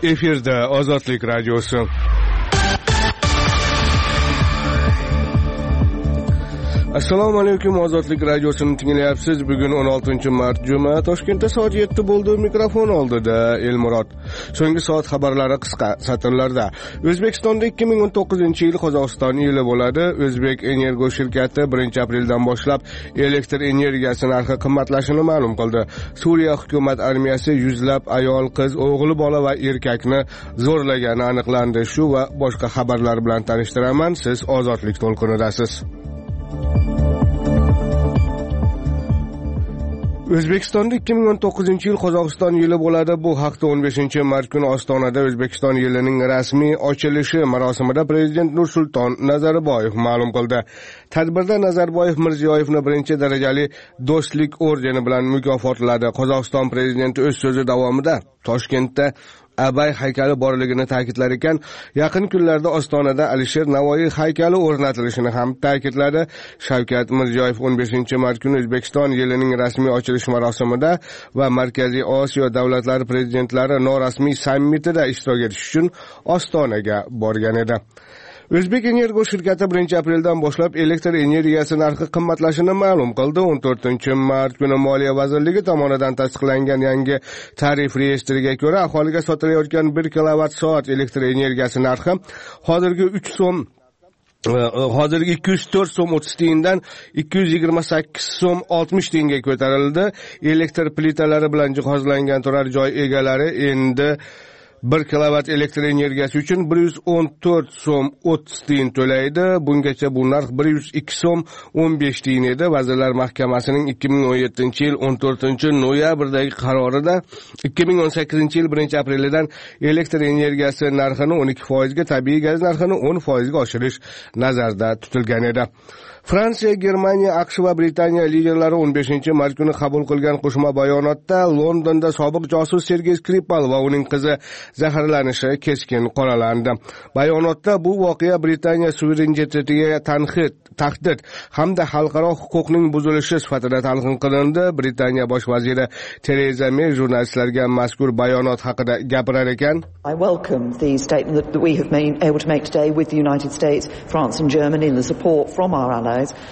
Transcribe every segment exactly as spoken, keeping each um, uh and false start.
Efirda Ozodlik radiosi. Assalomu alaykum, Ozodlik radiosini tinglayapsiz. Bugun o'n oltinchi mart juma, Toshkentda soat yetti bo'ldi. Mikrofon oldida Elmurod. So'nggi soat xabarlari qisqa satrlarda. O'zbekistonda ikki ming o'n to'qqizinchi yil Qozog'iston yili bo'ladi. O'zbek Energo shirkati birinchi apreldan boshlab elektr energiyasi narxi qimmatlashini ma'lum qildi. Suriya hukumat armiyasi yuzlab ayol, qiz, o'g'il bola va erkakni zo'rlagani aniqlandi. Shu va boshqa xabarlar bilan tanishtiraman. Siz Ozodlik to'lqinidasiz. O'zbekistonda ikki ming o'n to'qqizinchi yil Qozog'iston yili bo'ladi. Bu haqda o'n beshinchi mart kuni Ostonada O'zbekiston yilining rasmiy ochilishi marosimida Prezident Nursulton Nazarboyev ma'lum qildi. Tadbirda Nazarboyev Mirziyoyevni birinchi darajali do'stlik ordeni bilan mukofotladi. Qozog'iston prezidenti o'z so'zi davomida Toshkentda Abay haykali borligini ta'kidlar ekan, yaqin kunlarda Ostonada Alisher Navoiy haykali o'rnatilishini ham ta'kidladi. Shavkat Mirziyoyev o'n beshinchi mart kuni O'zbekiston yilining rasmiy ochilish marosimida va Markaziy Osiyo davlatlari prezidentlari norasmiy sammitida ishtirok etish uchun Ostonaga borgan edi. O'zbek Energo shirkati birinchi apreldan boshlab elektr energiyasi narxi qimmatlashini ma'lum qildi. o'n to'rtinchi mart kuni Moliya vazirligi tomonidan tasdiqlangan yangi tarif reyestriga ko'ra aholiga sotilayotgan bir kilovatt soat elektr energiyasi narxi hozirgi uch so'm hozirgi ikki yuz to'rt so'm o'ttiz tiyindan ikki yuz yigirma sakkiz so'm oltmish tiyinga ko'tarildi. Elektr plitalari bilan jihozlangan turar joy egalari endi bir kilovatt elektr energiyasi uchun bir yuz o'n to'rt so'm o'ttiz tiyin to'laydi. Bungacha bu narx bir yuz ikki so'm o'n besh tiyin edi. Vazirlar Mahkamasining ikki ming o'n yettinchi yil o'n to'rtinchi noyabrdagi qarorida ikki ming o'n sakkizinchi yil birinchi aprelidan elektr energiyasi narxini o'n ikki foiz ga, tabiiy gaz narxini o'n foiz ga oshirish nazarda tutilgan edi. Fransiya, Germaniya, AQSh va Britaniya liderlari o'n beshinchi mart kuni qabul qilgan qo'shma bayonotda Londonda sobiq josus Sergey Skripal va uning qizi zaharlanishi keskin qoralandi. Bayonotda bu voqea Britaniya suverenitetiga tanqid, tahdid hamda xalqaro huquqning buzilishi sifatida talqin qilindi. Britaniya bosh vaziri Theresa May jurnalistlarga mazkur bayonot haqida gapirar ekan, I welcome the statement that we have been able to make today with the United States, France and Germany and the support from our allies.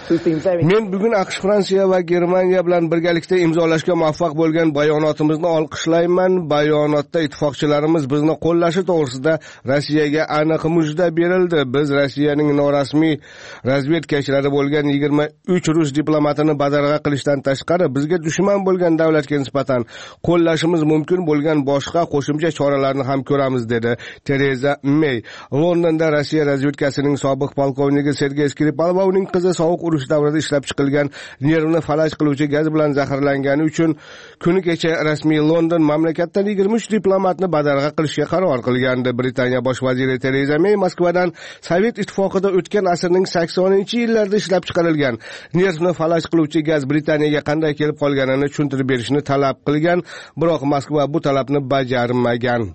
Men bugun AQSh, Fransiya va Germaniya bilan birgalikda imzolashga muvaffaq bo'lgan bayonotimizni olqishlayman. Bayonotda ittifoqchilarimiz bizni qo'llashi to'g'risida Rossiyaga aniq mujda berildi. Biz Rossiyaning norasmiy razvedkachilari bo'lgan yigirma uch rus diplomatini badarg'a qilishdan tashqari bizga dushman bo'lgan davlatga nisbatan qo'llashimiz mumkin bo'lgan boshqa qo'shimcha choralarni ham ko'ramiz, dedi Theresa May. Londonda Rossiya razvedkasining sobiq polkovniki Sergey Skripal va uning qizi sovuq urush davrida ishlab chiqilgan nervni falaj qiluvchi gaz bilan zaharlangani uchun kuni kecha rasmiy London mamlakatdan yigirma uch diplomatni badarg'a qilishga qaror qilgandi. Britaniya bosh vaziri Theresa May Moskvadan Sovet ittifoqida o'tgan asrning saksoninchi yillarida ishlab chiqarilgan nervni falaj qiluvchi gaz Britaniyaga qanday kelib qolganini tushuntirib berishni talab qilgan, biroq Moskva bu talabni bajarmagan.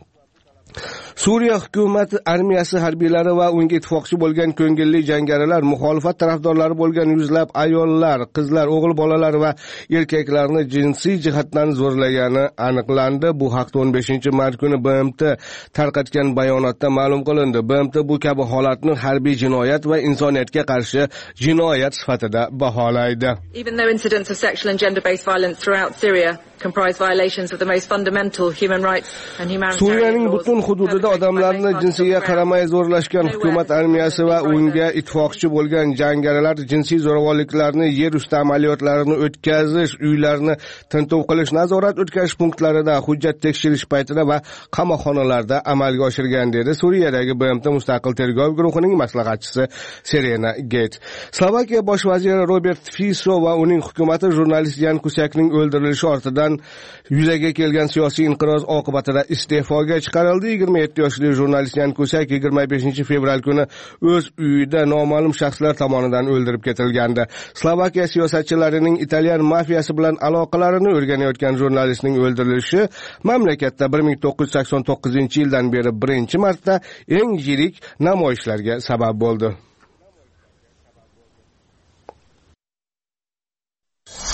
Suriya hukumat armiyasi harbiylari va unga ittifoqchi bo'lgan ko'ngilli jangarilar muxolifat tarafdorlari bo'lgan yuzlab ayollar, qizlar, o'g'il bolalar va erkaklarni jinsiy jihatdan zo'rlagani aniqlandi. Bu haqda o'n beshinchi mart kuni B M T tarqatgan bayonotda ma'lum qilindi. B M T bu kabi holatni harbiy jinoyat va insoniyatga qarshi jinoyat sifatida baholaydi. Even though incidents of sexual and gender-based violence throughout Syria comprise violations of the most fundamental human rights and humanitarian laws. Butun hududida odamlarni jinsiga qaramay zo'rlashgan hukumat armiyasi va unga ittifoqchi bo'lgan jangarilar jinsiy zo'ravonliklarni, yer usti amaliyotlarini o'tkazish, uylarni tintuv qilish, nazorat o'tkazish punktlarida, hujjat tekshirish paytida va qamoqxonalarda amalga oshirgan, dedi Suriyadagi B M T mustaqil tergov guruhining maslahatchisi Serena Gates. Slovakiya bosh vaziri Robert Fico va uning hukumati jurnalist Jan Kusakning o'ldirilishi ortidan yuzaga kelgan siyosiy inqiroz oqibatida iste'foga chiqarildi. yigirma yetti yoshli jurnalist Jan Kusak yigirma beshinchi fevral kuni o'z uyida noma'lum shaxslar tomonidan o'ldirib ketilgandi. Slovakiya siyosatchilarining italyan mafiyasi bilan aloqalarini o'rganayotgan jurnalistning o'ldirilishi mamlakatda bir ming to'qqiz yuz sakson to'qqizinchi yildan beri birinchi marta eng yirik namoyishlarga sabab bo'ldi.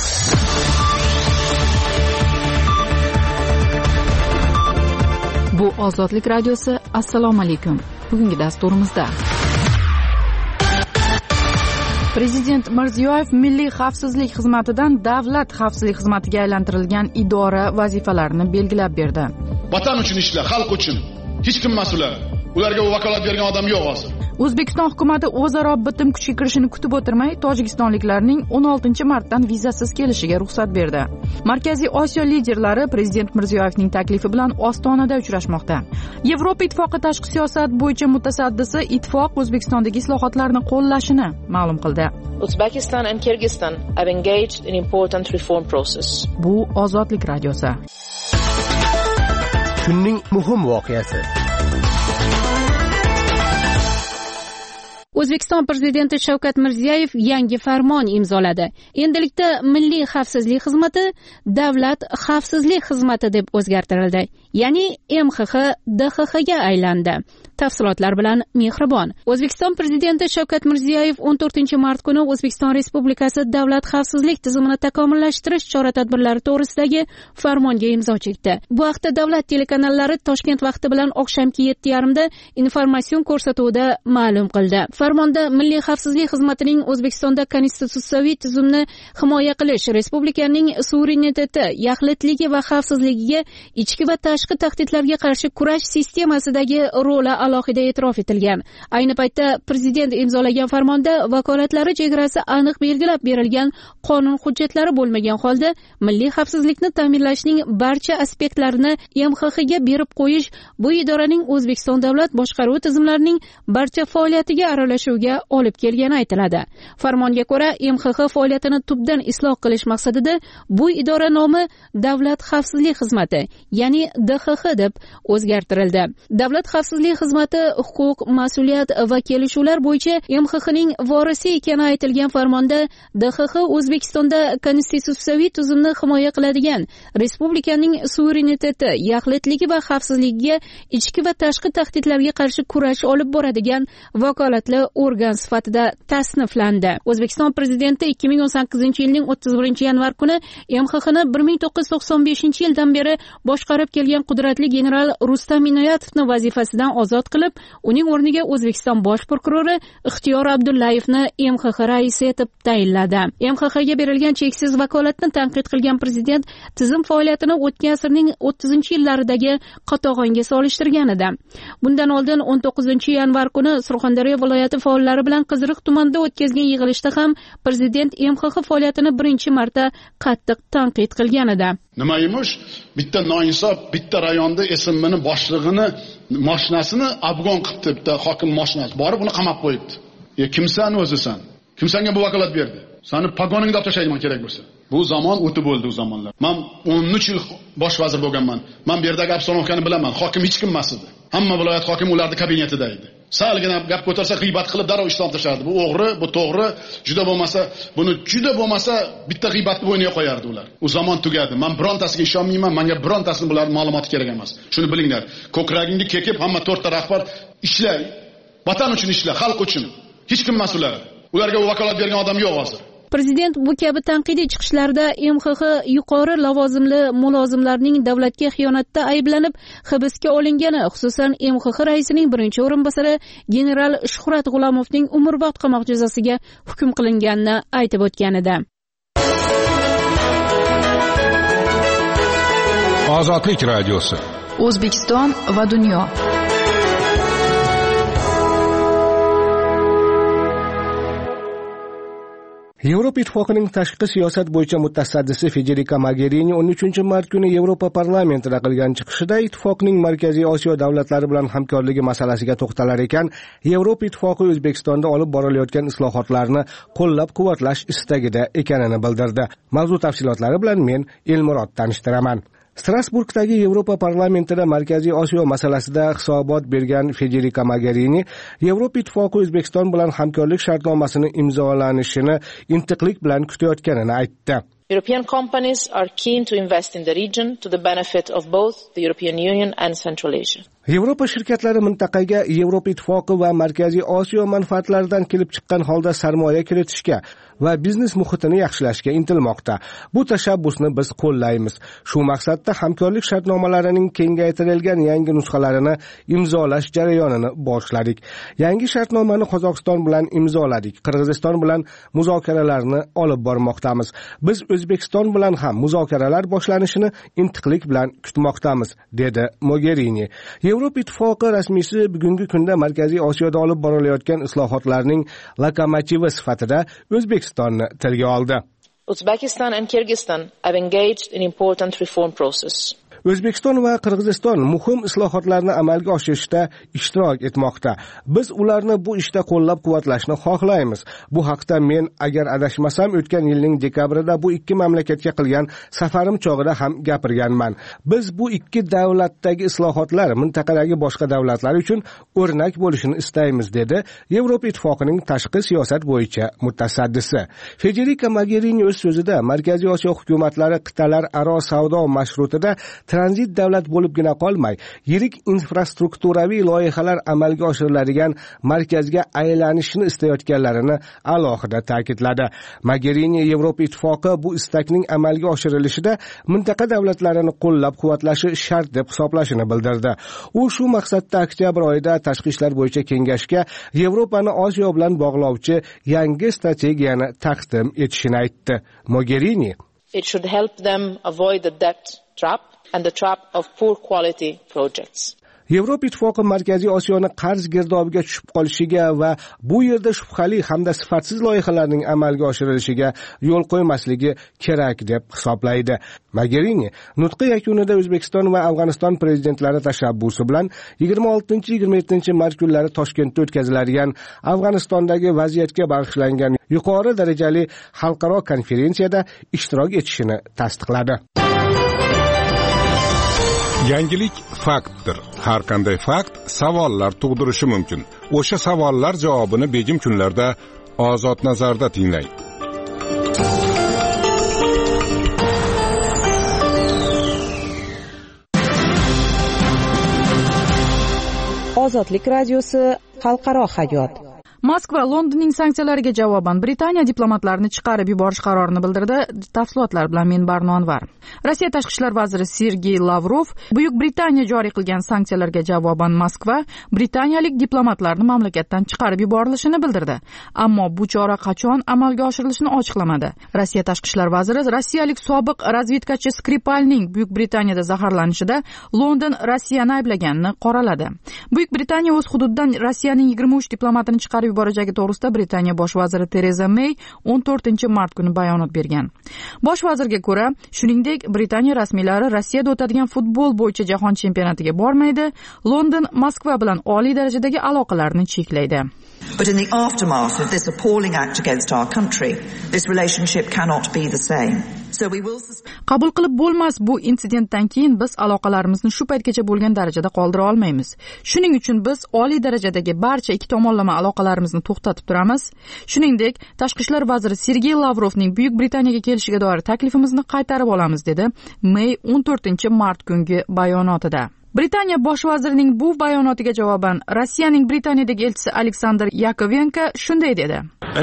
Bu Ozodlik radiosi. Assalomu alaykum. Bugungi dasturimizda Prezident Mirziyoyev Milliy xavfsizlik xizmatidan davlat xavfsizlik xizmatiga aylantirilgan idora vazifalarini belgilab berdi. Vatan uchun ishlar, xalq uchun. Hech kim mas'ul. Ularga vakolat bergan odam yo'q hozir. O'zbekiston hukumati o'zaro bitim kuchga kirishini kutib o'tirmay, tojikistonliklarning o'n oltinchi martdan vizasiz kelishiga ruxsat berdi. Markaziy Osiyo liderlari Prezident Mirziyoyevning taklifi bilan Ostonada uchrashmoqda. Yevropa Ittifoqi tashqi siyosat bo'yicha mutasaddisi ittifoq O'zbekistondagi islohotlarni qo'llashini ma'lum qildi. Uzbekistan and Kyrgyzstan have engaged in important reform process. Bu Ozodlik radiosi. Kunning muhim voqeasi. O'zbekiston prezidenti Shavkat Mirziyoyev yangi farmon imzoladi. Endilikda Milliy xavfsizlik xizmati Davlat xavfsizlik xizmati deb o'zgartirildi. Ya'ni M X X D X X ga aylandi. Tafsilotlar bilan Mehribon. O'zbekiston prezidenti Shavkat Mirziyoyev o'n to'rtinchi mart kuni O'zbekiston Respublikasi Davlat xavfsizlik tizimini takomillashtirish chora-tadbirlari to'g'risidagi farmonga imzo chekdi. Bu haqda davlat telekanallari Toshkent vaqti bilan oqshomki yetti yarim da informatsion ko'rsatuvida ma'lum qildi. Farmonda Milliy xavfsizlik xizmatining O'zbekistonda konstitutsiyaviy tizimni himoya qilish, respublikaning suvereniteti, yaxlitligi va xavfsizligiga, ichki va tashqi tahdidlarga qarshi kurash sistemasidagi roli alohida e'tirof etilgan. Ayni paytda prezident imzolagan farmonda vakolatlari chegarasi aniq belgilab berilgan, qonun hujjatlari bo'lmagan holda milliy xavfsizlikni ta'minlashning barcha aspektlarini M X X ga berib qo'yish bu idoraning O'zbekiston davlat boshqaruvi tizimlarining barcha faoliyatiga aralashuviga olib kelgani aytiladi. Farmonga ko'ra, M X X faoliyatini tubdan isloh qilish maqsadida bu idora nomi Davlat xavfsizlik xizmati, ya'ni D X X deb o'zgartirildi. Davlat xavfsizlik xizmati huquq, mas'uliyat va kelishuvlar bo'yicha M X X ning vorisi ekani aytilgan farmonda D X X O'zbekistonda konstitutsiyaviy tizimni himoya qiladigan, respublikaning suvereniteti, yaxlitligi va xavfsizligiga, ichki va tashqi tahdidlarga qarshi kurash olib boradigan vakolatli organ sifatida tasniflandi. O'zbekiston prezidenti ikki ming o'n sakkizinchi yilning o'ttiz birinchi yanvar kuni M X Xni bir ming to'qqiz yuz to'qson beshinchi yildan beri boshqarib kelgan qudratli general Rustam Inoyatovni vazifasidan ozod qilib, uning o'rniga O'zbekiston bosh prokurori Ixtiyor Abdullayevni M X X raisi etib tayinladi. M X Xga berilgan cheksiz vakolatni tanqid qilgan prezident tizim faoliyatini o'tgan asrning o'ttizinchi yillaridagi qatag'onga solishtirgan edi. Bundan oldin o'n to'qqizinchi yanvar kuni Surxondaryo viloyati faollari bilan Qiziriq tumanida o'tkazgan yig'ilishda ham prezident M X X faoliyatini birinchi marta qattiq tanqid qilgan edi. Nima emish? Bitta noinsof, bitta rayonda S M Mning boshlig'ini mashinasini afg'on qilibdi, bitta hokim mashinasi. Borib uni qamab qo'yibdi. E kimsan o'zisan? Kim senga bu vakolat berdi? Seni pagoningni olib tashlayman kerak bo'lsa. Bu zamon o'tib bo'ldi u zamonlar. Men o'n uch yil bosh vazir bo'lganman. Men bu yerdagi obstanovkani bilaman. Hokim hech kim emas edi. Hamma viloyat hokimi ularning kabinetida edi. Salgina gap ko'tarsa g'iybat qilib darrov ishdan tashardi. Bu o'g'ri, bu to'g'ri, juda bo'lmasa, buni juda bo'lmasa bitta g'iybatni bo'yniga qo'yardi ular. U zamon tugadi. Men birontasiga ishonmayman. Menga birontasini bularning ma'lumoti kerak emas. Shuni bilinglar. Ko'kragingni kekib hamma to'rtta rahbar ishlar, vatan uchun ishlar, xalq uchun. Hech kim mas'ul. Ularga vakolat bergan odam yo'q hozir. Prezident bu kabi tanqidiy chiqishlarda M X X yuqori lavozimli mulozimlarning davlatga xiyonatda ayblanib hibsga olingani, xususan M X X raisining birinchi o'rinbosari general Shuhrat G'ulamovning umrbod qamoq jazosiga hukm qilinganini aytib o'tgan edi. Ozodlik radiosi. O'zbekiston va dunyo. Yevropa Ittifoqining tashqi siyosat bo'yicha mutasaddisi Federica Mogherini o'n uchinchi mart kuni Yevropa parlamentida qilgan chiqishida ittifoqning Markaziy Osiyo davlatlari bilan hamkorligi masalasiga to'xtalar ekan, Yevropa Ittifoqi O'zbekistonda olib borilayotgan islohotlarni qo'llab-quvvatlash istagida ekanini bildirdi. Mavzu tafsilotlari bilan men Elmurod tanishtiraman. Strasburgdagi Yevropa parlamentida Markaziy Osiyo masalasida hisobot bergan Federica Mogherini Yevropa Ittifoqi O'zbekiston bilan hamkorlik shartnomasini imzolanishini intiqlik bilan kutayotganini aytdi. European companies are keen to invest in the region to the benefit of both the European Union and Central Asia. Yevropa shirkatlari mintaqaga Yevropa ittifoqi va Markaziy Osiyo manfaatlaridan kelib chiqqan holda sarmoya kiritishga va biznes muhitini yaxshilashga intilmoqda. Bu tashabbusni biz qo'llaymiz. Shu maqsadda hamkorlik shartnomalarining kengaytirilgan yangi nusxalarini imzolash jarayonini boshladik. Yangi shartnomani Qozog'iston bilan imzoladik. Qirg'iziston bilan muzokaralarni olib bormoqdamiz. Biz O'zbekiston bilan ham muzokaralar boshlanishini intiqlik bilan kutmoqdamiz, dedi Mogherini. Yevropa ittifoqi rasmiysi bugungi kunda Markaziy Osiyoda olib borilayotgan islohotlarning lokomotivi sifatida O'zbekistonni tilga oldi. Uzbekistan and Kyrgyzstan have engaged in important reform process. O'zbekiston va Qirg'iziston muhim islohotlarni amalga oshirishda ishtirok etmoqda. Biz ularni bu ishda qo'llab-quvvatlashni xohlaymiz. Bu haqda men, agar adashmasam, o'tgan yilning dekabrida bu ikki mamlakatga qilgan safarim chog'ida ham gapirganman. Biz bu ikki davlatdagi islohotlar mintaqadagi boshqa davlatlar uchun o'rnak bo'lishini istaymiz, dedi Yevropa ittifoqining tashqi siyosat bo'yicha mutasaddisi. Federica Mogherini o'z so'zida Markaziy Osiyo hukumatlari qit'alar aro savdo mashrutida tranzit davlat bo'libgina qolmay, yirik infrastrukturaviy loyihalar amalga oshiriladigan markazga aylanishni istayotganlarini alohida ta'kidladi. Mogherini Yevropa ittifoqi bu istakning amalga oshirilishida mintaqa davlatlarini qo'llab-quvvatlashi shart deb hisoblashini bildirdi. U shu maqsadda oktyabr oyida tashqi ishlar bo'yicha kengashga Yevropani Osiyo bilan bog'lovchi yangi strategiyani taqdim etishini aytdi. Mogherini It should help them avoid the debt trap and the trap of poor quality projects. Yevropa ittifoqi Markaziy Osiyoni qarz girdobiga tushib qolishiga va bu yerda shubhali hamda sifatsiz loyihalarning amalga oshirilishiga yo'l qo'ymasligi kerak deb hisoblaydi. Mogherini nutqi yakunida O'zbekiston va Afg'oniston prezidentlari tashabbusi bilan yigirma oltinchi yigirma yettinchi mart kunlari Toshkentda o'tkaziladigan Afg'onistondagi vaziyatga bag'ishlangan yuqori darajali xalqaro konferensiyada ishtirok etishini tasdiqladi. Yangilik faktdir. Har qanday fakt savollar tug'dirishi mumkin. O'sha savollar javobini begim kunlarda Ozod nazarda tinglang. Ozodlik radiosi xalqaro hayot. Moskva Londonning sanksiyalariga javoban Britaniya diplomatlarini chiqarib yuborish qarorini bildirdi. Tafsilotlar bilan men Barno Anvar. Rossiya tashqi ishlar vaziri Sergey Lavrov Buyuk Britaniya joriy qilgan sanksiyalarga javoban Moskva britaniyalik diplomatlarni mamlakatdan chiqarib yuborilishini bildirdi. Ammo bu chora qachon amalga oshirilishini ochiqlamadi. Rossiya tashqi ishlar vaziri rossiyalik sobiq razvedkachi Skripalning Buyuk Britaniyada zaharlanishida London Rossiyani ayblaganini qoraladi. Buyuk Britaniya o'z hududidan Rossiyaning yigirma uch diplomatini chiqarib yuborajagi to'g'risida Britaniya bosh vaziri Tereza May o'n to'rtinchi mart kuni bayonot bergan. Bosh vazirga ko'ra, shuningdek, Britaniya rasmiylari Rossiyada o'tadigan futbol bo'yicha jahon chempionatiga bormaydi, London Moskva bilan oliy darajadagi aloqalarni cheklaydi. But in the aftermath of this appalling act against our country, this relationship cannot be the same. So we will Qabul qilib bo'lmas bu insidentdan keyin biz aloqalarimizni shu paytgacha bo'lgan darajada qoldira olmaymiz. Shuning uchun biz oliy darajadagi barcha ikki tomonlama aloqalarimizni to'xtatib turamiz. Shuningdek, tashqi ishlar vaziri Sergey Lavrovning Buyuk Britaniyaga kelishiga doir taklifimizni qaytarib olamiz, dedi May o'n to'rtinchi mart kungi bayonotida. Britaniya bosh vazirining bu bayonotiga javoban Rossiyaning Britaniyadagi elchisi Aleksandr Yakovenko shunday dedi.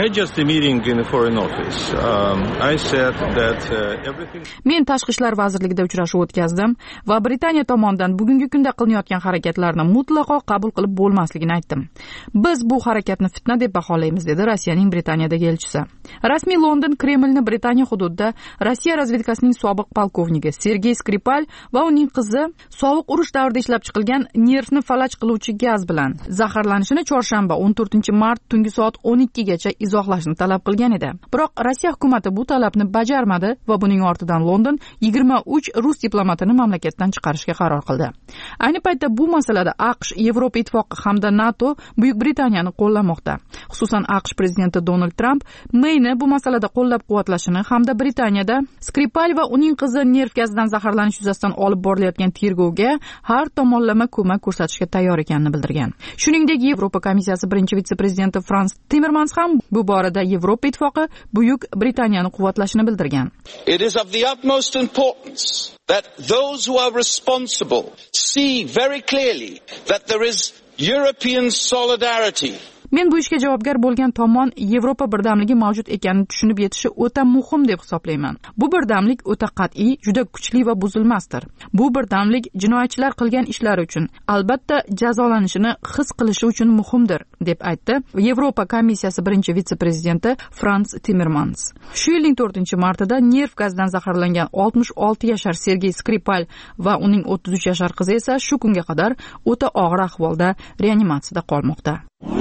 Men tashqi ishlar vazirligida uchrashuv o'tkazdim va Britaniya tomonidan bugungi kunda qilinayotgan harakatlarni mutlaqo qabul qilib bo'lmasligini aytdim. Biz bu harakatni fitna deb baholaymiz, dedi Rossiyaning Britaniyadagi elchisi. Rasmiy London Kremlni Britaniya hududida Rossiya razvedkasining sobiq polkovniki Sergey Skripal va uning qizi sovuq urush davrida ishlab chiqilgan nervni falaj qiluvchi gaz bilan zaharlanishini chorshanba o'n to'rtinchi mart tungi soat o'n ikkigacha izohlashni talab qilgan edi. Biroq Rossiya hukumatı bu talabni bajarmadi va buning ortidan London yigirma uch rus diplomatini mamlakatdan chiqarishga qaror qildi. Ayni paytda bu masalada AQSh, Yevropa ittifoqi hamda NATO Buyuk Britaniyani qo'llamoqda. Xususan AQSh prezidenti Donald Trump May Rossiyani bu masalada qo'llab-quvvatlashini hamda Britaniyada Skripal va uning qizi nerv gazidan zaharlanish yuzasidan olib borilayotgan tergovga har tomonlama ko'mak ko'rsatishga tayyor ekanini bildirgan. Shuningdek, Yevropa komissiyasi birinchi vitse-prezidenti Frans Timmermans ham bu borada Yevropa ittifoqi Buyuk Britaniyani quvvatlashini bildirgan. It is of the utmost importance that those who are responsible see very clearly that there is European solidarity. Men bu ishga javobgar bo'lgan tomon Yevropa birdamligi mavjud ekanini tushunib yetishi o'ta muhim deb hisoblayman. Bu birdamlik o'ta qat'iy, juda kuchli va buzilmasdir. Bu birdamlik jinoyatchilar qilgan ishlari uchun, albatta jazolanishini his qilishi uchun muhimdir, deb aytdi Yevropa komissiyasi birinchi vitse-prezidenti Frans Timmermans. Shu yilning to'rtinchi martida nerv gazidan zaharlangan oltmish olti yashar Sergey Skripal va uning o'ttiz uch yashar qizi esa shu kunga qadar o'ta og'ir ahvolda reanimatsiyada qolmoqda.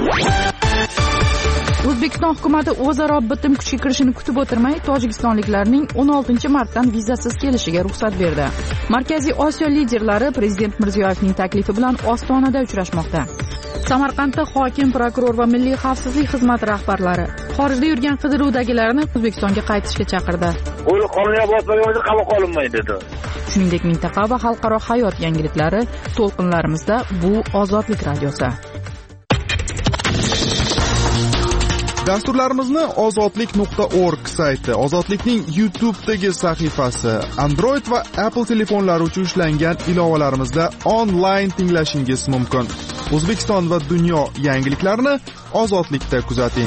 O'zbekiston hukumati o'zaro bitim kuchga kirishini kutib o'tirmay, tojikistonliklarning o'n oltinchi martdan vizasiz kelishiga ruxsat berdi. Markaziy Osiyo liderlari Prezident Mirziyoyevning taklifi bilan Ostonada uchrashmoqda. Samarqandda hokim, prokuror va milliy xavfsizlik xizmati rahbarlari xorijda yurgan qidiruvdagilarni O'zbekistonga qaytishga chaqirdi. Ular qonunga bosmagancha qabul qilinmaydi dedi. Shuningdek, mintaqa va xalqaro hayot yangiliklari to'lqinlarimizda bu Ozodlik radiosi. Dasturlarimizni ozodlik nuqta org sayti, Ozodlikning YouTube'dagi sahifasi, Android va Apple telefonlari uchun ishlangan ilovalarimizda onlayn tinglashingiz mumkin. O'zbekiston va dunyo yangiliklarini Ozodlikda kuzating.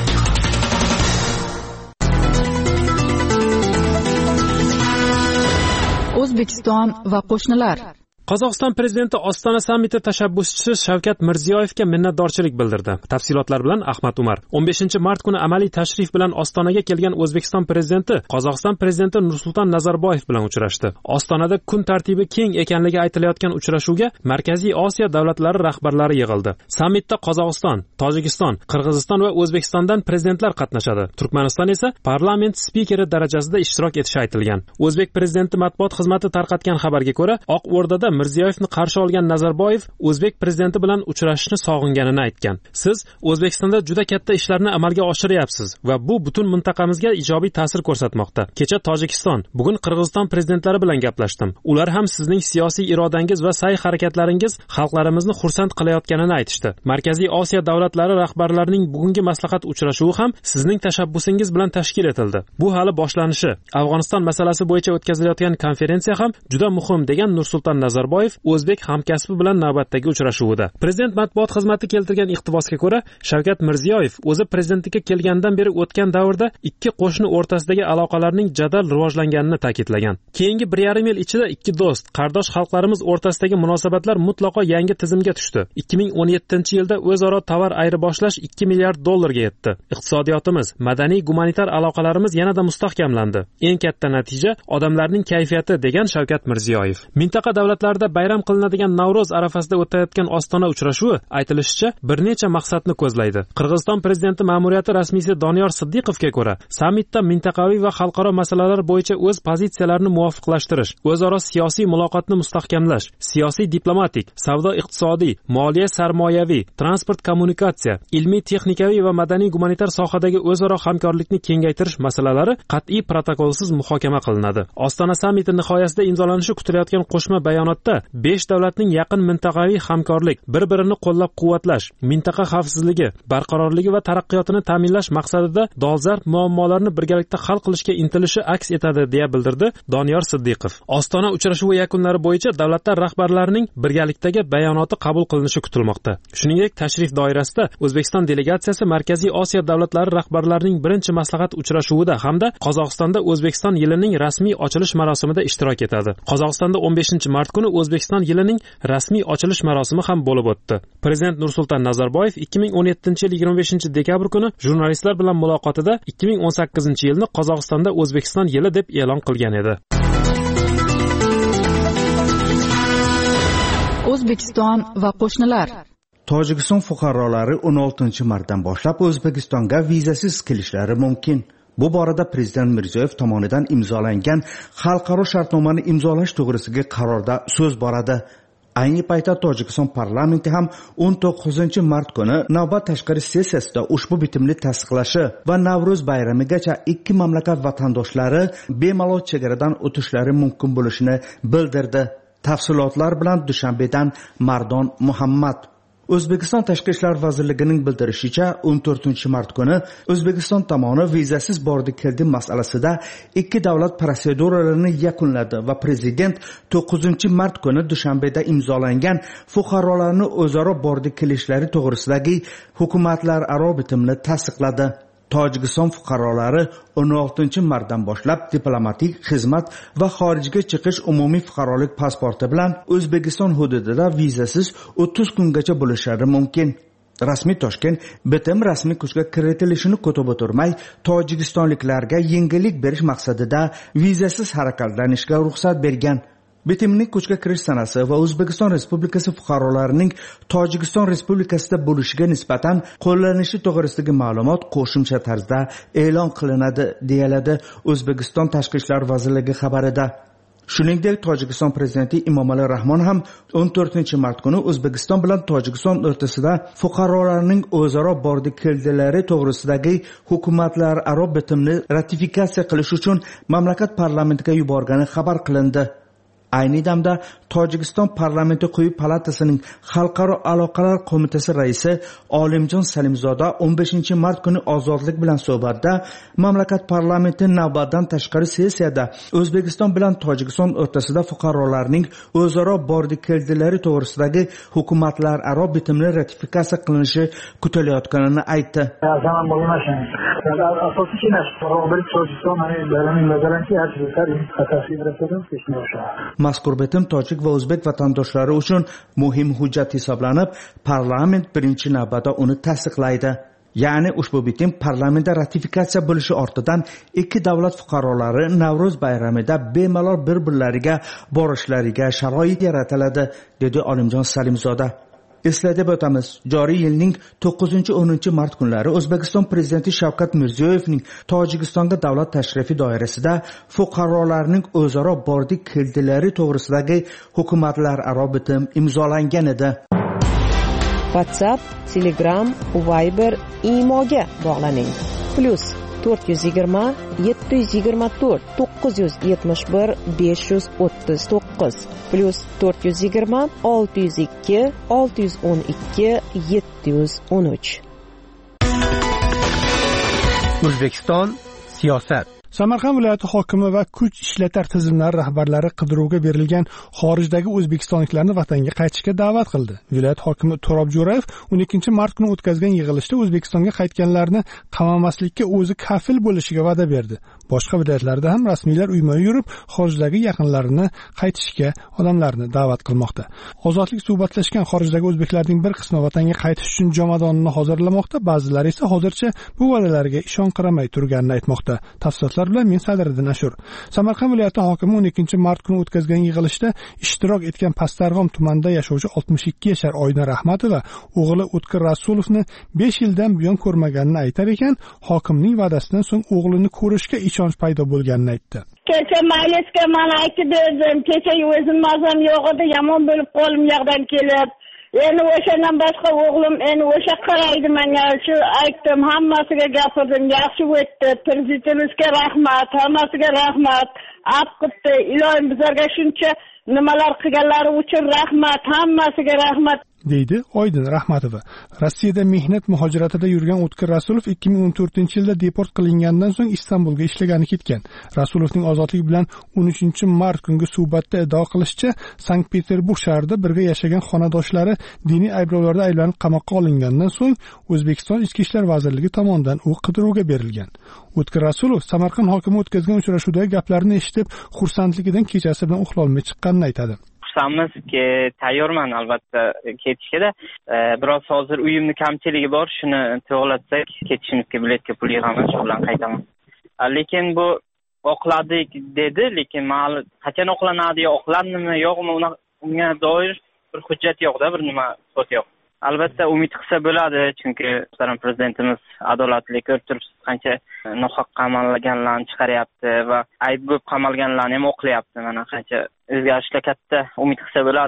O'zbekiston va qo'shnilar. Qozog'iston prezidenti Ostona sammiti tashabbuschisi Shavkat Mirziyoyevga minnatdorchilik bildirdi. Tafsilotlar bilan Ahmad Umar. o'n beshinchi mart kuni amaliy tashrif bilan Ostonaga kelgan O'zbekiston prezidenti Qozog'iston prezidenti Nursulton Nazarboyev bilan uchrashdi. Ostonada kun tartibi keng ekanligi aytilayotgan uchrashuvga Markaziy Osiyo davlatlari rahbarlari yig'ildi. Sammitda Qozog'iston, Tojikiston, Qirg'iziston va O'zbekistondan prezidentlar qatnashadi. Turkmaniston esa parlament spikeri darajasida ishtirok etishi aytilgan. O'zbek prezidenti matbuot xizmati tarqatgan xabarga ko'ra, Oq O'rdada Mirziyoyevni qarshi olgan Nazarboyev O'zbek prezidenti bilan uchrashishni sog'inganini aytgan. Siz O'zbekistonda juda katta ishlarni amalga oshiryapsiz va bu butun mintaqamizga ijobiy ta'sir ko'rsatmoqda. Kecha Tojikiston, bugun Qirg'iziston prezidentlari bilan gaplashdim. Ular ham sizning siyosiy irodangiz va sa'y harakatlaringiz xalqlarimizni xursand qilayotganini aytishdi. Markaziy Osiyo davlatlari rahbarlarining bugungi maslahat uchrashuvi ham sizning tashabbusingiz bilan tashkil etildi. Bu hali boshlanishi. Afg'oniston masalasi bo'yicha o'tkazilayotgan konferensiya ham juda muhim, degan Nursulton Nazarboyev O'zbek hamkasbi bilan navbatdagi uchrashuvida. Prezident matbuot xizmati keltirgan iqtibosga ko'ra, Shavkat Mirziyoyev o'zi prezidentlikka kelgandan beri o'tgan davrda ikki qo'shni o'rtasidagi aloqalarning jadal rivojlanganini ta'kidlagan. Keyingi bir yarim yil ichida ikki do'st, qardosh xalqlarimiz o'rtasidagi munosabatlar mutlaqo yangi tizimga tushdi. ikki ming o'n yettinchi yilda o'zaro tovar ayirboshlash ikki milliard dollarga yetdi. Iqtisodiyotimiz, madaniy, gumanitar aloqalarimiz yanada mustahkamlandi. Eng katta natija odamlarning kayfiyati, degan Shavkat Mirziyoyev. Mintaqa davlatlarida bayram qilinadigan Navro'z arafasida o'tayotgan Ostona uchrashuvi aytilishicha bir necha maqsadni ko'zlaydi. Qirg'iziston prezidenti ma'muriyati rasmiysi Doniyor Siddiqovga ko'ra, sammitda mintaqaviy va xalqaro masalalar bo'yicha o'z pozitsiyalarini muvofiqlashtirish, o'zaro siyosiy muloqotni mustahkamlash, siyosiy diplomatik, savdo-iqtisodiy, moliya sarmoyaviy, transport kommunikatsiya, ilmiy texnikaviy va madaniy gumanitar sohadagi o'zaro hamkorlikni kengaytirish masalalari qat'iy protokolsiz muhokama qilinadi. Ostona sammiti nihoyasida imzolanishi kutilayotgan qo'shma bayonotda besh davlatning yaqin mintaqaviy hamkorlik, bir-birini qo'llab-quvvatlash, mintaqa xavfsizligi, barqarorligi va taraqqiyotini ta'minlash maqsadida dolzarb muammolarni birgalikda hal qilishga intilishi aks etadi, deya bildirdi Doniyor Siddiqov. Ostona uchrashuvi yakunlari bo'yicha davlatlar rahbarlarining birgalikdagi bayonoti qabul qilinishi kutilmoqda. Shuningdek, tashrif doirasida O'zbekiston delegatsiyasi Markaziy Osiyo davlatlari rahbarlarining birinchi maslahat uchrashuvida hamda Qozog'istonda O'zbekiston yilining rasmiy ochilish marosimida ishtirok etadi. Qozog'istonda o'n beshinchi mart kuni O'zbekiston yilining rasmiy ochilish marosimi ham bo'lib o'tdi. Prezident Nursulton Nazarboyev ikki ming o'n yettinchi yil yigirma beshinchi dekabr kuni jurnalistlar bilan muloqotida ikki ming o'n sakkizinchi yilni Qozog'istonda O'zbekiston yili deb e'lon qilgan edi. O'zbekiston va qo'shnilar. Tojikiston fuqarolari o'n oltinchi martdan boshlab O'zbekistonga vizasiz kelishlari mumkin. Bu borada Prezident Mirziyoyev tomonidan imzolangan xalqaro shartnomani imzolash to'g'risidagi qarorda so'z boradi. Ayni paytda Tojikiston parlamenti ham o'n to'qqizinchi mart kuni navbat tashqari sessiyasida ushbu bitimni tasdiqlashi va Navro'z bayramigacha ikki mamlakat vatandoshlari bemalol chegaradan o'tishlari mumkin bo'lishini bildirdi. Tafsilotlar bilan Dushanbedan Mardon Muhammad. O'zbekiston Tashqi ishlar vazirligining bildirishicha, o'n to'rtinchi mart kuni O'zbekiston tomoni vizasiz bordi keldi masalasida ikki davlat protseduralarini yakunladi va prezident to'qqizinchi mart kuni Dushanbeda imzolangan fuqarolarni o'zaro bordi kelishlari to'g'risidagi hukumatlararo bitimni tasdiqladi. Tojikiston fuqarolari o'n oltinchi martdan boshlab diplomatik xizmat va xorijga chiqish umumiy fuqarolik pasporti bilan O'zbekiston hududida vizasiz o'ttiz kungacha bo'lishlari mumkin. Rasmiy Toshkent bitim rasmiy kuchga kiritilishini kutib o'tirmay, tojikistonliklarga yengillik berish maqsadida vizasiz harakatlanishga ruxsat bergan. Bitimning kuchga kirish sanasi va O'zbekiston Respublikasi fuqarolarining Tojikiston Respublikasida bo'lishiga nisbatan qo'llanishi to'g'risidagi ma'lumot qo'shimcha tarzda e'lon qilinadi, deyiladi O'zbekiston Tashqi ishlar vazirligi xabarida. Shuningdek, Tojikiston prezidenti Emomali Rahmon ham o'n to'rtinchi mart kuni O'zbekiston bilan Tojikiston o'rtasida fuqarolarning o'zaro bordi keldilari to'g'risidagi hukumatlararo bitimni ratifikatsiya qilish uchun mamlakat parlamentiga yuborgani xabar qilindi. Ayni damda Tojikiston parlamenti quyi palatasining Xalqaro aloqalar qo'mitasi raisi Olimjon Salimzoda o'n beshinchi mart kuni Ozodlik bilan suhbatda mamlakat parlamenti navbatdan tashqari sessiyada O'zbekiston bilan Tojikiston o'rtasida fuqarolarning o'zaro bordi keldilari to'g'risidagi hukumatlararo bitimni ratifikatsiya qilinishi kutilayotganini aytdi. Mazkur bitim tojik va o'zbek vatandoshlari uchun muhim hujjat hisoblanib, parlament birinchi navbatda uni tasdiqlaydi. Ya'ni ushbu bitim parlamentda ratifikatsiya bo'lishi ortidan ikki davlat fuqarolari Navro'z bayramida bemalol bir-birlariga borishlariga sharoit yaratiladi, dedi Olimjon Salimzoda. Eslatib o'tamiz, joriy yilning to'qqizinchi o'ninchi mart kunlari O'zbekiston prezidenti Shavkat Mirziyoyevning Tojikistonga davlat tashrifi doirasida fuqarolarning o'zaro bordi keldilari to'g'risidagi hukumatlararo bitim imzolangan edi. WhatsApp, Telegram, Viber, Imoga bog'laning. Plus to'rt yuz yigirma yetti yuz yigirma to'rt to'qqiz yuz yetmish bir besh yuz o'ttiz to'qqiz plus to'rt yuz yigirma olti yuz ikki olti yuz o'n ikki yetti yuz o'n uch. O'zbekiston siyosat. Samarqand viloyati hokimi va kuch ishlatar tizimlari rahbarlari qidiruvga berilgan xorijdagi o'zbekistonliklarni vatanga qaytishga da'vat qildi. Viloyat hokimi To'rob Jo'rayev o'n ikkinchi mart kuni o'tkazgan yig'ilishda O'zbekistonga qaytganlarni qamamaslikka o'zi kafil bo'lishiga va'da berdi. Boshqa viloyatlarda ham rasmiylar uyma yurib, xorijdagi yaqinlarini qaytishga odamlarni da'vat qilmoqda. Ozodlik suhbatlashgan xorijdagi o'zbeklarning bir qismi vatanga qaytish uchun jomadonni hozirlamoqda, ba'zilari esa hozircha bu va'dalarga ishonqiramay turganini aytmoqda. Tafsilotlar bilan men Sadriddin Ashur. Samarqand viloyati hokimi o'n ikkinchi mart kuni o'tkazgan yig'ilishda ishtirok etgan Pastarg'om tumanida yashovchi oltmish ikki yashar Oyna Rahmatova o'g'li O'tkir Rasulovni besh yildan buyon ko'rmaganini aytar ekan, hokimning va'dasidan so'ng o'g'lini ko'rishga ishonch paydo bo'lganini aytdi. Kecha maylisga mana aytdi o'zim, kecha o'zim mazam yo'q edi, yomon bo'lib qo'lim yoqdan kelib, endi o'shandan boshqa o'g'lim endi o'sha qaraydi menga, shu aytdim, hammasiga gapirdim, yaxshi o'tdi, prezidentimizga rahmat, hammasiga rahmat. Afqitdi, ilohim bizlarga shuncha nimalar qilganlari uchun rahmat, hammasiga rahmat, deydi Oydin Rahmatova. Rossiyada mehnat muhojiratida yurgan O'tkir Rasulov ikki ming o'n to'rtinchi yilda deport qilingandan so'ng Istanbulga ishlagani ketgan. Rasulovning ozodlik bilan o'n uchinchi mart kungi suhbatda iddao qilishicha, Sankt-Peterburg shahrida birga yashagan xonadoshlari diniy ayblovlarda ayblanib qamoqqa olingandan so'ng O'zbekiston Ichki ishlar vazirligi tomonidan u qidiruvga berilgan. O'tkir Rasulov Samarqand hokimi o'tkazgan uchrashuvdagi gaplarni eshitib, xursandligidan kechasi bilan uxlolmay chiqqanini aytadi. Xursandmizki, tayyorman albatta ketishga. Biroz hozir uyimni kamchiligi bor, shuni to'g'latsak ketishimizga biletga pul yig'amiz, shu bilan qaytaman. Lekin bu oqladik dedi, lekin ma'lum qachon oqlanadi, oqlandimi, yo'qmi, unga doir bir hujjat yo'q-da, bir nima isbot yo'q. Albatta umid qilsa bo'ladi, chunki muhtaram prezidentimiz adolatli ko'rib turibsiz, qancha nohaq qamalganlarni chiqaryapti va ayb bo'lib qamalganlarni ham oqlayapti. Mana qancha o'zgarishlar, katta umid qilsa bo'ladi.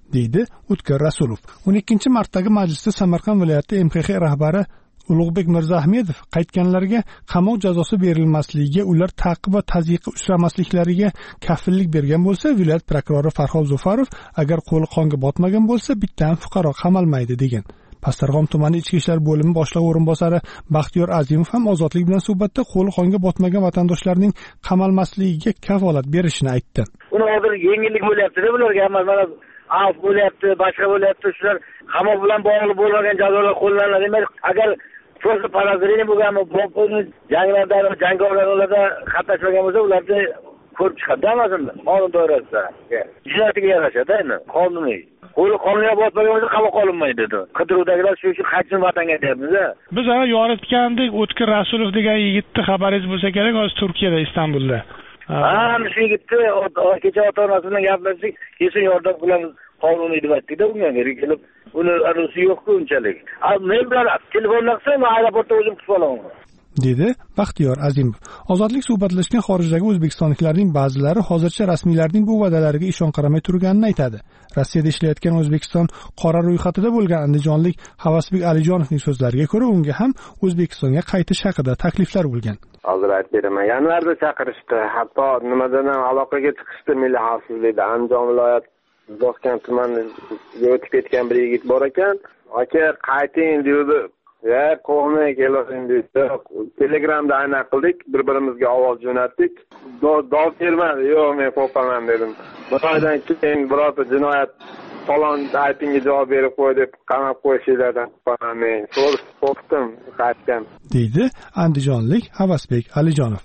deydi O'tkir Rasulov. o'n ikkinchi martdagi majlisda Samarqand viloyati M X X rahbari Ulug'bek Mirzaahmedov qaytganlarga qamoq jazosi berilmasligiga, ular ta'qib va tazyiqqa uchramasliklariga kafillik bergan bo'lsa, viloyat prokurori Farhod Zufarov agar qo'li qonga botmagan bo'lsa, bitta ham fuqaro qamalmaydi degan. Pastdarg'om tumani ichki ishlar bo'limi boshlig'i o'rinbosari Baxtiyor Azimov ham Ozodlik bilan suhbatda qo'li qonga botmagan vatandoshlarning qamalmasligiga kafolat berishini aytdi. Uni hozir yengillik bo'lyapti-da bularga, mana af bo'lyapti, boshqa bo'lyapti, shular qamoq bilan bog'liq bo'lmagan jazolar qo'llaniladi. Demak, agar просто подозрение bo'lganmi, bu janglarda, jangovarlarda qatnashmagan bo'lsa, ularni ko'rib chiqadi aslida, qonun doirasida. Jinoyatga yarashadi endi, qonuniy. Qo'li qonunga botmagan bo'lsa qamoqqa olinmaydi dedi. Qidiruvdagilar shu uchun qaytsin vatanga deyapmiz. Biz ana yoritgandik, O'tkir Rasulov degan yigitni xabaringiz bo'lsa kerak, hozir Turkiyada, Istanbulda. Ha, shu yigitni kecha ota-onasi bilan gaplashdik, kesin yordam qilamiz, qonuniy deb aytdik-da, unga kelib, uni arusi yo'q-ku unchalik. Men bilan telefon qilsam, aeroportda o'zim kutib olaman. dedi Baxtiyor Azimov. Ozodlik suhbatlashgan xorijdagi o'zbekistonliklarning ba'zilari hozircha rasmiylarning bu va'dalariga ishonqiramay turganini aytadi. Rossiyada ishlayotgan O'zbekiston qora ro'yxatida bo'lgan andijonlik Havasbek Alijonovning so'zlariga ko'ra, unga ham O'zbekistonga qaytish haqida takliflar bo'lgan. Hozir aytib beraman. Yanvarda chaqirishdi, hatto nimadan ham aloqaga chiqishdi Milliy xavfsizlikda. Andijon viloyat Boskan tumaniga o'tib ketgan bir yigit bor ekan. Aka, qayting dedi. Ya, qo'rqmay kelavering dedi. Telegramda aynan qildik, bir-birimizga ovoz jo'natdik. Dov kelmadi. Yo'q, men qo'rqaman dedim. Bir oydan keyin birorta jinoyat falon aytingga javob berib qo'y deb qamab qo'yishlardan qo'rqaman men. Qo'rqdim, qaytgan. deydi andijonlik Havasbek Alijonov.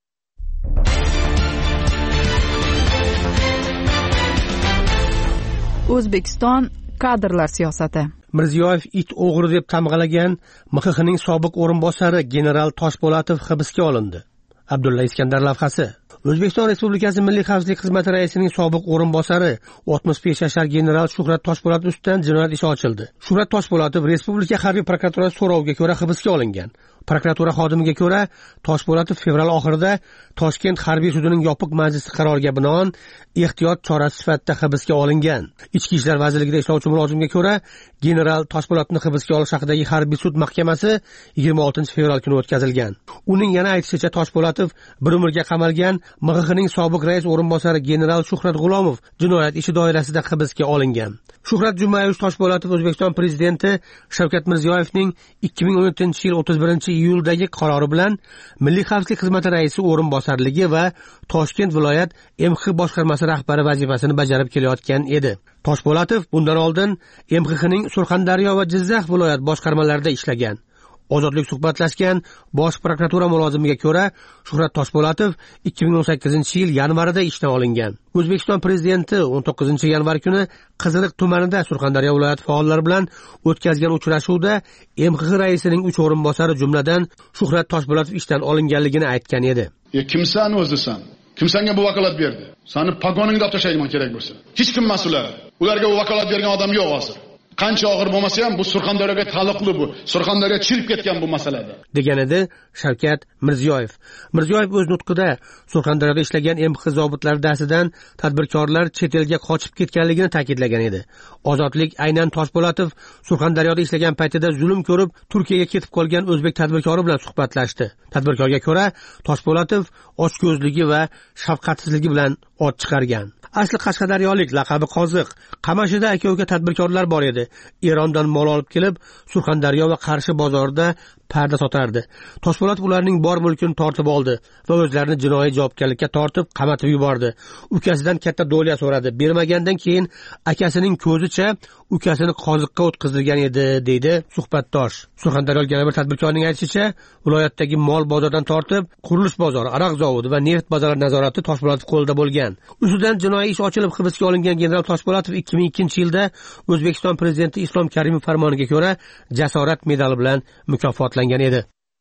O'zbekiston kadrlar siyosati. Mirziyoyev it o'g'ri deb tamg'alagan M X Xning sobiq o'rinbosari general Toshpo'latov hibsga olindi. Abdulla Iskandar lavhasi. O'zbekiston Respublikasi Milliy xavfsizlik xizmati raisining sobiq o'rinbosari oltmish besh yashar general Shuhrat Toshpo'latov ustidan jinoyat ishi ochildi. Shuhrat Toshpo'latov Respublika harbiy prokuraturasi so'roviga ko'ra hibsga olingan. Prokuratura xodimiga ko'ra, Toshpo'latov fevral oxirida Toshkent harbiy sudining yopiq majlisi qaroriga binoan ehtiyot chorasi sifatida hibsga olingan. Ichki ishlar vazirligida ishlovchi mulozimga ko'ra, general Toshpo'latovni hibsga olish haqidagi harbiy sud mahkamasi yigirma oltinchi fevral kuni o'tkazilgan. Uning yana aytishicha, Toshpo'latov bir umrga qamalgan M X Xning sobiq rais o'rinbosari general Shuhrat G'ulomov jinoyat ishi doirasida hibsga olingan. Shuhrat Jumayevich Toshpo'latov O'zbekiston prezidenti Shavkat Mirziyoyevning ikki ming o'n yettinchi yil o'ttiz birinchi iyuldagi qarori bilan Milliy xavfsizlik xizmati raisi o'rinbosarligi va Toshkent viloyat M X X boshqarmasi rahbari vazifasini bajarib kelayotgan edi. Toshpo'latov bundan oldin M X Xning Surxondaryo va Jizzax viloyat boshqarmalarida ishlagan. Ozodlik suhbatlashgan bosh prokuratura mulozimiga ko'ra, Shuhrat Toshpo'latov ikki ming o'n sakkizinchi yil yanvarida ishdan olingan. O'zbekiston prezidenti o'n to'qqizinchi yanvar kuni Qiziliq tumanida Surxondaryo viloyati faollari bilan o'tkazgan uchrashuvda M X X raisining uch o'rinbosari jumladan Shuhrat Toshpo'latov ishdan olinganligini aytgan edi. "E kimsan o'zisan? Kim senga bu vakolat berdi? Seni pagoningni olib tashlayman kerak bo'lsa. Hech kim mas'ullar. Ularga bu vakolat bergan odam yo'q hozir. Qancha og'ir bo'lmasa ham bu Surxondaryoga taalluqli bu. Surxondaryo chirib ketgan bu masalada", degan edi Shavkat Mirziyoyev. Mirziyoyev o'z nutqida Surxondaryoda ishlagan M X X zobitlari dasidan tadbirkorlar chet elga qochib ketganligini ta'kidlagan edi. Ozodlik aynan Toshpo'latov Surxondaryoda ishlagan paytida zulm ko'rib Turkiyaga ketib qolgan o'zbek tadbirkori bilan suhbatlashdi. Tadbirkorga ko'ra, Toshpo'latov ochko'zligi va shafqatsizligi bilan ot chiqargan. Asli Qashqadaryolik, laqabi Qoziq. Qamashida aka-uka tadbirkorlar bor edi. Erondan mol olib kelib, Surxondaryo va Qarshi bozorida parda sotardi. Toshpo'latov ularning bor mulkini tortib oldi va o'zlarini jinoiy javobgarlikka tortib, qamatib yubordi. Ukasidan katta do'lya so'radi. Bermagandan keyin akasining ko'zicha ukasini qoziqqa o'tkazilgan edi, deydi suhbatdosh. Surxondaryolik yana bir tadbirkorning aytishicha, viloyatdagi mol bozordan tortib, qurilish bozori, aroq zavodi va neft bozorlari nazorati Toshpo'latov qo'lida bo'lgan. Ustidan jinoiy ish ochilib hibsga olingan general Toshpo'latov ikki ming ikkinchi yilda O'zbekiston prezidenti Islom Karimov farmoniga ko'ra jasorat medali bilan mukofotlangan edi.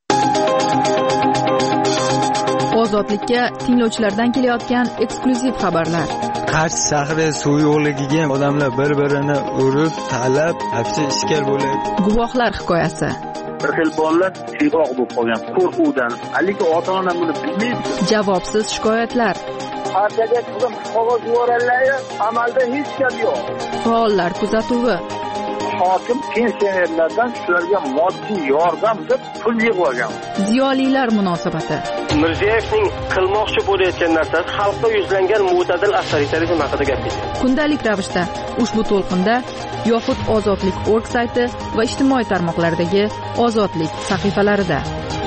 Ozodlikka tinglovchilardan kelayotgan eksklyuziv xabarlar. Qarshi shahri suv yo'qligiga odamlar bir-birini urib, talab, hapsi ishkal bo'ladi. Guvohlar hikoyasi. Bir xil bolalar siyroq bo'lib qolgan qo'rquvdan. Aliki ota-ona buni bilmaydi. Javobsiz shikoyatlar. partiyaga qizim qog'oz yuboradilar, amalda hech gap yo'q. Faollar kuzatuvi. Hokim pensionerlardan shularga moddiy yordam deb pul yig'ib olgan. Ziyolilar munosabati. Mirziyoyevning qilmoqchi bo'layotgan narsasi xalqqa yuzlangan mo'tadil avtoritarizm haqida gapirdi. Kundalik ravishda ushbu to'lqinda yoxud Ozodlik nokta org sayti va ijtimoiy tarmoqlardagi Ozodlik sahifalarida.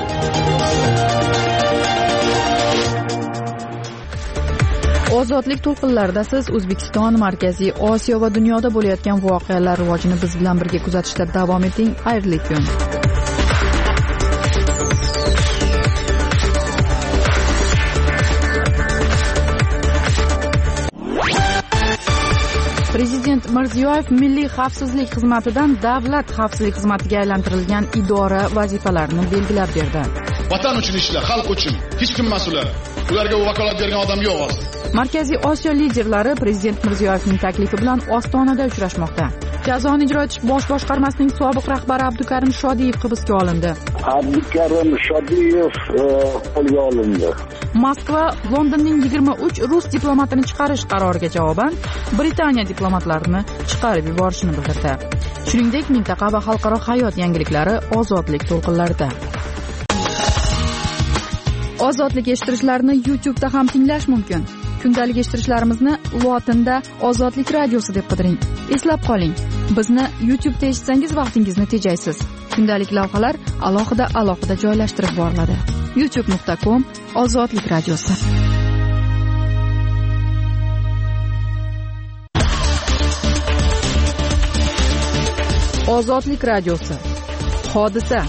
Ozodlik to'lqinlarida siz O'zbekiston, Markaziy Osiyo va dunyoda bo'layotgan voqealar rivojini biz bilan birga kuzatishda davom eting. Xayrli kun. Prezident Mirziyoyev Milliy xavfsizlik xizmatidan Davlat xavfsizlik xizmatiga aylantirilgan idora vazifalarini belgilab berdi. Vatan uchun ishlar, xalq uchun. Hech kim mas'ul. Ularga vakolat bergan odam yo'q hozir. Markaziy Osiyo liderlari Prezident Mirziyoyevning taklifi bilan Ostonada uchrashmoqda. Jazoni ijro etish bosh boshqarmasining sobiq rahbari Abdukarim Shodiyev hibsga olindi. Abdukarim Shodiyev qo'lga olindi. Moskva Londonning yigirma uch rus diplomatini chiqarish qaroriga javoban Britaniya diplomatlarini chiqarib yuborishini bildirdi. Shuningdek, mintaqa va xalqaro hayot yangiliklari Ozodlik to'lqinlarida. Ozodlik eshittirishlarni YouTube da ham tinglash mumkin. Kundalik eshittirishlarimizni lotinda Ozodlik radiosi deb qidiring. Eslab qoling, bizni YouTube da eshitsangiz vaqtingizni tejaysiz. Kundalik lavhalar alohida alohida joylashtirib boriladi. youtube nuqta com Ozodlik radiosi. Ozodlik radiosi. Hodisa.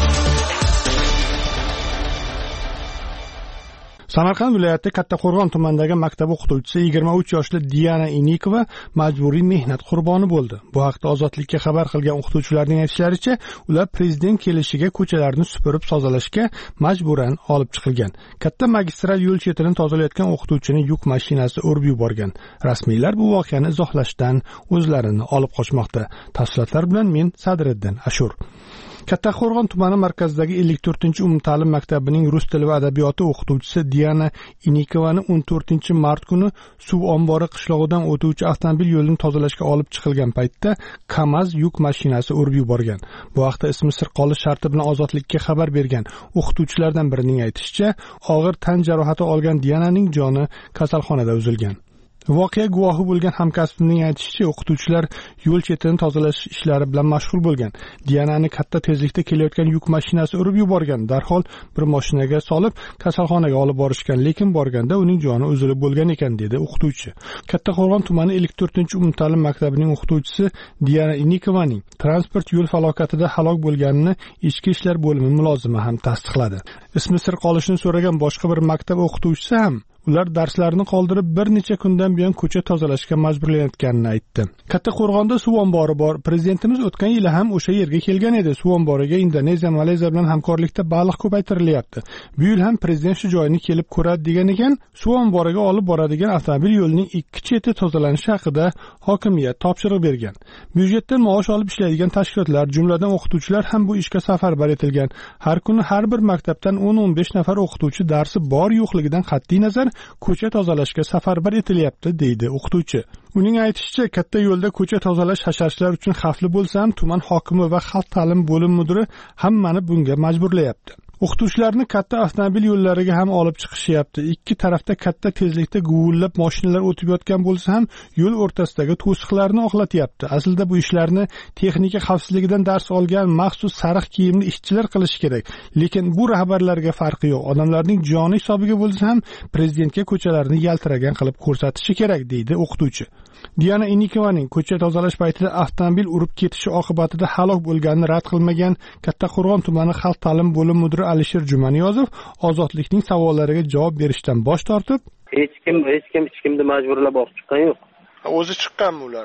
Samarqand viloyati Kattaqo'rg'on tumanidagi maktab o'qituvchisi yigirma uch yoshli Diana Inikova majburiy mehnat qurboni bo'ldi. Bu haqda Ozodlikka xabar qilgan o'qituvchilarning aytishlaricha, ular prezident kelishiga ko'chalarni supurib tozalashga majburan olib chiqilgan. Katta magistral yo'l chetini tozalayotgan o'qituvchini yuk mashinasi urib yuborgan. Rasmiylar bu voqeani izohlashdan o'zlarini olib qochmoqda. Tafsilotlar bilan men Sadriddin Ashur. Kattaqo'rg'on tumani markazidagi ellik to'rtinchi umumta'lim maktabining rus tili va adabiyoti o'qituvchisi Diana Inikovani o'n to'rtinchi mart kuni suv ombori qishlog'idan o'tuvchi avtomobil yo'lini tozalashga olib chiqilgan paytda KAMAZ yuk mashinasi urib yuborgan. Bu haqda ismi sir qolish sharti bilan Ozodlikka xabar bergan o'qituvchilardan birining aytishicha, og'ir tan jarohati olgan Diananing joni kasalxonada uzilgan. Voqea guvohi bo'lgan hamkasbimning aytishicha, o'qituvchilar yo'l chetini tozalash ishlari bilan mashg'ul bo'lgan. Dianani katta tezlikda kelayotgan yuk mashinasi urib yuborgan. Darhol bir mashinaga solib kasalxonaga olib borishgan, lekin borganda uning joni uzilib bo'lgan ekan, dedi o'qituvchi. Kattaqo'rg'on tumani ellik to'rtinchi umumta'lim maktabining o'qituvchisi Diana Inikovaning transport yo'l falokatida halok bo'lganini ichki ishlar bo'limi mulozimi ham tasdiqladi. Ismi sir qolishini so'ragan boshqa bir maktab o'qituvchisi ham ular darslarni qoldirib bir necha kundan buyon ko'cha tozalashga majburlanayotganini aytdi. Kattaqo'rg'onda suv ombori bor. Prezidentimiz o'tgan yili ham o'sha yerga kelgan edi. Suv omboriga Indoneziya, Malayziya bilan hamkorlikda baliq ko'paytirilyapti. Bu yil ham prezident shu joyni kelib ko'radi degan ekan. Suv omboriga olib boradigan avtomobil yo'lining ikki cheti tozalanishi haqida hokimiyat topshiriq bergan. Byudjetdan maosh olib ishlaydigan tashkilotlar, jumladan o'qituvchilar ham bu ishga safarbar etilgan. Har kuni har bir maktabdan o'n o'n besh nafar o'qituvchi darsi bor yo'qligidan qat'iy nazar ko'cha tozalashga safarbar etilyapti, deydi o'qituvchi. Uning aytishicha, katta yo'lda ko'cha tozalash hasharchilar uchun xavfli bo'lsa ham tuman hokimi va xalq ta'lim bo'lim mudiri hammani bunga majburlayapti. O'qituvchilarni katta avtomobil yo'llariga ham olib chiqishyapti. Ikki tarafda katta tezlikda guvullab mashinalar o'tib yotgan bo'lsa ham yo'l o'rtasidagi to'siqlarni oqlatyapti. Aslida bu ishlarni texnika xavfsizligidan dars olgan maxsus sariq kiyimli ishchilar qilishi kerak. Lekin bu rahbarlarga farqi yo'q. Odamlarning joni hisobiga bo'lsa ham prezidentga ko'chalarni yaltiragan qilib ko'rsatishi kerak, deydi o'qituvchi. Diana Inikovaning ko'cha tozalash paytida avtomobil urib ketishi oqibatida halok bo'lganini rad qilmagan Kattaqo'rg'on tumani xalq ta'lim bo'lim mudiri Alisher Jumaniyozov Ozodlikning savollariga javob berishdan bosh tortib, hech kim hech kim hech kimni majburlab olib chiqqan yo'q. O'zi chiqqanmi ular?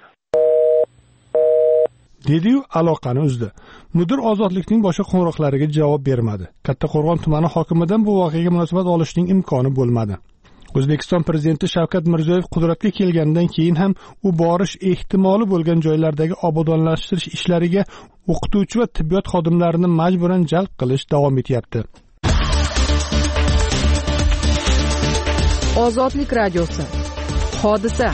dedi-yu aloqani uzdi. Mudir Ozodlikning boshqa qo'ng'iroqlariga javob bermadi. Kattaqo'rg'on tumani hokimidan bu voqeaga munosabat olishning imkoni bo'lmadi. O'zbekiston prezidenti Shavkat Mirziyoyev qudratga kelgandan keyin ham u borish ehtimoli bo'lgan joylardagi obodonlashtirish ishlariga o'qituvchi va tibbiyot xodimlarini majburan jalb qilish davom etyapti. Ozodlik radiosi. Hodisa.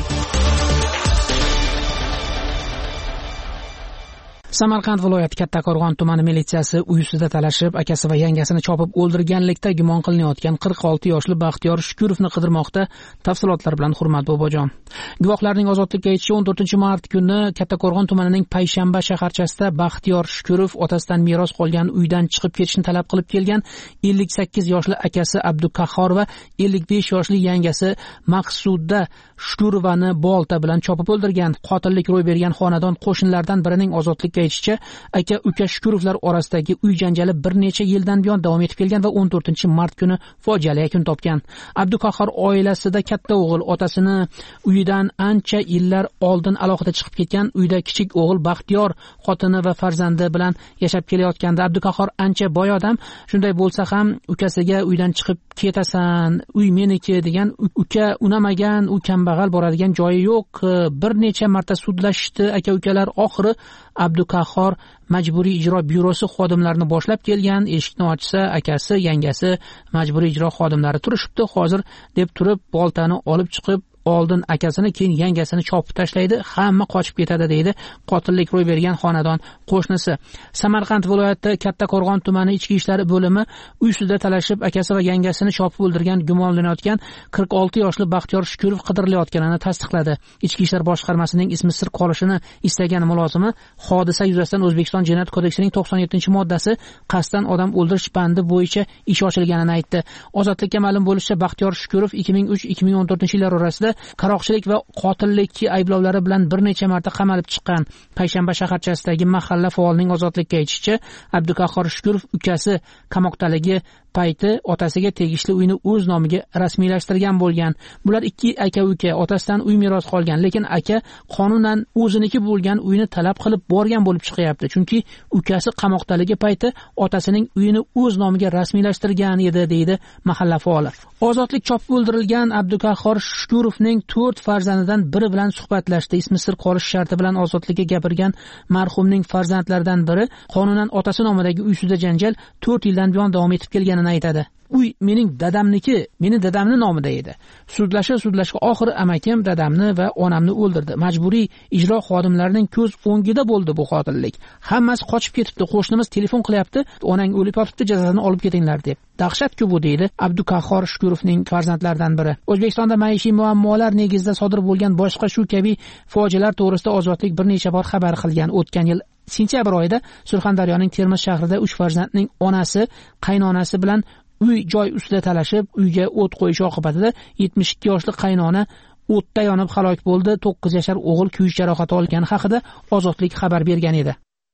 Samarqand viloyati Kattaqo'rg'on tumani militsiyasi uyisida talashib, akasi va yangasini chopib o'ldirganlikda gumon qilinayotgan qirq olti yoshli Baxtiyor Shukurovni qidirmoqda. Tafsilotlar bilan Hurmat Bobojon. Guvohlarning ozodlikka aytishicha, o'n to'rtinchi mart kuni Kattaqo'rg'on tumanining Payshanba shaharchasida Baxtiyor Shukurov otasidan meros qolgan uydan chiqib ketishni talab qilib kelgan ellik sakkiz yoshli akasi Abdukahhor va ellik besh yoshli yangasi Maqsuda Shukurovani bolta bilan chopib o'ldirgan. Qotillik ro'y bergan xonadon qo'shnilaridan birining ozodlikka aytishicha, aka uka Shukurovlar orasidagi uy janjali bir necha yildan buyon davom etib kelgan va o'n to'rtinchi mart kuni fojiali yakun topgan. Abdukahhor oilasida katta o'g'il otasini uyidan ancha yillar oldin alohida chiqib ketgan. Uyda kichik o'g'il Baxtiyor xotini va farzandi bilan yashab kelayotganda Abdukahhor ancha boy odam. Shunday bo'lsa ham ukasiga uydan chiqib ketasan, uy meniki degan, uka unamagan, u kambag'al boradigan joyi yo'q. Bir necha marta sudlashdi aka-ukalar. Oxiri Abdukahhor Majburiy ijro byurosi xodimlarini boshlab kelgan. Eshikni ochsa, akasi, yangasi, majburiy ijro xodimlari turishibdi. Hozir deb turib boltani olib chiqib oldin akasini, keyin yangasini chopib tashlaydi, hamma qochib ketadi deydi qotillik ro'y bergan xonadon qo'shnisi. Samarqand viloyati Kattaqo'rg'on tumani ichki ishlar bo'limi uyisida talashib, akasi va yangasini chopib o'ldirgan gumonlanayotgan qirq olti yoshli Baxtiyor Shukurov qidirilayotganini tasdiqladi. Ichki ishlar boshqarmasining ismi sir qolishini istagan mulozimi hodisa yuzasidan O'zbekiston Jinoyat kodeksining to'qson yettinchi moddasi qasddan odam o'ldirish bandi bo'yicha ish ochilganini aytdi. Ozodlikka ma'lum bo'lishicha, Baxtiyor Shukurov ikki ming uch ikki ming o'n to'rtinchi yillar orasida qaroqchilik va qotillik ayblovlari bilan bir necha marta qamalib chiqqan. Payshanba shaharchasidagi mahalla faolining ozodlikka aytishicha, Abdukahhor Shukurov ukasi qamoqdaligi payti otasiga tegishli uyni o'z nomiga rasmiylashtirgan bo'lgan. Bular ikki aka-uka otasidan uy meros qolgan, lekin aka qonunan o'ziniki bo'lgan uyni talab qilib borgan bo'lib chiqyapti. Chunki ukasi qamoqdaligi payti otasining uyini o'z nomiga rasmiylashtirgan edi, deydi mahalla faoli. Ozodlik chopib o'ldirilgan Abdukahhor Shukurovning to'rt farzandidan biri bilan suhbatlashdi. Ismi sir qolish sharti bilan ozodlikka gapirgan marhumning farzandlaridan biri qonunan otasi nomidagi uysida janjal to'rt yildan buyon davom etib kelganini aytadi. Uy mening dadamniki, meni dadamni nomida edi. Sudlasha sudlashga oxiri amakim dadamni va onamni o'ldirdi. Majburiy ijro xodimlarining ko'z o'ngida bo'ldi bu qotillik. Hammasi qochib ketibdi. Qo'shnimiz telefon qilyapti, onang o'lib yotibdi, jazosini olib ketinglar deb. Dahshatku bu, deydi Abdukahhor Shukurovning farzandlaridan biri. O'zbekistonda maishiy muammolar negizida sodir bo'lgan boshqa shu kabi fojialar to'g'risida Ozodlik bir necha bor xabar qilgan. O'tgan yil sentyabr oyida Surxondaryoning Termiz shahrida uch farzandning onasi, qaynonasi bilan uy joy ustida talashib, uyga o't qo'yish oqibatida yetmish ikki yoshli qaynona o'tda yonib halok bo'ldi. to'qqiz yashar o'g'il kuyish jarohati olgani haqida Ozodlik xabar bergan edi.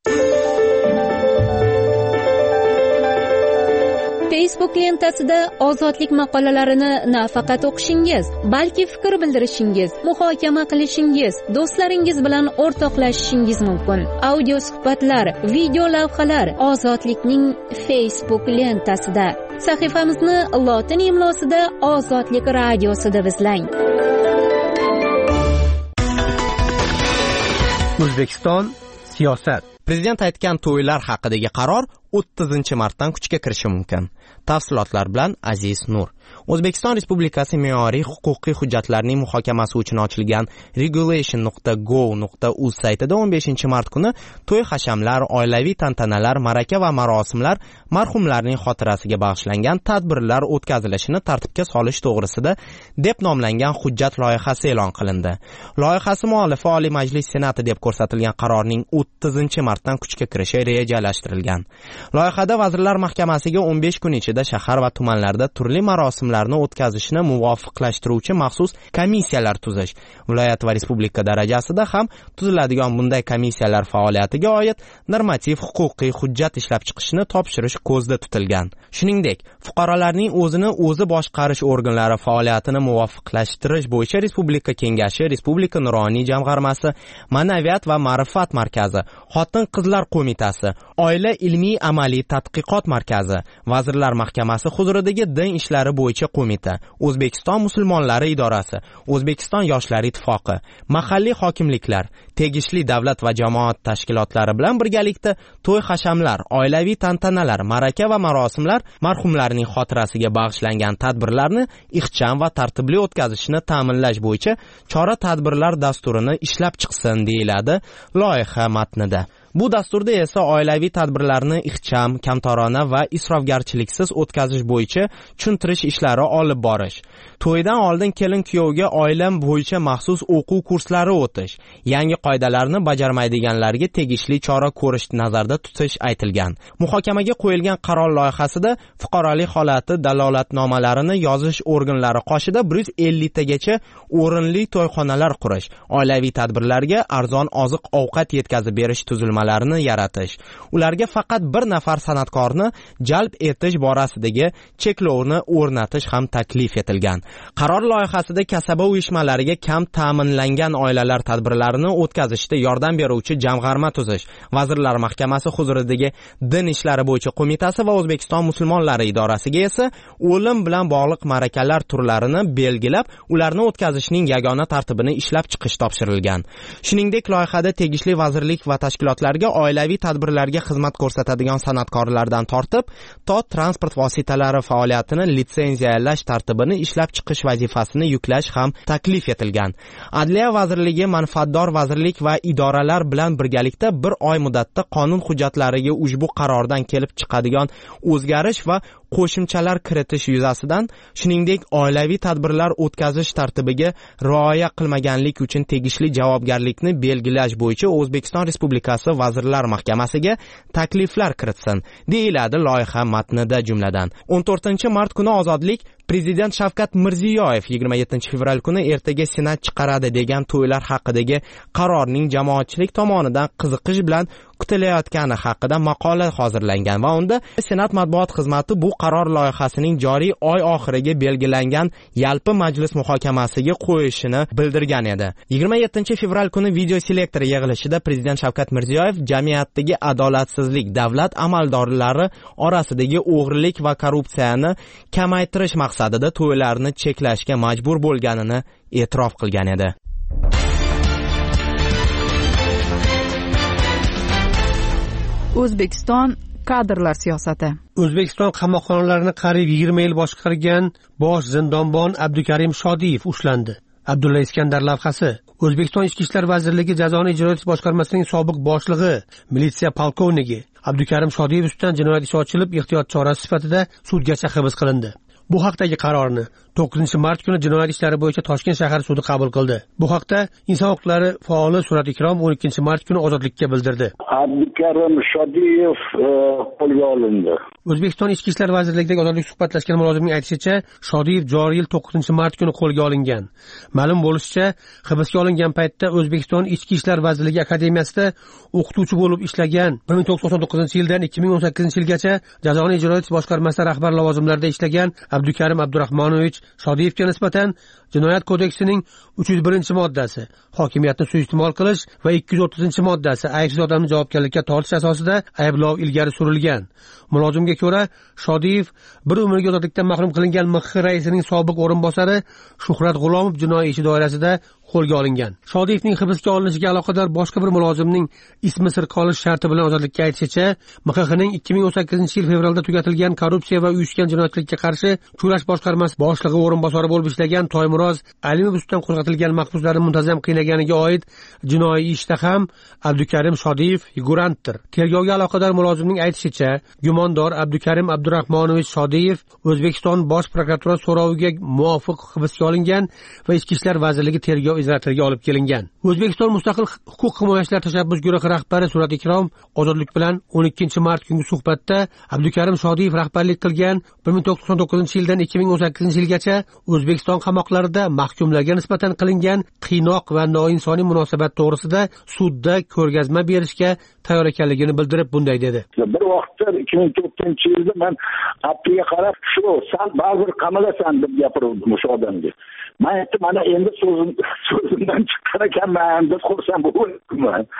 Facebook lentasida Ozodlik maqolalarini nafaqat o'qishingiz, balki fikr bildirishingiz, muhokama qilishingiz, do'stlaringiz bilan o'rtoqlashishingiz mumkin. Audio suhbatlar, video lavhalar Ozodlikning Facebook lentasida. Sahifamizni lotin imlosida Ozodlik radiosi deb izlang. O'zbekiston siyosat. Prezident aytgan to'ylar haqidagi qaror o'ttizinchi martdan kuchga kirishi mumkin. Tafsilotlar bilan Aziz Nur. O'zbekiston Respublikasi me'yoriy huquqiy hujjatlarning muhokamasi uchun ochilgan regulation nuqta gov nuqta uz saytida o'n beshinchi mart kuni to'y hashamlar, oilaviy tantanalar, ma'raka va marosimlar, marhumlarning xotirasiga bag'ishlangan tadbirlar o'tkazilishini tartibga solish to'g'risida deb nomlangan hujjat loyihasi e'lon qilindi. Loyihasi muallifi Oliy Majlis Senati deb ko'rsatilgan qarorning o'ttizinchi martdan kuchga kirishi rejalashtirilgan. Loyihada Vazirlar Mahkamasiga o'n besh kun ichida shahar va tumanlarda turli marosimlarni o'tkazishni muvofiqlashtiruvchi maxsus komissiyalar tuzish, viloyat va respublika darajasida ham tuziladigan bunday komissiyalar faoliyatiga oid normativ huquqiy hujjat ishlab chiqishni topshirish ko'zda tutilgan. Shuningdek, fuqarolarning o'zini o'zi boshqarish organlari faoliyatini muvofiqlashtirish bo'yicha Respublika Kengashi, Respublika Nuroniy jamg'armasi, Ma'naviyat va ma'rifat markazi, Xotin-qizlar qo'mitasi, Oila ilmiy amaliy tadqiqot markazi, Vazirlar Vazirlar Mahkamasi huzuridagi din ishlari bo'yicha qo'mita, O'zbekiston musulmonlari idorasi, O'zbekiston yoshlar ittifoqi, mahalliy hokimliklar, tegishli davlat va jamoat tashkilotlari bilan birgalikda to'y hashamlar, oilaviy tantanalar, ma'raka va marosimlar, marhumlarning xotirasiga bag'ishlangan tadbirlarni ixcham va tartibli o'tkazishni ta'minlash bo'yicha chora-tadbirlar dasturini ishlab chiqsin deyiladi loyiha matnida. Bu dasturda esa oilaviy tadbirlarni ixcham, kamtarona va isrofgarchiliksiz o'tkazish bo'yicha tushuntirish ishlari olib borish, to'ydan oldin kelin-kuyovga oilam bo'yicha maxsus o'quv kurslari o'tish, yangi qoidalarni bajarmaydiganlarga tegishli chora ko'rish nazarda tutish aytilgan. Muhokamaga qo'yilgan qaror loyihasida fuqarolik holati dalolatnomalarini yozish organlari qoshida bir yuz ellik tagacha o'rinli to'yxonalar qurish, oilaviy tadbirlarga arzon oziq-ovqat yetkazib berish tuzilmalari larini yaratish, ularga faqat bir nafar san'atkorni jalb etish borasidagi cheklovni o'rnatish ham taklif etilgan. Qaror loyihasida kasaba uyushmalariga kam ta'minlangan oilalar tadbirlarini o'tkazishda yordam beruvchi jamg'arma tuzish, Vazirlar Mahkamasi huzuridagi din ishlari bo'yicha qo'mitasi va O'zbekiston musulmonlari idorasiga esa o'lim bilan bog'liq ma'rakalar turlarini belgilab, ularni o'tkazishning yagona tartibini ishlab chiqish topshirilgan. Shuningdek, loyihada tegishli vazirlik va tashkilotlar oilaviy tadbirlarga xizmat ko'rsatadigan san'atkorlardan tortib to transport vositalari faoliyatini litsenziyalash tartibini ishlab chiqish vazifasini yuklash ham taklif etilgan. Adliya vazirligi manfaatdor vazirlik va idoralar bilan birgalikda bir oy muddatda qonun hujjatlariga ushbu qarordan kelib chiqadigan o'zgarish va qo'shimchalar kiritish yuzasidan, shuningdek oilaviy tadbirlar o'tkazish tartibiga rioya qilmaganlik uchun tegishli javobgarlikni belgilash bo'yicha O'zbekiston Respublikasi Vazirlar Mahkamasiga takliflar kiritsin, deyiladi loyiha matnida. Jumladan o'n to'rtinchi mart kuni ozodlik Prezident Shavkat Mirziyoyev yigirma yettinchi fevral kuni ertaga Senat chiqaradi degan to'ylar haqidagi qarorning jamoatchilik tomonidan qiziqish bilan kutilayotgani haqida maqola hozirlangan va unda Senat matbuot xizmati bu qaror loyihasining joriy oy oxiriga belgilangan yalpi majlis muhokamasiga qo'yishini bildirgan edi. yigirma yettinchi fevral kuni video selektor yig'ilishida Prezident Shavkat Mirziyoyev jamiyatdagi adolatsizlik, davlat amaldorlari orasidagi o'g'rilik va korrupsiyani kamaytirish maqsadida to'ylarni cheklashga majbur bo'lganini e'tirof qilgan edi. O'zbekiston kadrlar siyosati. O'zbekiston qamoqxonalarini qariyb yigirma yil boshqargan bosh zindonbon Abdukarim Shodiyev ushlandi. Abdulla Iskandar lavhasi. O'zbekiston Ichki ishlar vazirligi jazoni ijro etish boshqarmasining sobiq boshlig'i, militsiya polkovniki Abdukarim Shodiyev ustidan jinoyat ishi ochilib, ehtiyot chorasi sifatida sudgacha hibs qilindi. Bu haqdagi qarorni to'qqizinchi mart kuni jinoyat ishlari bo'yicha Toshkent shahar sudi qabul qildi. Bu haqda inson huquqlari faoli Surat Ikrom o'n ikkinchi mart kuni ozodlikka bildirdi. Abdukarim Shodiyev qo'lga olindi. O'zbekiston Ichki ishlar vazirligidagi ozodlik suhbatlashgan mulozimning aytishicha, Shodiyev joriy yil to'qqizinchi mart kuni qo'lga olingan. Ma'lum bo'lishicha, hibsga olingan paytda O'zbekiston Ichki ishlar vazirligi akademiyasida o'qituvchi bo'lib ishlagan. bir ming to'qqiz yuz to'qson to'qqizinchi yildan ikki ming o'n sakkizinchi yilgacha jazoni ijro etish boshqarmasida rahbar lavozimlarida ishlagan Abdukarim Abdurahmonovich Shodiyevga nisbatan Jinoyat kodeksining uch yuz birinchi moddasi, hokimiyatni suiiste'mol qilish va ikki yuz o'ttizinchi moddasi aybsiz odamni javobgarlikka tortish asosida ayblov ilgari surilgan. Mulozimga ko'ra, Shodiyev bir umrga ozodlikdan mahrum qilingan M X raisining sobiq o'rinbosari Shuhrat G'ulomov jinoiy ishi doirasida qo'lga olingan. Shodiyevning hibsga olinishiga aloqador boshqa bir mulozimning ismi sir qolish sharti bilan ozodlikka aytishicha, M X ning ikki ming o'n sakkizinchi yil fevralda tugatilgan korrupsiya va uyushgan jinoyatchilikka qarshi kurash boshqarmasi boshlig'i o'rinbosari bo'lib ishlagan Toymuroz Alimov ustidan qo'zg'atilgan mahbuslarni muntazam qiynaganiga oid jinoiy ishda ham Abdukarim Shodiyev figurantdir. Tergovga aloqador mulozimning aytishicha, gumondor Abdukarim Abdurahmonovich Shodiyev O'zbekiston Bosh prokuratura so'roviga muvofiq hibsga olingan va Ichki ishlar vazirligi tergov izolyatoriga olib kelingan. O'zbekiston Mustaqil huquq himoyachilar tashabbus guruhi rahbari Surat Ikrom ozodlik bilan o'n ikkinchi mart kungi suhbatda Abdukarim Shodiyev rahbarlik qilgan bir ming to'qqiz yuz to'qson to'qqizinchi yildan ikki ming o'n sakkizinchi yilgacha O'zbekiston qamoqlarida mahkumlarga nisbatan qilingan qiynoq va noinsoniy munosabat to'g'risida sudda ko'rgazma berishga tayyor ekanligini bildirib bunday dedi. Bir vaqtda ikki ming to'rtinchi yilda men appiga qarab, shu san ba'zi qamalasan deb gapirdim o'sha odamga. Men aytdim, mana endi so'zim so'zimdan chiqqan ekanman deb xursand bo'ldim.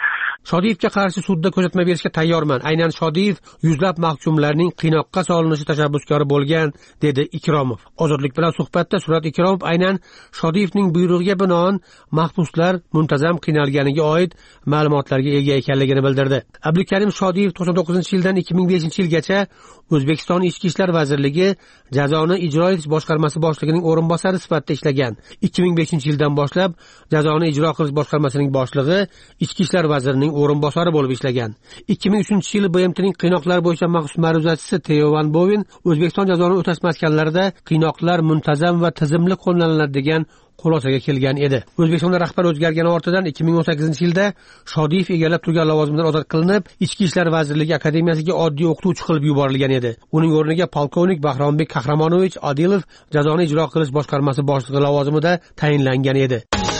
Shodiyevga qarshi sudda ko'rsatma berishga tayyorman. Aynan Shodiyev yuzlab mahkumlarning qiynoqqa solinishi tashabbuskori bo'lgan, dedi Ikromov. Ozodlik bilan suhbatda Surat Ikromov aynan Shodiyevning buyrug'iga binoan mahbuslar muntazam qiynalganiga oid ma'lumotlarga ega ekanligini bildirdi. Abdukarim Shodiyev to'qson to'qqizinchi yildan ikki ming beshinchi yilgacha O'zbekiston Ichki ishlar vazirligi jazoni ijro etish boshqarmasi boshlig'ining o'rinbosari sifatida ishlagan. ikki ming beshinchi yildan boshlab jazoni ijro qilish boshqarmasining boshlig'i, Ichki ishlar vazirining o'rinbosari bo'lib ishlagan. ikki ming uchinchi yili B M Tning qiynoqlar bo'yicha maxsus ma'ruzachisi Theo Van Boven O'zbekiston jazoni o'tash maskanlarida qiynoqlar muntazam va tizimli qo'llaniladi degan xulosaga kelgan edi. O'zbekistonda rahbar o'zgargani ortidan ikki ming o'n sakkizinchi yilda Shodiyev egallab turgan lavozimidan ozod qilinib, Ichki ishlar vazirligi akademiyasiga oddiy o'qituvchi qilib yuborilgan edi. Uning o'rniga polkovnik Bahrombek Qahramonovich Odilov jazoni ijro qilish boshqarmasi boshlig'i lavozimida tayinlangan edi.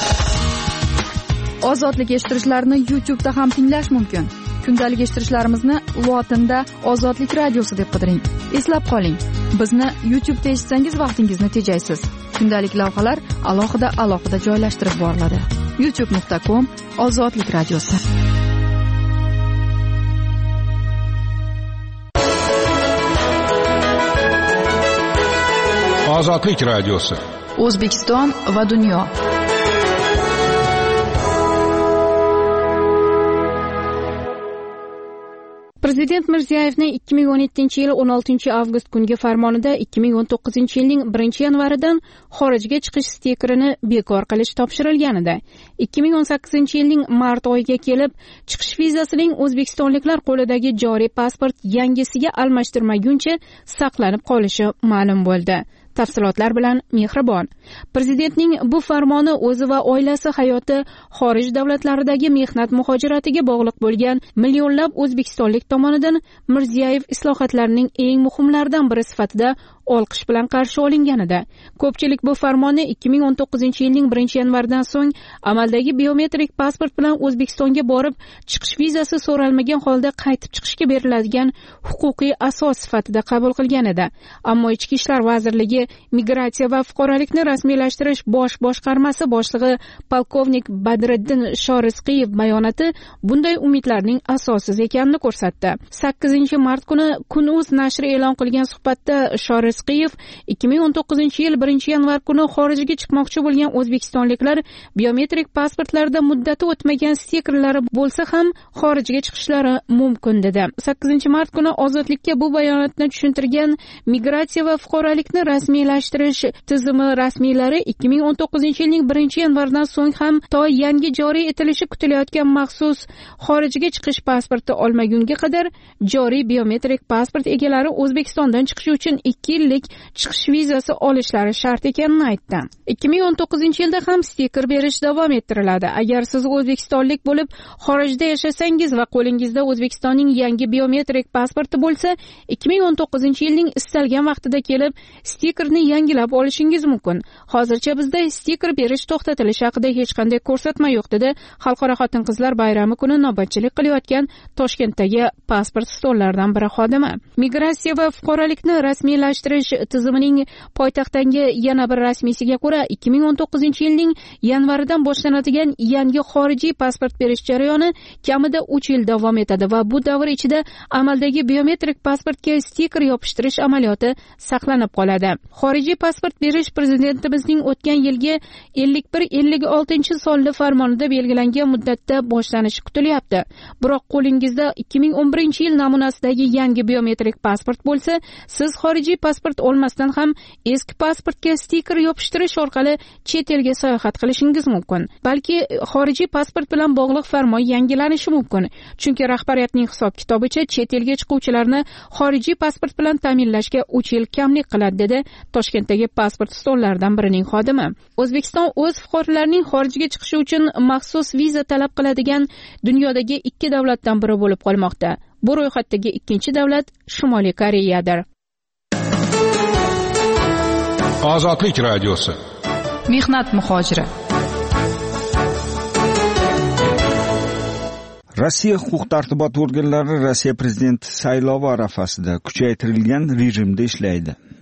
Ozodlik eshittirishlarni YouTube'da ham tinglash mumkin. Kundalik eshittirishlarimizni lotinda Ozodlik radiosi deb qidiring. Eslab qoling, bizni YouTube'da eshitsangiz vaqtingizni tejaysiz. Kundalik lavhalar alohida alohida joylashtirib boriladi. youtube nuqta com Ozodlik radiosi. Ozodlik radiosi. O'zbekiston va dunyo. Prezident Mirziyoyevning ikki ming o'n yettinchi yil o'n oltinchi avgust kungi farmonida ikki ming o'n to'qqizinchi yilning birinchi yanvaridan xorijga chiqish stikerini bekor qilish topshirilgan edi. ikki ming o'n sakkizinchi yilning mart oyiga kelib, chiqish vizasining o'zbekistonliklar qo'lidagi joriy pasport yangisiga almashtirmaguncha saqlanib qolishi ma'lum bo'ldi. Tafsilotlar bilan Mehribon. Prezidentning bu farmoni o'zi va oilasi hayoti xorij davlatlaridagi mehnat muhojiratiga bog'liq bo'lgan millionlab o'zbekistonlik tomonidan Mirziyoyev islohotlarining eng muhimlaridan biri sifatida olqish bilan qarshi olinganida. Ko'pchilik bu farmonni ikki ming o'n to'qqizinchi yilning birinchi yanvaridan so'ng amaldagi biometrik pasport bilan O'zbekistonga borib, chiqish vizasi so'ralmagan holda qaytib chiqishga beriladigan huquqiy asos sifatida qabul qilgan edi. Ammo Ichki ishlar vazirligi Migratsiya va fuqarolikni rasmiylashtirish bosh boshqarmasi boshlig'i polkovnik Badriddin Shorizqiyev bayonoti bunday umidlarning asossiz ekanini ko'rsatdi. sakkizinchi mart kuni Kun.uz nashri e'lon qilgan suhbatda Shorizqiyev ikki ming o'n to'qqizinchi yil birinchi yanvar kuni xorijga chiqmoqchi bo'lgan o'zbekistonliklar biometrik pasportlarida muddati o'tmagan stikerlari bo'lsa ham xorijga chiqishlari mumkin dedi. sakkizinchi mart kuni Ozodlikka bu bayonotni tushuntirgan Migratsiya va fuqarolikni rasmiylashtirish tizimi rasmiylari ikki ming o'n to'qqizinchi yilning birinchi yanvaridan so'ng ham to yangi joriy etilishi kutilayotgan maxsus xorijga chiqish pasporti olmagunga qadar joriy biometrik pasport egalari O'zbekistondan chiqish uchun ikki yillik chiqish vizasi olishlari shart ekanini aytdi. ikki ming o'n to'qqizinchi yilda ham stiker berish davom ettiriladi. Agar siz o'zbekistonlik bo'lib xorijda yashasangiz va qo'lingizda O'zbekistonning yangi biometrik pasporti bo'lsa, ikki ming o'n to'qqizinchi yilning istalgan vaqtida kelib stikerni yangilab olishingiz mumkin. Hozircha bizda stiker berish to'xtatilishi haqida hech qanday ko'rsatma yo'q dedi Xalqaro xotin-qizlar bayrami kuni navbatchilik qilayotgan Toshkentdagi pasport stollaridan biri xodimi. Migratsiya va fuqarolikni rasmiylashtirish tizimining poytaxtdagi yana bir rasmiysiga ko'ra ikki ming o'n to'qqizinchi yilning yanvaridan boshlanadigan yangi xorijiy pasport berish jarayoni kamida uch yil davom etadi va bu davr ichida amaldagi biometrik pasportga stiker yopishtirish amaliyoti saqlanib qoladi. Xorijiy pasport berish prezidentimizning o'tgan yilgi ellik bir ellik oltinchi sonli farmonida belgilangan muddatda boshlanishi kutilyapti. Biroq qo'lingizda ikki ming o'n birinchi yil namunasidagi yangi biometrik pasport bo'lsa, siz xorijiy pasport olmasdan ham eski pasportga stiker yopishtirish orqali chet elga sayohat qilishingiz mumkin. Balki xorijiy pasport bilan bog'liq farmon yangilanishi mumkin. Chunki rahbariyatning hisob-kitobicha chet elga chiquvchilarni xorijiy pasport bilan ta'minlashga uch yil kamlik qiladi dedi Toshkentdagi pasport stollaridan birining xodimi. O'zbekiston o'z fuqarolarining xorijga chiqishi uchun maxsus viza talab qiladigan dunyodagi ikki davlatdan biri bo'lib qolmoqda. Bu ro'yxatdagi ikkinchi davlat Shimoliy Koreyadir. Ozodlik radiosi. Mehnat muhojiri. Rossiya huquq-tartibot organlari Rossiya prezidenti saylovi arafasida kuchaytirilgan rejimda ishlaydi.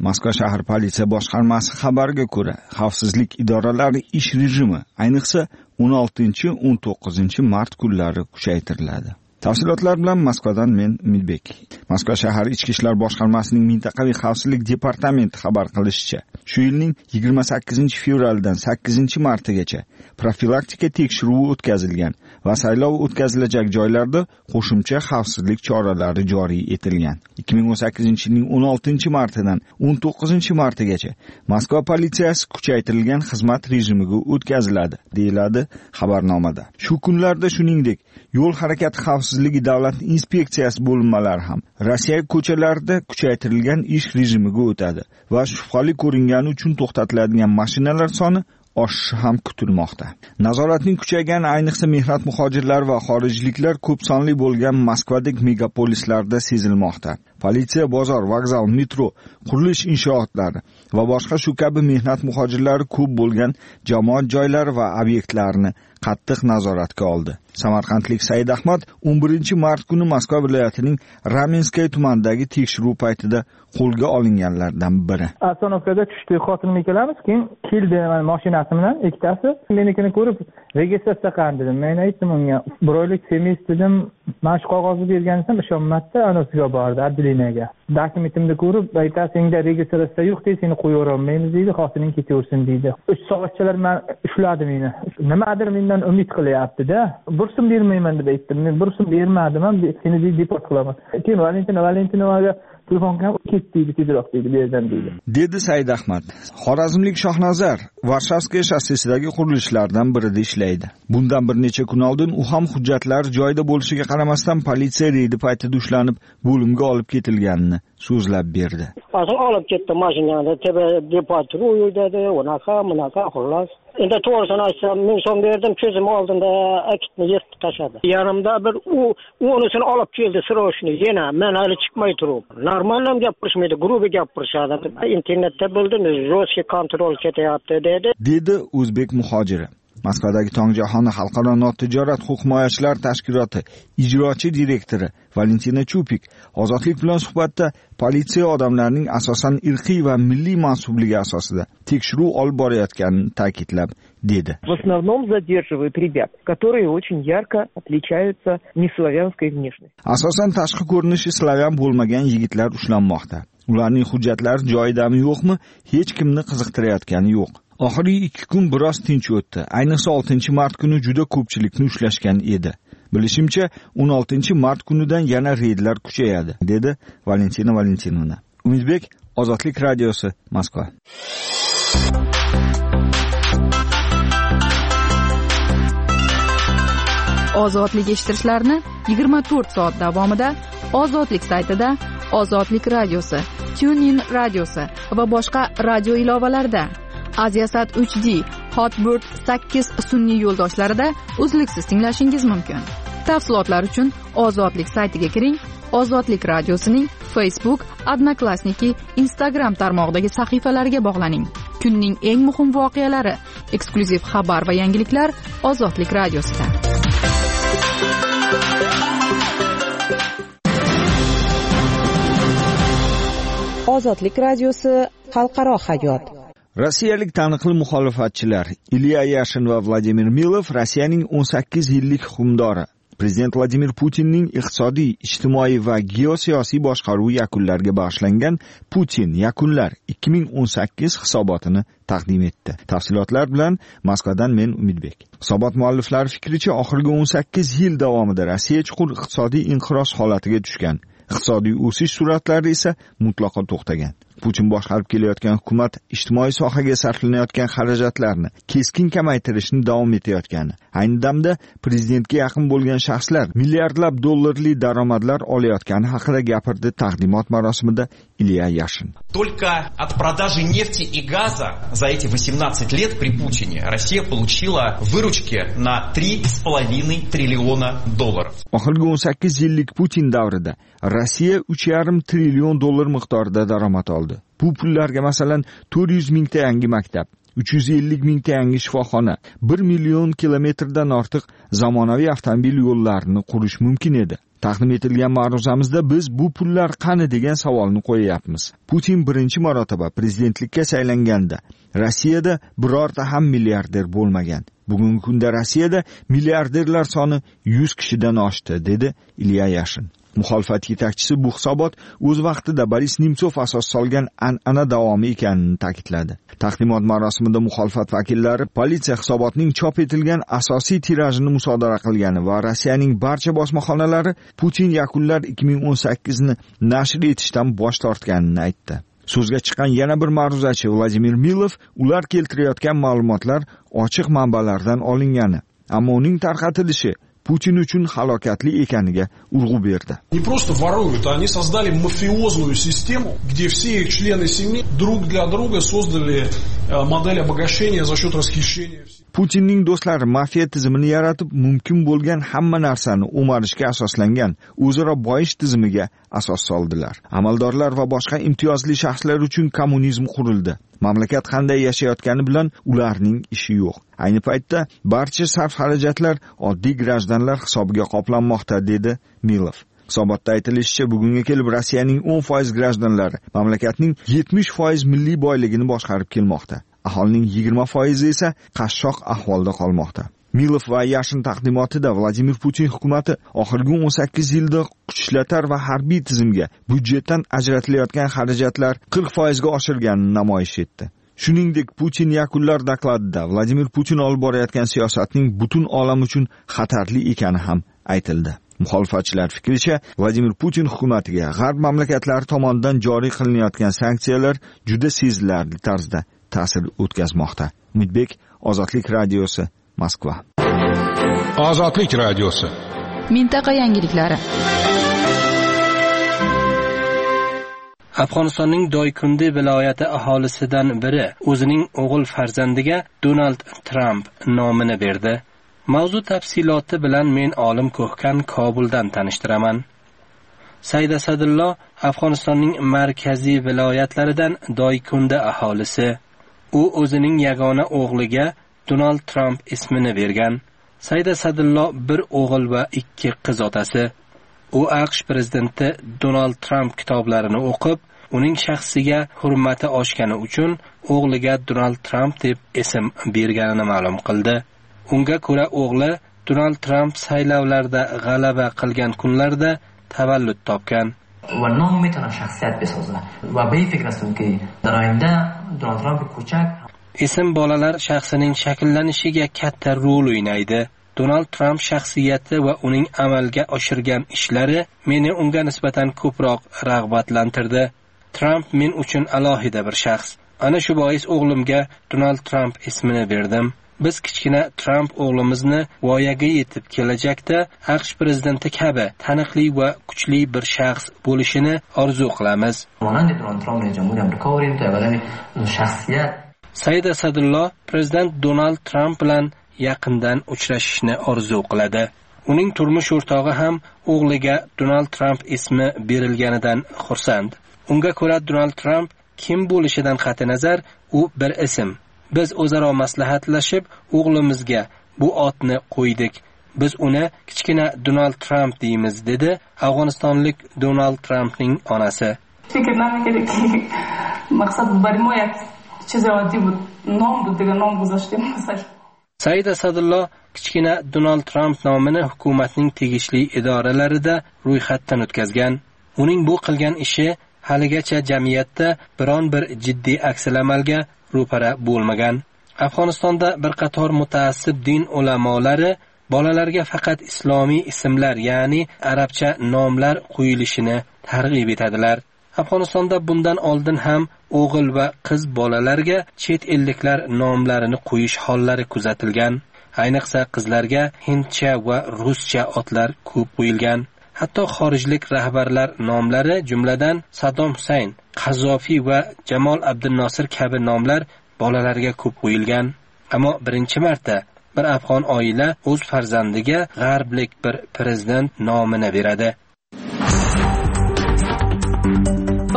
Moskva shahar politsiya boshqarmasi xabariga ko'ra, xavfsizlik idoralari ish rejimi ayniqsa o'n oltinchi o'n to'qqizinchi mart kunlari kuchaytiriladi. Tafsilotlar bilan Moskvadan men Umidbek. Moskva shahar ichki ishlar boshqarmasining mintaqaviy xavfsizlik departamenti xabar qilishicha, shu yilning yigirma sakkizinchi fevraldan sakkizinchi martigacha profilaktika tekshiruvi o'tkazilgan va saylov o'tkazilajak joylarda qo'shimcha xavfsizlik choralari joriy etilgan. ikki ming o'n sakkizinchi yilning o'n oltinchi martidan o'n to'qqizinchi martigacha Moskva politsiyasi kuchaytirilgan xizmat rejimiga o'tkaziladi, deyiladi xabarnomada. Shu kunlarda shuningdek, yo'l harakati xavfsizligi davlat inspeksiyasi bo'linmalari ham Rossiya ko'chalarida kuchaytirilgan ish rejimiga o'tadi va shubhali ko'ringani uchun to'xtatiladigan mashinalar soni oshishi ham kutilmoqda. Nazoratning kuchaygani ayniqsa mehnat muhojirlari va xorijliklar ko'p sonli bo'lgan Moskvadek megapolislarda sezilmoqda. Politsiya, bozor, vokzal, metro, qurilish inshootlari va boshqa shu kabi mehnat muhojirlari ko'p bo'lgan jamoat joylari va obyektlarni qattiq nazoratga oldi. Samarqandlik Said Ahmad o'n birinchi mart kuni Moskva viloyatining Ramenskaya tumanidagi tekshiruv paytida qo'lga olinganlardan biri. Astanovkada tushdi, xotinim ikkalamiz, keyin keldi mana mashinasi bilan ikkitasi. Menikini ko'rib, registratsiya qilgan dedim. Men aytdim unga, bir oylik semis dedim, mana shu qog'ozni bergansam ishonmadi, anasiga bordi, adlinaga. Dokumentimni ko'rib, aytadi, senga registratsiya yo'q, deydi, seni qo'yib yubormaymiz deydi, xotining ketaversin deydi. uch soatchalar men ushladi meni. Nimadir mendan umid qilyapti-da. Bursim bermayman deb aytdim. Men bursim bermadim, ham seni deport qilaman. Keyin Valentina Valentinovaga telefonga ketdi deydi, tezroq deydi, berdan deydi. Dedi Said Ahmad. Xorazmlik Shohnazar Varshavskiy shossesidagi qurilishlardan birida ishlaydi. Bundan bir necha kun oldin u ham hujjatlar joyida bo'lishiga qaramasdan politsiya reydi paytida ushlanib, bo'limga olib ketilganini so'zlab berdi. Asıl olib ketdi mashinada, tebe depatruy dedi, unaqa, bunaqa xullas. Endi to'g'risini aytsam, men so'm berdim, ko'zim oldinda akitni yirtib tashladi. Yanimda bir u unisini olib keldi srochni, yana men hali chiqmay turib. Normalam gapirishmaydi, grubi gapirishadi. Internetda bildim, jostki kontrol ketyapti dedi. Dedi o'zbek muhojiri. Moskvadagi Tong jahoni xalqaro notijorat huquq himoyachilar tashkiloti ijrochi direktori Valentina Chupik Ozodlik bilan suhbatda politsiya odamlarning asosan irqiy va milliy mansubligi asosida tekshiruv olib borayotganini ta'kidlab dedi. В основном задерживают ребят, которые очень ярко отличаются неславянской внешностью. Asosan tashqi ko'rinishi slavyan bo'lmagan yigitlar ushlanmoqda. Ularning hujjatlari joyidami yo'qmi, hech kimni qiziqtirayotgani yo'q. Oxirgi ikki kun biroz tinch o'tdi. Ayniqsa oltinchi mart kuni juda ko'pchilikni ushlashgan edi. Bilishimcha, o'n oltinchi mart kunidan yana reydlar kuchayadi, dedi Valentina Valentinova. Umidbek, Ozodlik radiosi, Moskva. Ozodlik eshittirishlarini yigirma to'rt soat davomida Ozodlik saytida, Ozodlik radiosi, TuneIn radiosi va boshqa radio ilovalarida, Aziasat uch D, Hotbird sakkiz sun'iy yo'ldoshlarida uzluksiz tinglashingiz mumkin. Tafsilotlar uchun Ozodlik saytiga kiring. Ozodlik radiosining Facebook, Odnoklassniki, Instagram tarmog'idagi sahifalariga bog'laning. Kunning eng muhim voqealari, eksklyuziv xabar va yangiliklar Ozodlik radiosida. Ozodlik radiosi, xalqaro hayot. Rossiyalik taniqli muxolifatchilar Ilya Yashin va Vladimir Milov Rossiyaning o'n sakkiz yillik hukmdori Prezident Vladimir Putinning iqtisodiy, ijtimoiy va geosiyosiy boshqaruvi yakunlariga bag'ishlangan Putin yakunlar ikki ming o'n sakkiz hisobotini taqdim etdi. Tafsilotlar bilan Moskvadan men Umidbek. Hisobot mualliflari fikricha, oxirgi o'n sakkiz yil davomida Rossiya chuqur iqtisodiy inqiroz holatiga tushgan. Iqtisodiy o'sish sur'atlari esa mutlaqo to'xtagan. Putin boshqarib kelayotgan hukumat ijtimoiy sohaga sarflanayotgan xarajatlarni keskin kamaytirishni davom etayotgani. Ayni damda prezidentga yaqin bo'lgan shaxslar milliardlab dollarli daromadlar olayotgani haqida gapirdi taqdimot marosimida Ilya Yashin. Только от продажи нефти и газа за эти восемнадцать лет при Путине Россия получила выручки на три с половиной триллиона долларов. Oxirgi o'n sakkiz yillik Putin davrida Rossiya uch yarim trillion dollar miqdorida daromad oldi. Bu pullarga masalan to'rt yuz mingta yangi maktab, uch yuz ellik mingta yangi shifoxona, bir million kilometrdan ortiq zamonaviy avtomobil yo'llarini qurish mumkin edi. Taqdim etilgan ma'ruzamizda biz bu pullar qani degan savolni qo'yapmiz. Putin birinchi marotaba prezidentlikka saylanganda Rossiyada birorta ham milliarder bo'lmagan. Bugungi kunda Rossiyada milliarderlar soni yuz kishidan oshdi, dedi Ilya Yashin. Muxolifat yetakchisi bu hisobot o'z vaqtida Boris Nemtsov asos solgan an'ana davomi ekanini ta'kidladi. Taqdimot marosimida muxolifat vakillari politsiya hisobotning chop etilgan asosiy tirajini musodara qilgani va Rossiyaning barcha bosmaxonalari Putin yakunlar ikki ming o'n sakkiz ni nashr etishdan bosh tortganini aytdi. So'zga chiqqan yana bir ma'ruzachi Vladimir Milov ular keltirayotgan ma'lumotlar ochiq manbalardan olingani, ammo uning tarqatilishi Putin uchun halokatli ekaniga urg'u berdi. Не просто воруют, они создали мафиозную систему, где все их члены семьи друг для друга создали модель обогащения за счет расхищения. Putinning do'stlari mafiya tizimini yaratib, mumkin bo'lgan hamma narsani o'marishga asoslangan o'zaro boyish tizimiga asos soldilar. Amaldorlar va boshqa imtiyozli shaxslar uchun kommunizm qurildi. Mamlakat qanday yashayotgani bilan ularning ishi yo'q. Ayni paytda barcha sarf-xarajatlar oddiy grajdanlar hisobiga qoplanmoqda, dedi Milov. Hisobotda aytilishicha, bugunga kelib Rossiyaning o'n foiz grajdanlari mamlakatning yetmish foiz milliy boyligini boshqarib kelmoqda. Aholining yigirma foizi esa qashshoq ahvolda qolmoqda. Milov va Yashin taqdimotida Vladimir Putin hukumatı oxirgi o'n sakkiz yilda kuch ishlatar va harbiy tizimga byudjetdan ajratilayotgan xarajatlar qirq foizga oshirganini namoyish etdi. Shuningdek, Putin yakunlar dokladida Vladimir Putin olib borayotgan siyosatning butun olam uchun xatarli ekani ham aytildi. Muxolifatchilar fikricha, Vladimir Putin hukumatiga g'arb mamlakatlari tomonidan joriy qilinayotgan sanksiyalar juda sezilarli tarzda ta'sir o'tkazmoqda. Umidbek, Ozodlik radiosi, Moskva. Ozodlik radiosi. Mintaqa yangiliklari. Afg'onistonning Doykundi viloyati aholisidan biri o'zining o'g'il farzandiga Donald Trump nomini berdi. Mavzu tafsiloti bilan men olim Ko'hkan Kobuldan tanishtiraman. Said Asadullo Afg'onistonning markaziy viloyatlaridan Doykundi aholisi. U o'zining yagona o'g'liga Donald Trump ismini bergan. Said Asadullo bir o'g'il va ikki qiz otasi. U AQSh prezidenti Donald Trump kitoblarini o'qib, uning shaxsiga hurmati oshgani uchun o'g'liga Donald Trump deb ism berganini ma'lum qildi. Unga ko'ra o'g'li Donald Trump saylovlarda g'alaba qilgan kunlarda tavallud topgan. و نام میتونه شخصیت بسازه و به این فکر هستم که در آینده دونالد ترامپ کوچک ism bolalar shaxsining shakllanishiga katta rol o'ynaydi. Donald Trump shaxsiyati va uning amalga oshirgan ishlari meni unga nisbatan ko'proq rag'batlantirdi. Trump men uchun alohida bir shaxs. Ana shu bois o'g'limga Donald Trump ismini berdim. Biz kichkina Trump o'g'limizni voyaga yetib kelajakda AQSh prezidenti kabi taniqli va kuchli bir shaxs bo'lishini orzu qilamiz. Said Asadullo prezident Donald Trump bilan yaqindan uchrashishni orzu qiladi. Uning turmush o'rtog'i ham o'g'liga Donald Trump ismi berilganidan xursand. Unga ko'ra Donald Trump kim bo'lishidan qat'i nazar u bir ism. Biz o'zaro maslahatlashib o'g'limizga bu otni qo'ydik. Biz uni kichkina Donald Trump deymiz, dedi Afg'onistonlik Donald Trumpning onasi. Fikrlarim kerakki, maqsad barmoya چیز عادی بود نام بود دیگه نام گذاشتیم مثلا. Said Asadullo kichkina Donald Trump nomini hukumatning tegishli idoralarida ro'yxatdan o'tkazgan. Uning bu qilgan ishi haligacha jamiyatda biron bir jiddiy aksilamalga ro'para bo'lmagan. Afg'onistonda bir qator mutaassib din ulamolari bolalarga faqat islomiy ismlar, ya'ni arabcha nomlar qo'yilishini targ'ib etadilar. Afg'onistonda bundan oldin ham o'g'il va qiz bolalarga chet elliklar nomlarini qo'yish hollari kuzatilgan. Ayniqsa qizlarga hindcha va ruscha otlar ko'p qo'yilgan. Hatto xorijlik rahbarlar nomlari, jumladan Saddam Husayn, Qazofi va Jamol Abdulnosir kabi nomlar bolalarga ko'p qo'yilgan. Ammo birinchi marta bir afg'on oila o'z farzandiga g'arblik bir prezident nomini beradi.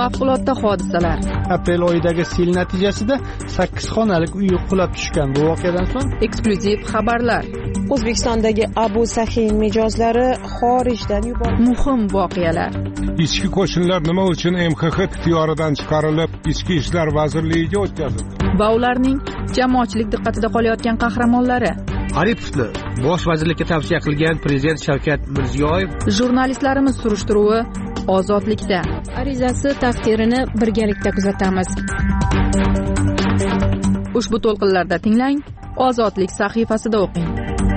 Favqulodda hodisalar. Aprel oyidagi sel natijasida sakkiz xonalik uy qulab tushgan. Bu voqeadan so'ng eksklyuziv xabarlar. O'zbekistondagi Abu Sahin mijozlari xorijdan yuborildi. Muhim voqealar. Ichki qo'shinlar nima uchun M X X ixtiyoridan chiqarilib, Ichki ishlar vazirligiga o'tkazildi? Va ularning jamoatchilik diqqatida qolayotgan qahramonlari. Aripovni bosh vazirlikka tavsiya qilgan prezident Shavkat Mirziyoyev. Jurnalistlarimiz surishtiruvi ozodlikda. Arizasi taqdirini birgalikda kuzatamiz. Ushbu to'lqinlarda tinglang, Ozodlik sahifasida o'qing.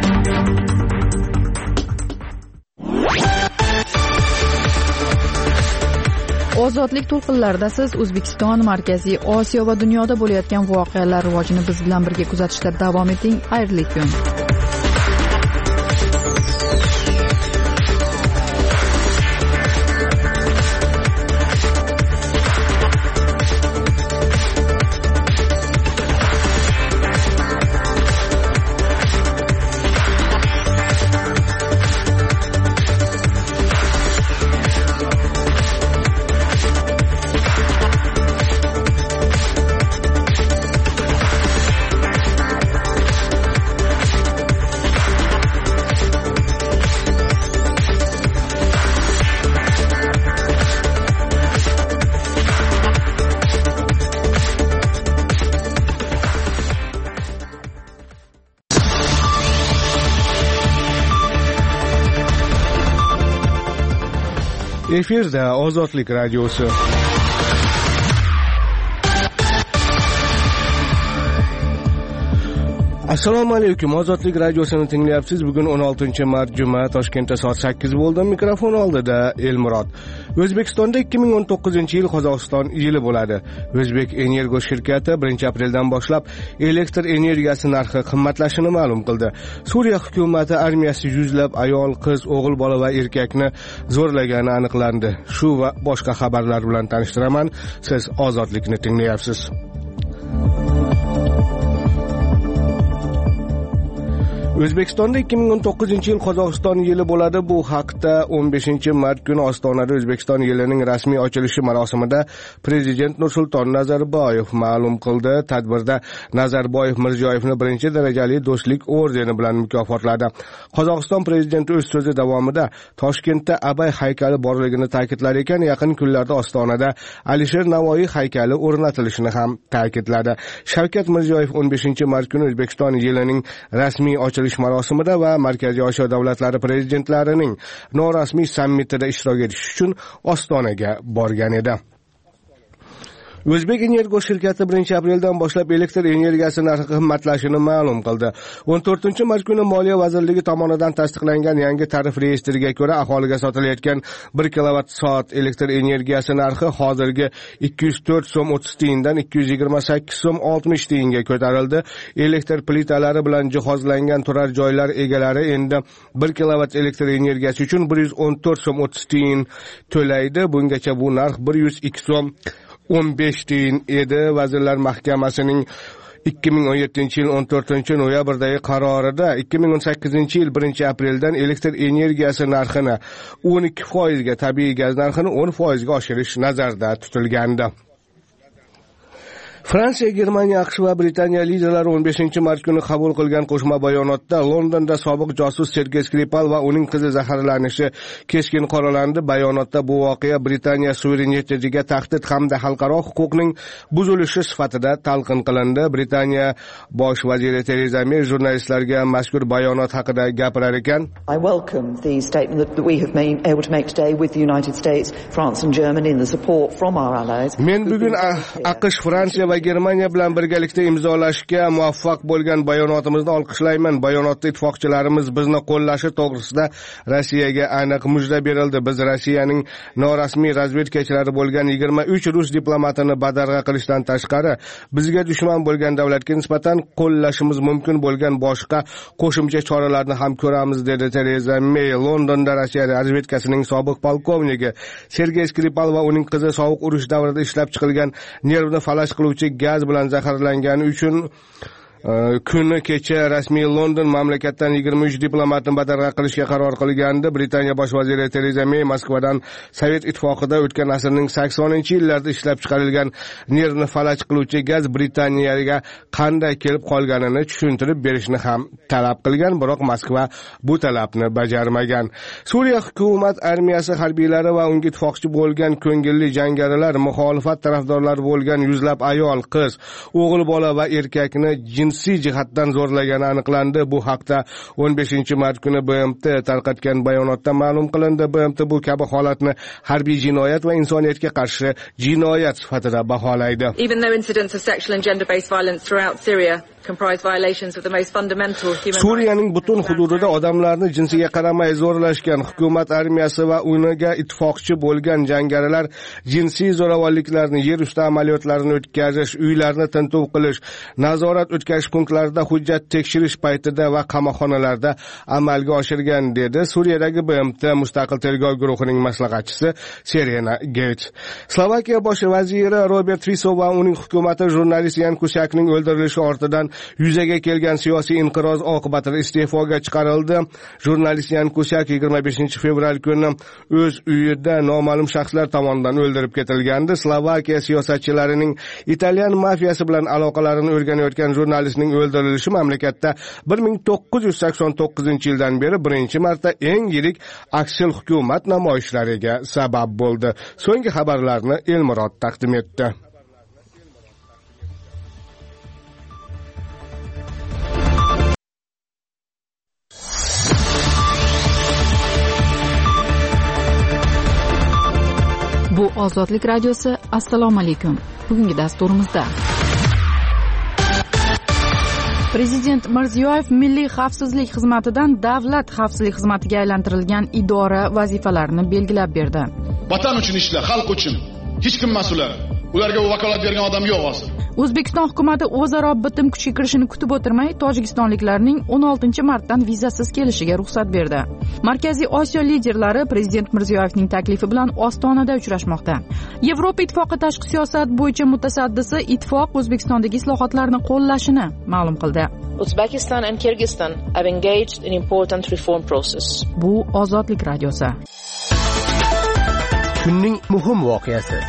Ozodlik to'lqinlarida siz O'zbekiston, Markaziy Osiyo va dunyoda bo'layotgan voqealar rivojini biz bilan birga kuzatishda davom eting. Xayrli kun. Efirda Ozodlik radiosi. Assalomu alaykum. Ozodlik radiosini tinglayapsiz. Bugun o'n oltinchi mart juma, Toshkentda soat sakkiz bo'ldi. Mikrofon oldida Elmurod. O'zbekistonda ikki ming o'n to'qqizinchi yil Qozog'iston yili bo'ladi. O'zbek Energo shirkati birinchi apreldan boshlab elektr energiyasi narxi qimmatlashini ma'lum qildi. Suriya hukumati armiyasi yuzlab ayol, qiz, o'g'il bola va erkakni zo'rlagani aniqlandi. Shu va boshqa xabarlar bilan tanishtiraman. Siz Ozodlikni tinglayapsiz. O'zbekistonda ikki ming o'n to'qqizinchi yil Qozog'iston yili bo'ladi. Bu haqda o'n beshinchi mart kuni Ostonada O'zbekiston yilining rasmiy ochilishi marosimida Prezident Nursulton Nazarboyev ma'lum qildi. Tadbirda Nazarboyev Mirziyoyevni birinchi darajali do'stlik ordeni bilan mukofotladi. Qozog'iston prezidenti o'z so'zi davomida Toshkentda Abay haykali borligini ta'kidlar ekan, yaqin kunlarda Ostonada Alisher Navoiy haykali o'rnatilishini ham ta'kidladi. Shavkat Mirziyoyev o'n beshinchi mart kuni O'zbekiston yilining rasmiy ochilishi marosimida va Markaziy Osiyo davlatlari prezidentlarining norasmiy sammitida ishtirok etish uchun Ostonaga borgan edi. O'zbek Energo shirkati birinchi apreldan boshlab elektr energiyasi narxi qimmatlashini ma'lum qildi. o'n to'rtinchi mart kuni Moliya vazirligi tomonidan tasdiqlangan yangi tarif reyestriga ko'ra aholiga sotilayotgan bir kilovatt soat elektr energiyasi narxi hozirgi ikki yuz to'rt so'm o'ttiz tiyindan ikki yuz yigirma sakkiz so'm oltmish tiyinga ko'tarildi. Elektr plitalari bilan jihozlangan turar joylar egalari endi bir kilovatt elektr energiyasi uchun bir yuz o'n to'rt so'm o'ttiz tiyin to'laydi. Bungacha bu narx bir yuz ikki so'm o'n besh tiyin edi. Vazirlar Mahkamasining ikki ming o'n yettinchi yil o'n to'rtinchi noyabrdagi qarorida ikki ming o'n sakkizinchi yil birinchi apreldan elektr energiyasi narxini o'n ikki foizga, tabiiy gaz narxini o'n foizga oshirish nazarda tutilgandi. Fransiya, Germaniya, AQSh va Britaniya liderlari o'n beshinchi mart kuni qabul qilgan qo'shma bayonotda Londonda sobiq josus Sergey Skripal va uning qizi zaharlanishi keskin qoralandi. Bayonotda bu voqea Britaniya suverenitetiga tahdid hamda xalqaro huquqning buzilishi sifatida talqin qilindi. Britaniya bosh vaziri Tereza May jurnalistlarga mazkur bayonot haqida gapirar ekan. I welcome the statement that we have been able to make today with the United States, France and Germany and the support from our allies. Men bugun AQSh, Fransiya va Germaniya bilan birgalikda imzolashga muvaffaq bo'lgan bayonotimizni olqishlayman. Bayonotda ittifoqchilarimiz bizni qo'llashi to'g'risida Rossiyaga aniq mujda berildi. Biz Rossiyaning norasmiy razvedkachilari bo'lgan yigirma uch rus diplomatini badarg'a qilishdan tashqari, bizga dushman bo'lgan davlatga nisbatan qo'llashimiz mumkin bo'lgan boshqa qo'shimcha choralarni ham ko'ramiz, dedi Tereza May. Londonda Rossiya razvedkasining sobiq polkovniki Sergey Skripal va uning qizi sovuq urush davrida ishlab chiqilgan nervni falash qiluvchi gaz bilan zaharlangani uchun kuni kecha rasmiy London mamlakatdan yigirma uch diplomatni badarg'a qilishga qaror qilgandi. Britaniya bosh vaziri Tereza May Moskvadan Sovet ittifoqida o'tgan asrning saksoninchi yillarida ishlab chiqarilgan nervni falaj qiluvchi gaz Britaniyaga qanday kelib qolganini tushuntirib berishni ham talab qilgan, biroq Moskva bu talabni bajarmagan. Suriya hukumat armiyasi harbiylari va unga ittifoqchi bo'lgan ko'ngilli jangarilar, muxolifat tarafdorlari bo'lgan yuzlab ayol, qiz, o'g'il bola va erkakni jinsiy jihatdan zo'rlagani aniqlandi. Bu haqda o'n beshinchi mart kuni B M T tarqatgan bayonotda ma'lum qilindi. B M T bu kabi holatni harbiy jinoyat va insoniyatga qarshi jinoyat sifatida baholaydi. Even though incidents of sexual and gender-based violence throughout Syria comprise violations of the most fundamental human Suriyaning butun hududida odamlarni jinsiga qaramay zo'rlashgan hukumat armiyasi va uniga ittifoqchi bo'lgan jangarilar jinsiy zo'ravonliklarni, yer usti amaliyotlarini o'tkazish, uylarni tintuv qilish, nazorat o'tkazish punktlarida hujjat tekshirish paytida va qamoqxonalarda amalga oshirgan, dedi Suriyadagi B M T mustaqil tergov guruhining maslahatchisi Serena Gates. Slovakiya bosh vaziri Robert Fico va uning hukumati jurnalist Yan Kusiakning o'ldirilishi ortidan yuzaga kelgan siyosiy inqiroz oqibatida iste'foga chiqarildi. Jurnalist Yan Kusiak yigirma beshinchi fevral kuni o'z uyida noma'lum shaxslar tomonidan o'ldirib ketilgandi. Slovakiya siyosatchilarining italyan mafiyasi bilan aloqalarini o'rganayotgan jurnalistning o'ldirilishi mamlakatda bir ming to'qqiz yuz sakson to'qqizinchi yildan beri birinchi marta eng yirik aksil hukumat namoyishlariga sabab bo'ldi. So'nggi xabarlarni Elmurod taqdim etdi. Bu Ozodlik radiosi. Assalomu alaykum. Bugungi dasturimizda Prezident Mirziyoyev Milliy xavfsizlik xizmatidan Davlat xavfsizlik xizmatiga aylantirilgan idora vazifalarini belgilab berdi. Vatan uchun ishla, xalq uchun. Hech kim mas'ul. Ularga vakolat bergan odam yo'q hozir. O'zbekiston hukumati o'zaro bitim kuchga kirishini kutib o'tirmay, tojikistonliklarning o'n oltinchi martdan vizasiz kelishiga ruxsat berdi. Markaziy Osiyo liderlari Prezident Mirziyoyevning taklifi bilan Ostonada uchrashmoqda. Yevropa ittifoqi tashqi siyosat bo'yicha mutasaddisi ittifoq O'zbekistondagi islohotlarni qo'llashini ma'lum qildi. Uzbekistan and Kyrgyzstan have engaged in important reform process. Bu Ozodlik radiosi. Kunning muhim voqeasi.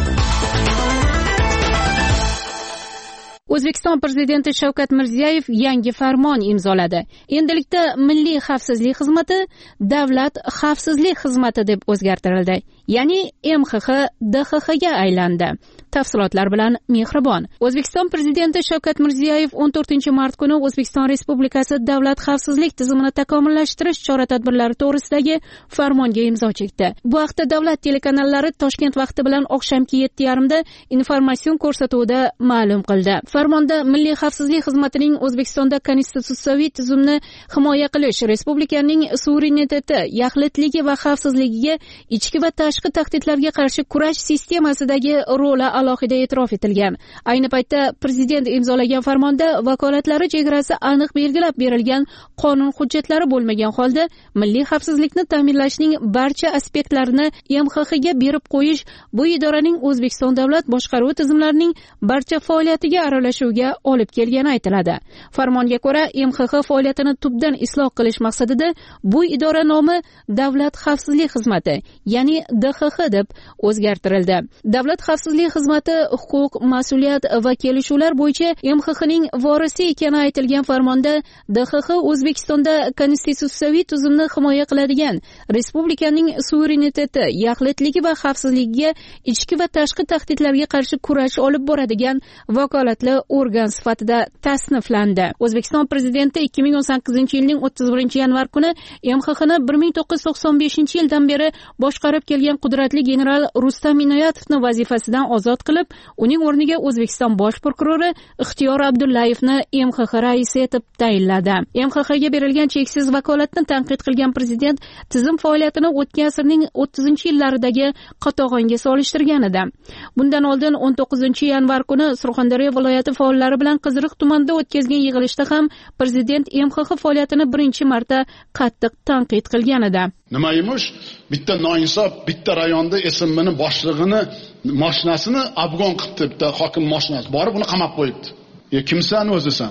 O'zbekiston prezidenti Shavkat Mirziyoyev yangi farmon imzoladi. Endilikda Milliy xavfsizlik xizmati Davlat xavfsizlik xizmati deb o'zgartirildi. Ya'ni M X X D X X ga aylandi. Tafsilotlar bilan Mehribon. O'zbekiston prezidenti Shavkat Mirziyoyev o'n to'rtinchi mart kuni O'zbekiston Respublikasi davlat xavfsizlik tizimini takomillashtirish chora-tadbirlari to'g'risidagi farmonga imzo chekdi. Bu haqda davlat telekanallari Toshkent vaqti bilan oqshomki yetti yarim da informatsion ko'rsatuvida ma'lum qildi. Farmonda Milliy xavfsizlik xizmatining O'zbekistonda konstitutsiyaviy tizimni himoya qilish, respublikaning suvereniteti, yaxlitligi va xavfsizligiga, ichki va tashqi tahdidlarga qarshi kurash sistemasidagi roli alohida e'tirof etilgan. Ayni paytda prezident imzolagan farmonda vakolatlari chegarasi aniq belgilab berilgan qonun hujjatlari bo'lmagan holda milliy xavfsizlikni ta'minlashning barcha aspektlarini M X X ga berib qo'yish bu idoraning O'zbekiston davlat boshqaruvi tizimlarining barcha faoliyatiga aralashuviga olib kelgani aytiladi. Farmonga ko'ra, M X X faoliyatini tubdan isloh qilish maqsadida bu idora nomi Davlat xavfsizlik xizmati, ya'ni D X X deb o'zgartirildi. Davlat xavfsizlik xizmati huquq, mas'uliyat va kelishuvlar bo'yicha M X Xning vorisi ekani aytilgan farmonda D X X O'zbekistonda konstitutsiyaviy tizimni himoya qiladigan, respublikaning suvereniteti, yaxlitligi va xavfsizligiga, ichki va tashqi tahdidlarga qarshi kurash olib boradigan vakolatli organ sifatida tasniflandi. O'zbekiston prezidenti ikki ming o'n sakkizinchi yilning o'ttiz birinchi yanvar kuni M X Xni bir ming to'qqiz yuz to'qson beshinchi yildan beri boshqarib kelgan qudratli general Rustam Inoyatovni vazifasidan ozod qilib, uning o'rniga O'zbekiston bosh prokurori Ixtiyor Abdullayevni M X X raisi etib tayinladi. M X Xga berilgan cheksiz vakolatni tanqid qilgan prezident tizim faoliyatini o'tgan asrning o'ttizinchi yillaridagi qatag'onga solishtirgan edi. Bundan oldin o'n to'qqizinchi yanvar kuni Surxondaryo viloyati faollari bilan Qiziriq tumanida o'tkazgan yig'ilishda ham prezident M X X faoliyatini birinchi marta qattiq tanqid qilgan edi. Nima emish? Bitta noinsof, bitta rayonda S M Mni boshlig'ini mashinasini afg'on qilibdi, bitta hokim mashinasi borib uni qamab qo'yibdi. E kimsan o'zisan?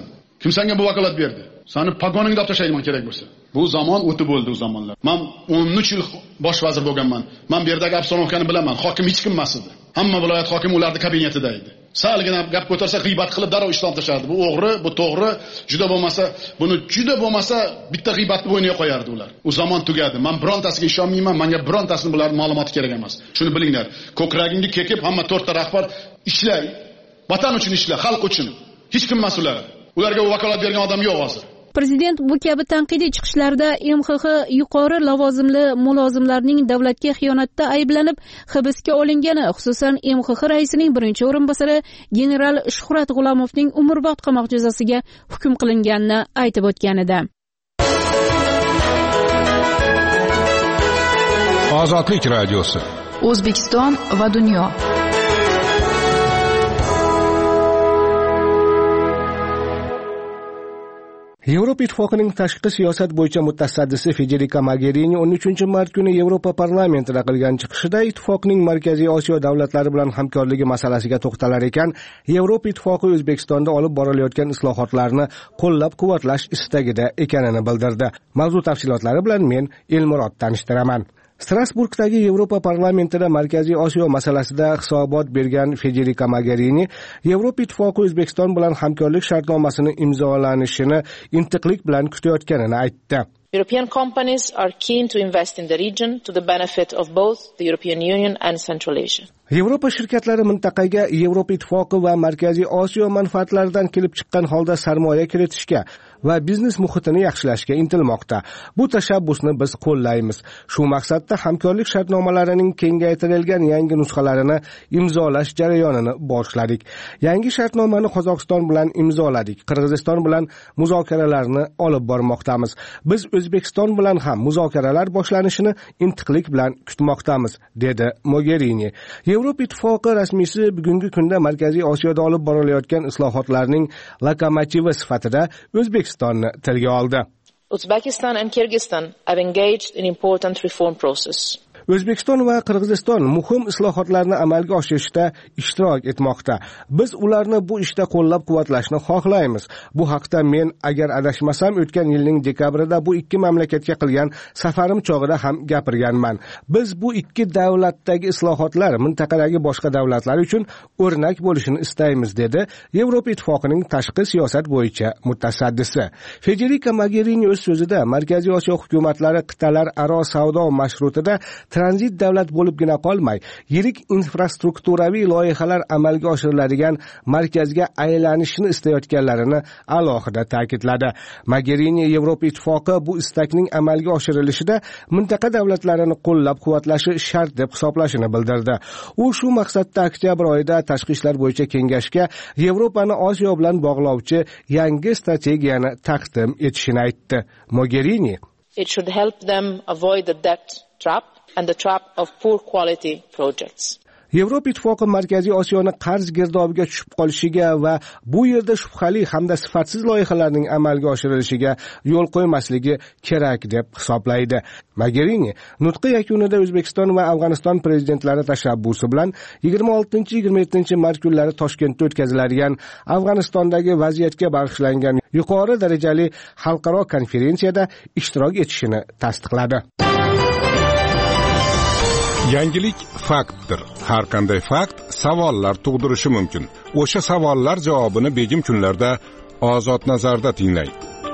Kim senga bu vakolat berdi? Seni pagoningni olib tashlayman kerak bo'lsa. Bu zamon o'tib bo'ldi u zamonlar. Men o'n uch yil bosh vazir bo'lganman. Men bu yerdagi obstanovkani bilaman. Hokim hech kim emas edi. Hamma viloyat hokimi ularning kabinetida edi. Salgina gap ko'tarsa g'iybat qilib darrov ishdan tashardi. Bu o'g'ri, bu to'g'ri, juda bo'lmasa, buni juda bo'lmasa bitta g'iybatni bo'yniga qo'yardi ular. U zamon tugadi. Men birontasiga ishonmayman. Menga birontasini bularning ma'lumoti kerak emas. Shuni bilinglar. Ko'kragingni kekib hamma to'rtta rahbar ishlay. Vatan uchun ishla, xalq uchun. Hech kim emas ular. Ularga vakolat bergan odam yo'q hozir. Prezident bu kabi tanqidiy chiqishlarda M X X yuqori lavozimli mulozimlarning davlatga xiyonatda ayblanib hibsga olingani, xususan M X X raisining birinchi o'rinbosari general Shuhrat G'ulamovning umrbod qamoq jazosiga hukm qilinganini aytib o'tgan edi. Ozodlik radiosi. O'zbekiston va dunyo. Yevropa Ittifoqining tashqi siyosat bo'yicha mutasaddisi Federica Mogherini o'n uchinchi mart kuni Yevropa parlamentida qilgan chiqishida ittifoqning Markaziy Osiyo davlatlari bilan hamkorligi masalasiga to'xtalar ekan, Yevropa Ittifoqi O'zbekistonda olib borilayotgan islohotlarni qo'llab-quvvatlash istagida ekanini bildirdi. Mavzu tafsilotlari bilan men Elmurod tanishtiraman. Strasburgdagi Yevropa parlamentida Markaziy Osiyo masalasida hisobot bergan Federica Mogherini Yevropa Ittifoqi O'zbekiston bilan hamkorlik shartnomasini imzolanishini intiqlik bilan kutayotganini aytdi. European companies are keen to invest in the region to the benefit of both the European Union and Central Asia. Yevropa shirkatlari mintaqaga Yevropa Ittifoqi va Markaziy Osiyo manfaatlaridan kelib chiqqan holda sarmoya kiritishga va biznes muhitini yaxshilashga intilmoqda. Bu tashabbusni biz qo'llaymiz. Shu maqsadda hamkorlik shartnomalarining kengaytirilgan yangi nusxalarini imzolash jarayonini boshladik. Yangi shartnomani Qozog'iston bilan imzoladik. Qirg'iziston bilan muzokaralarni olib bormoqdamiz. Biz O'zbekiston bilan ham muzokaralar boshlanishini intiqlik bilan kutmoqdamiz, dedi Mogherini. Yevropa Ittifoqi rasmiysi bugungi kunda Markaziy Osiyoda olib borilayotgan islohotlarning lokomotivi sifatida O'zbekistonni tilga oldi. Uzbekistan and Kyrgyzstan have engaged in important reform process. O'zbekiston va Qirg'iziston muhim islohotlarni amalga oshirishda ishtirok etmoqda. Biz ularni bu ishda qo'llab-quvvatlashni xohlaymiz. Bu haqda men agar adashmasam o'tgan yilning dekabrida bu ikki mamlakatga qilgan safarim chog'ida ham gapirganman. Biz bu ikki davlatdagi islohotlar mintaqadagi boshqa davlatlar uchun o'rnak bo'lishini istaymiz, dedi Yevropa Ittifoqining tashqi siyosat bo'yicha mutasaddisi. Federica Mogherini o'z so'zida Markaziy Osiyo hukumatlari qit'alar aro savdo mashrutida tranzit davlat bo'libgina qolmay, yirik infrastrukturaviy loyihalar amalga oshiriladigan markazga aylanishni istayotganlarini alohida ta'kidladi. Mogherini Yevropa Ittifoqi bu istakning amalga oshirilishida mintaqa davlatlarini qo'llab-quvvatlashi shart deb hisoblashini bildirdi. U shu maqsadda oktyabr oyida tashqi ishlar bo'yicha kengashga Yevropani Osiyo bilan bog'lovchi yangi strategiyani taqdim etishini aytdi. Mogherini It should help them avoid the debt trap and the trap of poor quality projects. Yevropa Ittifoqi Markaziy Osiyoni qarz girdobiga tushib qolishiga va bu yerda shubhali hamda sifatsiz loyihalarning amalga oshirilishiga yo'l qo'ymasligi kerak deb hisoblaydi. Mogherini nutqi yakunida O'zbekiston va Afg'oniston prezidentlari tashabbusi bilan yigirma oltinchi yigirma yettinchi mart kunlari Toshkentda o'tkaziladigan Afg'onistondagi vaziyatga bag'ishlangan yuqori darajali xalqaro konferensiyada ishtirok etishini tasdiqladi. Yangilik faktdir. Har qanday fakt savollar tug'dirishi mumkin. O'sha savollar javobini begim kunlarda Ozod nazarda tinglang.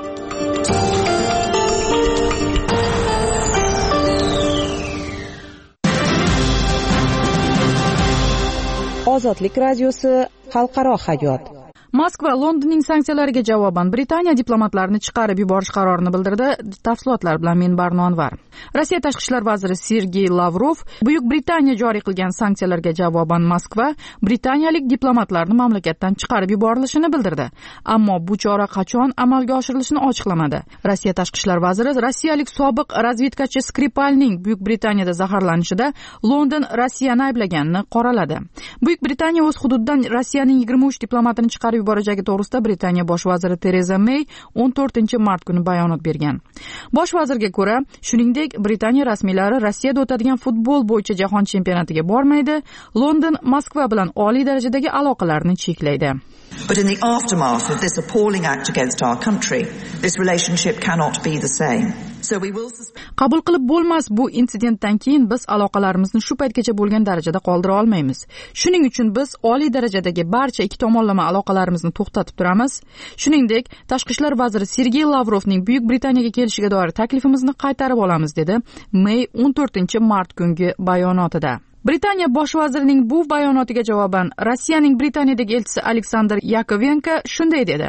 Ozodlik radiosi xalqaro hayot. Moskva Londonning sanksiyalariga javoban Britaniya diplomatlarini chiqarib yuborish qarorini bildirdi. Tafsilotlar bilan men Barno Anvar. Rossiya tashqi ishlar vaziri Sergey Lavrov Buyuk Britaniya joriy qilgan sanksiyalarga javoban Moskva britaniyalik diplomatlarni mamlakatdan chiqarib yuborilishini bildirdi. Ammo bu chora qachon amalga oshirilishini ochiqlamadi. Rossiya tashqi ishlar vaziri rossiyalik sobiq razvedkachi Skripalning Buyuk Britaniyada zaharlanishida London Rossiyani ayblaganini qoraladi. Buyuk Britaniya o'z hududidan Rossiyaning yigirma uch diplomatini chiqarib yuborajagi to'g'risida Britaniya bosh vaziri Tereza May o'n to'rtinchi mart kuni bayonot bergan. Bosh vazirga ko'ra, shuningdek, Britaniya rasmiylari Rossiyada o'tadigan futbol bo'yicha jahon chempionatiga bormaydi, London Moskva bilan oliy darajadagi aloqalarni cheklaydi. But in the aftermath of this appalling act against our country, this relationship cannot be the same. So we will Qabul qilib bo'lmas, bu insidentdan keyin biz aloqalarimizni shu paytgacha bo'lgan darajada qoldira olmaymiz. Shuning uchun biz oliy darajadagi barcha ikki tomonlama aloqalarimizni to'xtatib turamiz. Shuningdek, tashqi ishlar vaziri Sergey Lavrovning Buyuk Britaniyaga kelishiga doir taklifimizni qaytarib olamiz, dedi May o'n to'rtinchi mart kungi bayonotida. Britaniya bosh vazirining bu bayonotiga javoban Rossiyaning Britaniyadagi elchisi Aleksandr Yakovenko shunday dedi: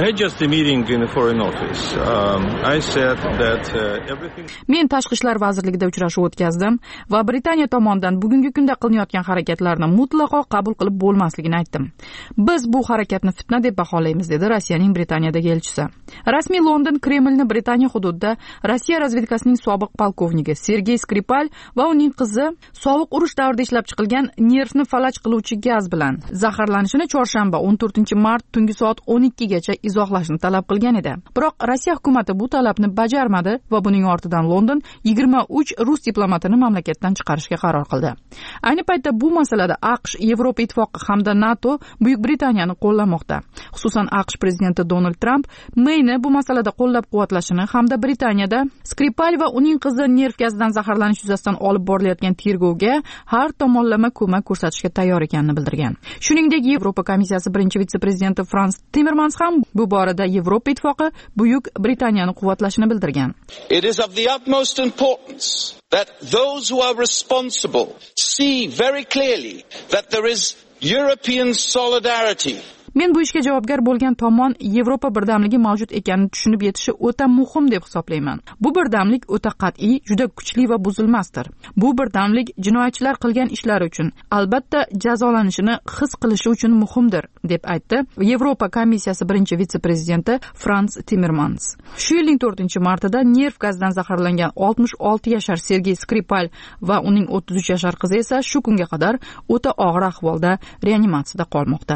Men tashqi ishlar vazirligida uchrashuv o'tkazdim va Britaniya tomonidan bugungi kunda qilinayotgan harakatlarni mutlaqo qabul qilib bo'lmasligini aytdim. Biz bu harakatni fitna deb baholaymiz, dedi Rossiyaning Britaniyadagi elchisi. Rasmiy London Kremlni Britaniya hududida Rossiya razvedkasining sobiq polkovniki Sergey Skripal va uning qizi sovuq urush davrida ishlab chiqilgan nervni falaj qiluvchi gaz bilan zaharlanishini chorshanba o'n to'rtinchi mart tungi soat o'n ikkigacha izohlashni talab qilgan edi. Biroq Rossiya hukumati bu talabni bajarmadi va buning ortidan London yigirma uch rus diplomatini mamlakatdan chiqarishga qaror qildi. Ayni paytda bu masalada AQSh, Yevropa Ittifoqi hamda NATO Buyuk Britaniyani qo'llamoqda. Xususan AQSh prezidenti Donald Trump Mayni bu masalada qo'llab-quvvatlashini hamda Britaniyada Skripal va uning qizi nerv gazidan zaharlanish yuzasidan olib borilayotgan tergovga har tomonlama ko'mak ko'rsatishga tayyor ekanini bildirgan. Shuningdek, Yevropa komissiyasi birinchi vitse-prezidenti Frans Timmermans ham bu borada Yevropa Ittifoqi Buyuk Britaniyani quvvatlashini bildirgan. It is of the utmost importance that those who are responsible see very clearly that there is European solidarity. Men bu ishga javobgar bo'lgan tomon Yevropa birdamligi mavjud ekanini tushunib yetishi o'ta muhim deb hisoblayman. Bu birdamlik o'ta qat'iy, juda kuchli va buzilmasdir. Bu birdamlik jinoyatchilar qilgan ishlari uchun, albatta jazolanishini his qilishi uchun muhimdir, deb aytdi Yevropa komissiyasi birinchi vitse-prezidenti Frans Timmermans. Shu yilning to'rtinchi martida nerv gazidan zaharlangan oltmish olti yashar Sergey Skripal va uning o'ttiz uch yashar qizi esa shu kunga qadar o'ta og'ir ahvolda reanimatsiyada qolmoqda.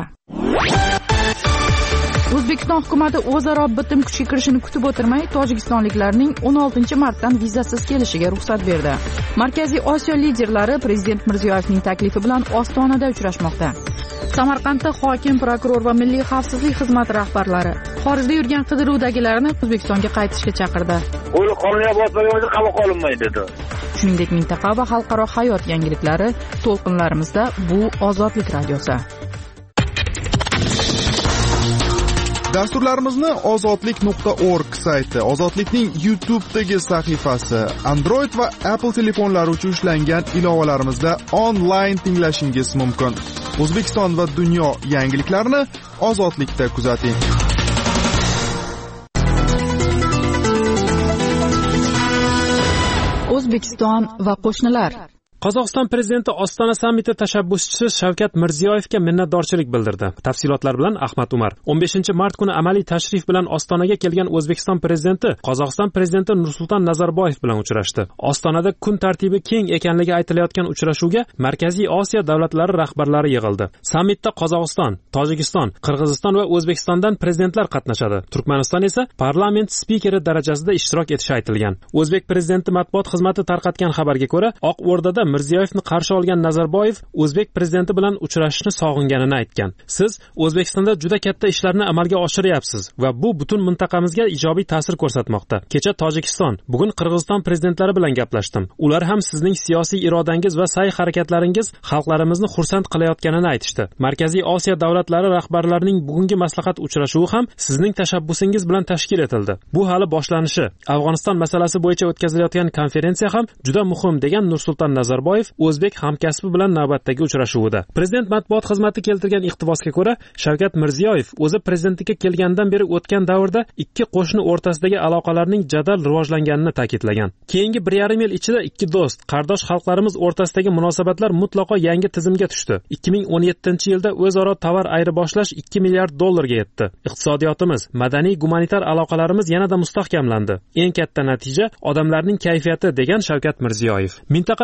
O'zbekiston hukumati o'zaro bitim kuchga kirishini kutib o'tirmay, tojikistonliklarning o'n oltinchi martdan vizasiz kelishiga ruxsat berdi. Markaziy Osiyo liderlari Prezident Mirziyoyevning taklifi bilan Ostonada uchrashmoqda. Samarqandda hokim, prokuror va milliy xavfsizlik xizmati rahbarlari xorijda yurgan qidiruvdagilarni O'zbekistonga qaytishga chaqirdi. Qo'li qonunga bosmagan qabul qilinmaydi dedi. Shuningdek, mintaqa va xalqaro hayot yangiliklari to'lqinlarimizda bu Ozodlik radiosi. Dasturlarimizni ozodlik nuqta org sayti, Ozodlikning YouTube'dagi sahifasi, Android va Apple telefonlari uchun ishlangan ilovalarimizda onlayn tinglashingiz mumkin. O'zbekiston va dunyo yangiliklarini Ozodlikda kuzating. O'zbekiston va qo'shnilar. Qozog'iston prezidenti Ostona sammiti tashabbuschisi Shavkat Mirziyoyevga minnatdorchilik bildirdi. Tafsilotlar bilan Ahmad Umar. o'n beshinchi mart kuni amaliy tashrif bilan Ostonaga kelgan O'zbekiston prezidenti Qozog'iston prezidenti Nursulton Nazarboyev bilan uchrashdi. Ostonada kun tartibi keng ekanligi aytilayotgan uchrashuvga Markaziy Osiyo davlatlari rahbarlari yig'ildi. Sammitda Qozog'iston, Tojikiston, Qirg'iziston va O'zbekistondan prezidentlar qatnashadi. Turkmaniston esa parlament spikeri darajasida ishtirok etishi aytilgan. O'zbek prezidenti matbuot xizmati tarqatgan xabarga ko'ra, Oq O'rdada Mirziyoyevni qarshi olgan Nazarboyev O'zbek prezidenti bilan uchrashishni sog'inganini aytgan. Siz O'zbekistonda juda katta ishlarni amalga oshiryapsiz va bu butun mintaqamizga ijobiy ta'sir ko'rsatmoqda. Kecha Tojikiston, bugun Qirg'iziston prezidentlari bilan gaplashdim. Ular ham sizning siyosiy irodangiz va sa'y-harakatlaringiz xalqlarimizni xursand qilayotganini aytishdi. Markaziy Osiyo davlatlari rahbarlarining bugungi maslahat uchrashuvi ham sizning tashabbusingiz bilan tashkil etildi. Bu hali boshlanishi. Afg'oniston masalasi bo'yicha o'tkazilayotgan konferensiya ham juda muhim, degan Nursulton Nazarboyev O'zbek hamkasbi bilan navbatdagi uchrashuvida. Prezident matbuot xizmati keltirgan iqtibosga ko'ra, Shavkat Mirziyoyev o'zi prezidentlikka kelgandan beri o'tgan davrda ikki qo'shni o'rtasidagi aloqalarning jadal rivojlanganini ta'kidlagan. Keyingi bir yarim yil ichida ikki do'st, qardosh xalqlarimiz o'rtasidagi munosabatlar mutlaqo yangi tizimga tushdi. ikki ming o'n yettinchi yilda o'zaro tovar ayirboshlash ikki milliard dollarga yetdi. Iqtisodiyotimiz, madaniy, gumanitar aloqalarimiz yanada mustahkamlandi. Eng katta natija odamlarning kayfiyati, degan Shavkat Mirziyoyev. Mintaqa davlatlarida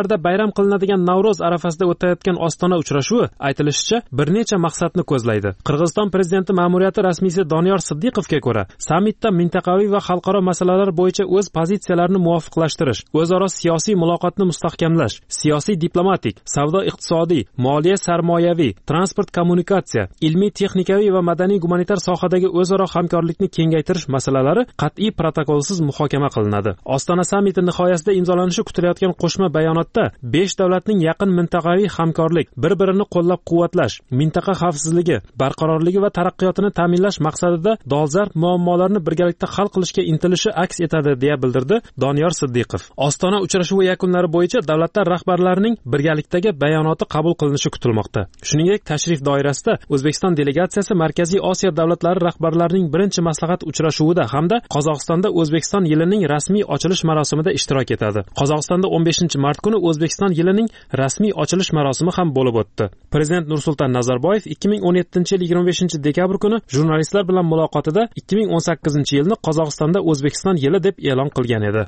davrda bayram qilinadigan Navro'z arafasida o'tayotgan Ostona uchrashuvi aytilishicha bir necha maqsadni ko'zlaydi. Qirg'iziston prezidenti ma'muriyati rasmiysi Doniyor Siddiqovga ko'ra, sammitda mintaqaviy va xalqaro masalalar bo'yicha o'z pozitsiyalarini muvofiqlashtirish, o'zaro siyosiy muloqotni mustahkamlash, siyosiy diplomatik, savdo-iqtisodiy, moliya sarmoyaviy, transport kommunikatsiya, ilmiy texnikaviy va madaniy gumanitar sohadagi o'zaro hamkorlikni kengaytirish masalalari qat'iy protokolsiz muhokama qilinadi. Ostona sammiti nihoyasida imzolanishi kutilayotgan qo'shma bayonotda besh davlatning yaqin mintaqaviy hamkorlik, bir-birini qo'llab-quvvatlash, mintaqa xavfsizligi, barqarorligi va taraqqiyotini ta'minlash maqsadida dolzarb muammolarni birgalikda hal qilishga intilishi aks etadi, deya bildirdi Doniyor Siddiqov. Ostona uchrashuvi yakunlari bo'yicha davlatlar rahbarlarining birgalikdagi bayonoti qabul qilinishi kutilmoqda. Shuningdek, tashrif doirasida O'zbekiston delegatsiyasi Markaziy Osiyo davlatlari rahbarlarining birinchi maslahat uchrashuvida hamda Qozog'istonda O'zbekiston yilining rasmiy ochilish marosimida ishtirok etadi. Qozog'istonda o'n beshinchi mart kuni O'zbekiston yilining rasmiy ochilish marosimi ham bo'lib o'tdi. Prezident Nursulton Nazarboyev ikki ming o'n yettinchi yil yigirma beshinchi dekabr kuni jurnalistlar bilan muloqotida ikki ming o'n sakkizinchi yilni Qozog'istonda O'zbekiston yili deb e'lon qilgan edi.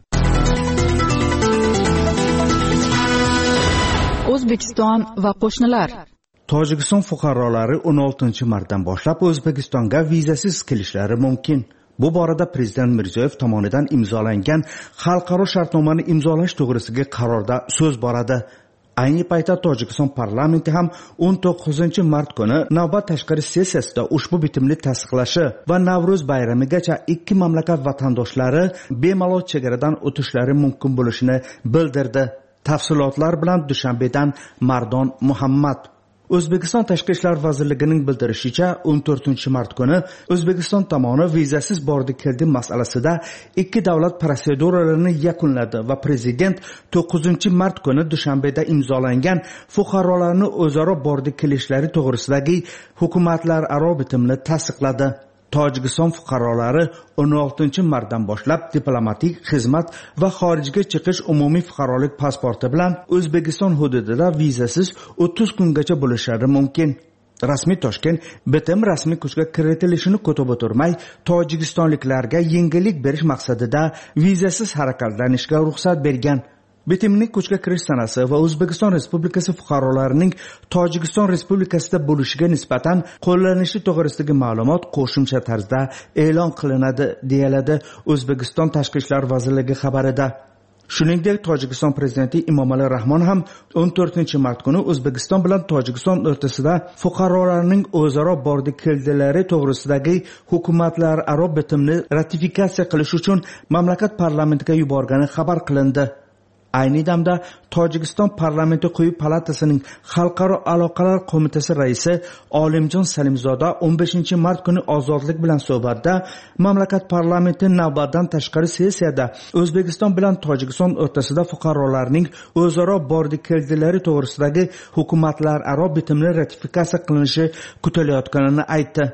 O'zbekiston va qo'shnilar. Tojikiston fuqarolari o'n oltinchi martdan boshlab O'zbekistonga vizasiz kelishlari mumkin. Bu borada Prezident Mirziyoyev tomonidan imzolangan xalqaro shartnomani imzolash to'g'risidagi qarorda so'z boradi. Ayni paytda Tojikiston parlamenti ham o'n to'qqizinchi mart kuni navbat tashqari sessiyasida ushbu bitimni tasdiqlashi va Navro'z bayramigacha ikki mamlakat vatandoshlari bemalol chegaradan o'tishlari mumkin bo'lishini bildirdi. Tafsilotlar bilan Dushanbedan Mardon Muhammad. O'zbekiston Tashqi ishlar vazirligining bildirishicha, o'n to'rtinchi mart kuni O'zbekiston tomoni vizasiz bordi-keldi masalasida ikki davlat protseduralarini yakunladi va prezident to'qqizinchi mart kuni Dushanbeda imzolangan fuqarolarni o'zaro bordi-kelishlari to'g'risidagi hukumatlararo bitimni tasdiqladi. Tojikiston fuqarolari o'n oltinchi martdan boshlab diplomatik xizmat va xorijga chiqish umumiy fuqarolik pasporti bilan O'zbekiston hududida vizasiz o'ttiz kungacha bo'lishlari mumkin. Rasmiy Toshkent bitim rasmiy kuchga kiritilishini kutib o'tirmay, tojikistonliklarga yengillik berish maqsadida vizasiz harakatlanishga ruxsat bergan. Bitimning kuchga kirish sanasi va O'zbekiston Respublikasi fuqarolarining Tojikiston Respublikasida bo'lishiga nisbatan qo'llanilishi to'g'risidagi ma'lumot qo'shimcha tarzda e'lon qilinadi, deyiladi O'zbekiston Tashqi ishlar vazirligi xabarida. Shuningdek, Tojikiston prezidenti Emomali Rahmon ham o'n to'rtinchi mart kuni O'zbekiston bilan Tojikiston o'rtasida fuqarolarning o'zaro bordi-keldilari to'g'risidagi hukumatlararo bitimni ratifikatsiya qilish uchun mamlakat parlamentiga yuborgani xabar qilindi. Ayni damda Tojikiston parlamenti quyi palatasining Xalqaro aloqalar qo'mitasi raisi Olimjon Salimzoda o'n beshinchi mart kuni Ozodlik bilan suhbatda mamlakat parlamenti navbatdan tashqari sessiyada O'zbekiston bilan Tojikiston o'rtasida fuqarolarning o'zaro bordi-keldilari to'g'risidagi hukumatlararo bitimni ratifikatsiya qilinishi kutilayotganini aytdi.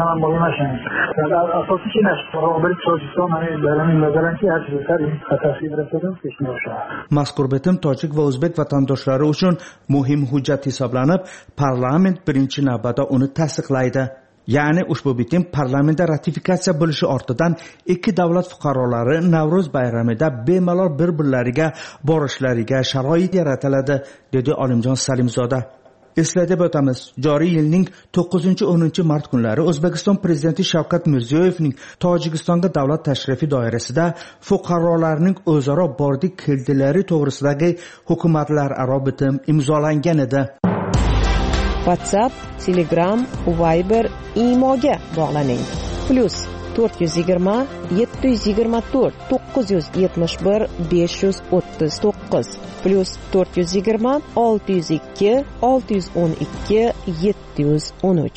Mazkur bitim tojik va o'zbek vatandoshlari uchun muhim hujjat hisoblanib, parlament birinchi navbatda uni tasdiqlaydi. Ya'ni ushbu bitim parlamentda ratifikatsiya bo'lishi ortidan ikki davlat fuqarolari Navro'z bayramida bemalol bir-birlariga borishlariga sharoit yaratiladi, dedi Olimjon Salimzoda. Eslatib o'tamiz, joriy yilning to'qqizinchi o'ninchi mart kunlari O'zbekiston prezidenti Shavkat Mirziyoyevning Tojikistonga davlat tashrifi doirasida fuqarolarning o'zaro bordi-keldilari to'g'risidagi hukumatlararo bitim imzolangan edi. WhatsApp, Telegram, Viber, Imoga bog'laning. Plus to'rt yuz yigirma yetti yuz yigirma to'rt to'qqiz yuz yetmish bir besh yuz o'ttiz to'qqiz plus to'rt yuz yigirma olti yuz ikki olti yuz o'n ikki yetti yuz o'n uch.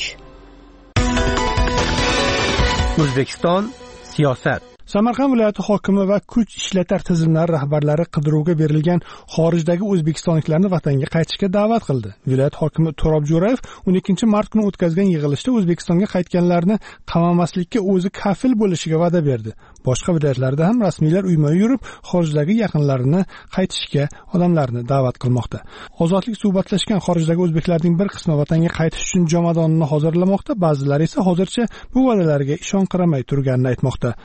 O'zbekiston siyosat. Samarqand viloyati hokimi va kuch ishlatar tizimlari rahbarlari qidiruvga berilgan xorijdagi o'zbekistonliklarni vatanga qaytishga da'vat qildi. Viloyat hokimi To'rob Jo'rayev o'n ikkinchi mart kuni o'tkazgan yig'ilishda O'zbekistonga qaytganlarni qamamaslikka o'zi kafil bo'lishiga va'da berdi. Boshqa viloyatlarda ham rasmiylar uyma-uy yurib, xorijdagi yaqinlarini qaytishga odamlarni da'vat qilmoqda. Ozodlik suhbatlashgan xorijdagi o'zbeklarning bir qismi vatanga qaytish uchun jomadonni hozirlamoqda, ba'zilari esa hozircha bu va'dalarga ishonqiramay turganini aytmoqda. Tafsilotlar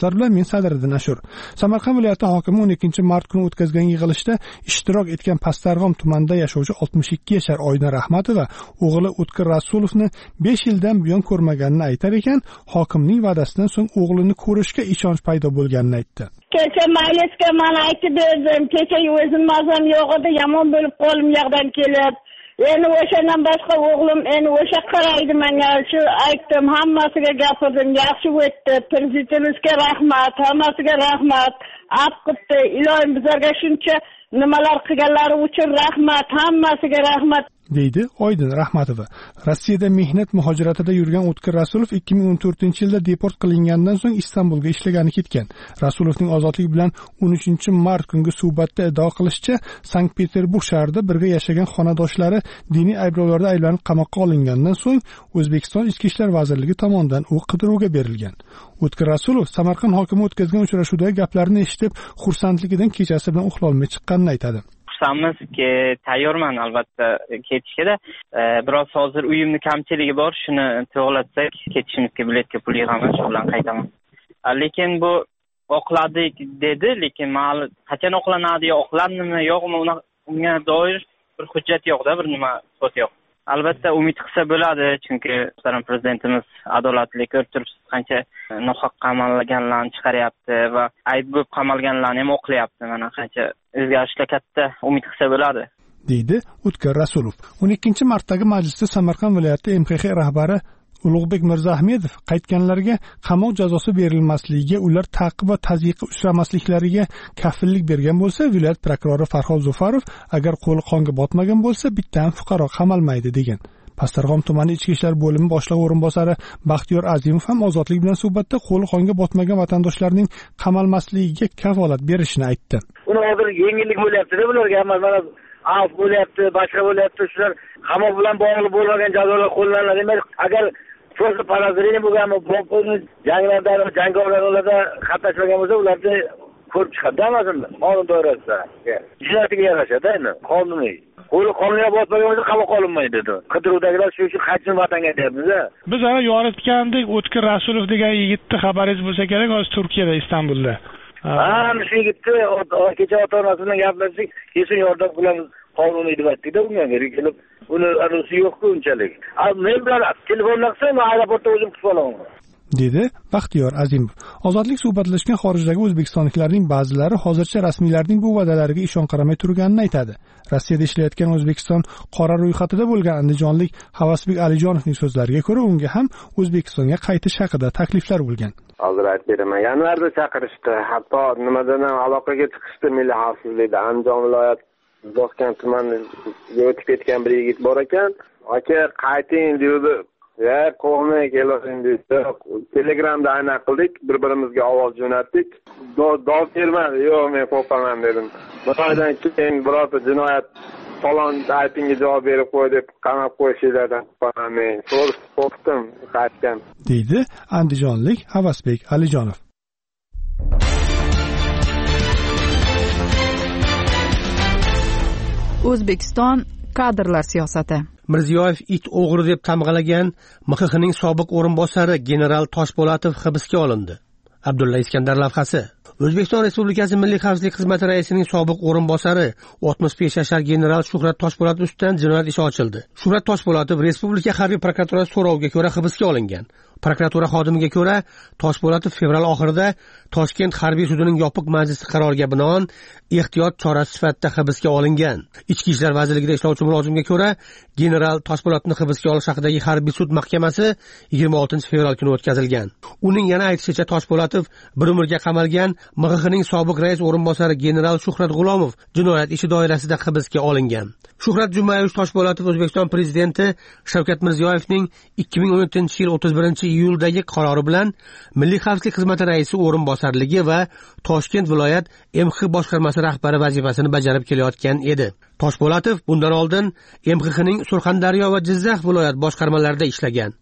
o'rinbosari bilan men Sadriddin Ashur. Samarqand viloyati hokimi o'n ikkinchi mart kuni o'tkazgan yig'ilishda ishtirok etgan Pastarg'om tumanida yashovchi oltmish ikki yashar Oydin Rahmatova o'g'li O'tkir Rasulovni besh yildan buyon ko'rmaganini aytar ekan, hokimning va'dasidan so'ng o'g'lini ko'rishga ishonch paydo bo'lganini aytdi. Kecha maylisga mana aytib berdim. Kecha o'zim mazam yo'q edi, yomon bo'lib qo'lim yoqdan kelib. Endi o'shandan boshqa o'g'lim endi o'sha qaraydi menga. Shu aytdim, hammasiga gapirdim. Yaxshi o'tdi. Prezidentimizga rahmat, hammasiga rahmat. Abqibdi. Ilohim bizlarga shuncha nimalar qilganlari uchun rahmat, hammasiga rahmat. deydi Oydin Rahmatova. Rossiyada mehnat muhojiratida yurgan O'tkir Rasulov ikki ming o'n to'rtinchi yilda deport qilingandan so'ng Istanbulga ishlagani ketgan. Rasulovning ozodlik bilan o'n uchinchi mart kungi suhbatda iddao qilishicha, Sankt-Peterburg shahrida birga yashagan xonadoshlari diniy ayblovlarda ayblanib qamoqqa olingandan so'ng O'zbekiston Ichki ishlar vazirligi tomonidan u qidiruvga berilgan. O'tkir Rasulov Samarqand hokimi o'tkazgan uchrashuvdagi gaplarni eshitib, xursandligidan kechasi bilan uxlolmay chiqqanini aytadi. Xursandmizki, tayyorman albatta ketishga. Biroz hozir uyimni kamchiligi bor, shuni to'g'latsak ketishimizga biletga pul yig'aman, shu bilan qaytaman. Lekin bu oqladik dedi, lekin mal qachon oqlanadi, oqlandimi, yo'qmi, unga doir bir hujjat yo'q-da, bir nima so'z yo'q. Albatta umid qilsa bo'ladi, chunki muhtaram prezidentimiz adolatli ko'rib turibsiz, qancha nohaq qamalganlarni chiqaryapti va ayb bo'lib qamalganlarni ham oqlayapti. Mana qancha o'zgarishlar katta, umid qilsa bo'ladi, deydi O'tkir Rasulov. o'n ikkinchi martdagi majlisda Samarqand viloyati M X X rahbari Ulug'bek Mirzaahmedov qaytganlarga qamoq jazosi berilmasligiga, ular ta'qib va tazyiqqa uchramasliklariga kafillik bergan bo'lsa, viloyat prokurori Farhod Zufarov agar qo'li qonga botmagan bo'lsa, bitta ham fuqaro qamalmaydi degan. Pastarg'om tumani ichki ishlar bo'limi boshlig'i o'rinbosari Baxtiyor Azimov ham ozodlik bilan suhbatda qo'li qonga botmagan vatandoshlarning qamalmasligiga kafolat berishini aytdi. Uni hozir yengillik bo'lyapti-da bularga, hamma mana af bo'lyapti, boshqa bo'lyapti, shular qamoq bilan bog'liq bo'lmagan jazolar qo'llanadi. Demak, agar Просто подозрение bo'lganmi, bu janglarda, jangovarlarda qatnashmagan bo'lsa, ularni ko'rib chiqadi, masalan, qonun doirasida. Jinoyatga yarashadi, endi qonuniy. Qo'li qonunga bosmagan bo'lsa qamoqqa olinmaydi dedi. Qidiruvdagilar shu uchun qaytsin vatanga deyapmiz. Biz ana yoritgandek O'tkir Rasulov degan yigitni xabaringiz bo'lsa kerak, hozir Turkiyada, Istanbulda. Ha, shu yigitni kecha ota-onasi bilan gaplashdik, kesin yordam qilamiz. Qonuniy deb aytdik-da, unga kelib, uni anusi yo'q-ku unchalik. Men bilan telefonda qilsam, aeroportda o'zim kutib olaman, dedi Baxtiyor Azimov. Ozodlik suhbatlashgan xorijdagi o'zbekistonliklarning ba'zilari hozircha rasmiylarning bu va'dalariga ishonqiramay turganini aytadi. Rossiyada ishlayotgan O'zbekiston qora ro'yxatida bo'lgan andijonlik Havasbek Alijonovning so'zlariga ko'ra, unga ham O'zbekistonga qaytish haqida takliflar bo'lgan. Hozir aytib beraman. Yanvarda chaqirishdi, hatto nimadan ham aloqaga chiqishdi, Milliy xavfsizlikda Andijon viloyat Bosgan tumaniga o'tib ketgan bir yigit bor ekan. Aka qayting dedi. Ya qo'may kelavering dedi. Telegramda aniq qildik, bir-birimizga ovoz jo'natdik. Dod bermadi, yo'q men qo'rqaman dedim. Bundan keyin birorta jinoyat falon aytingga javob berib qo'y deb qamab qo'yishlardan qo'rqaman men. So'rib qo'rqdim, qaytgan, deydi andijonlik Havasbek Alijonov. O'zbekiston kadrlar siyosati. Mirziyoyev it o'g'ri deb tamg'alagan M X Xning sobiq o'rinbosari general Toshpo'latov hibsga olindi. Abdulla Iskandar lavhasi. O'zbekiston Respublikasi Milliy xavfsizlik xizmati raisining sobiq o'rinbosari oltmish besh yashar general Shuhrat Toshpo'latov ustidan jinoyat ishi ochildi. Shuhrat Toshpo'latov Respublika harbiy prokuraturasi so'roviga ko'ra hibsga olingan. Prokuratura xodimiga ko'ra, Toshpo'latov fevral oxirida Toshkent harbiy sudining yopiq majlisi qaroriga binoan ehtiyot chorasi sifatida hibsga olingan. Ichki ishlar vazirligida ishlovchi mulozimga ko'ra, general Toshpo'latovni hibsga olish haqidagi harbiy sud mahkamasi yigirma oltinchi fevral kuni o'tkazilgan. Uning yana aytishicha, Toshpo'latov bir umrga qamalgan M X Xning sobiq rais o'rinbosari general Shuhrat G'ulomov jinoyat ishi doirasida hibsga olingan. Shuhrat Jumayevich Toshpo'latov O'zbekiston prezidenti Shavkat Mirziyoyevning ikki ming o'n yettinchi yil o'ttiz birinchi iyuldagi qarori bilan Milliy xavfsizlik xizmati raisi o'rinbosarligi va Toshkent viloyat M X boshqarmasi rahbari vazifasini bajarib kelayotgan edi. Toshpo'latov bundan oldin M X Xning Surxondaryo va Jizzax viloyat boshqarmalarida ishlagan.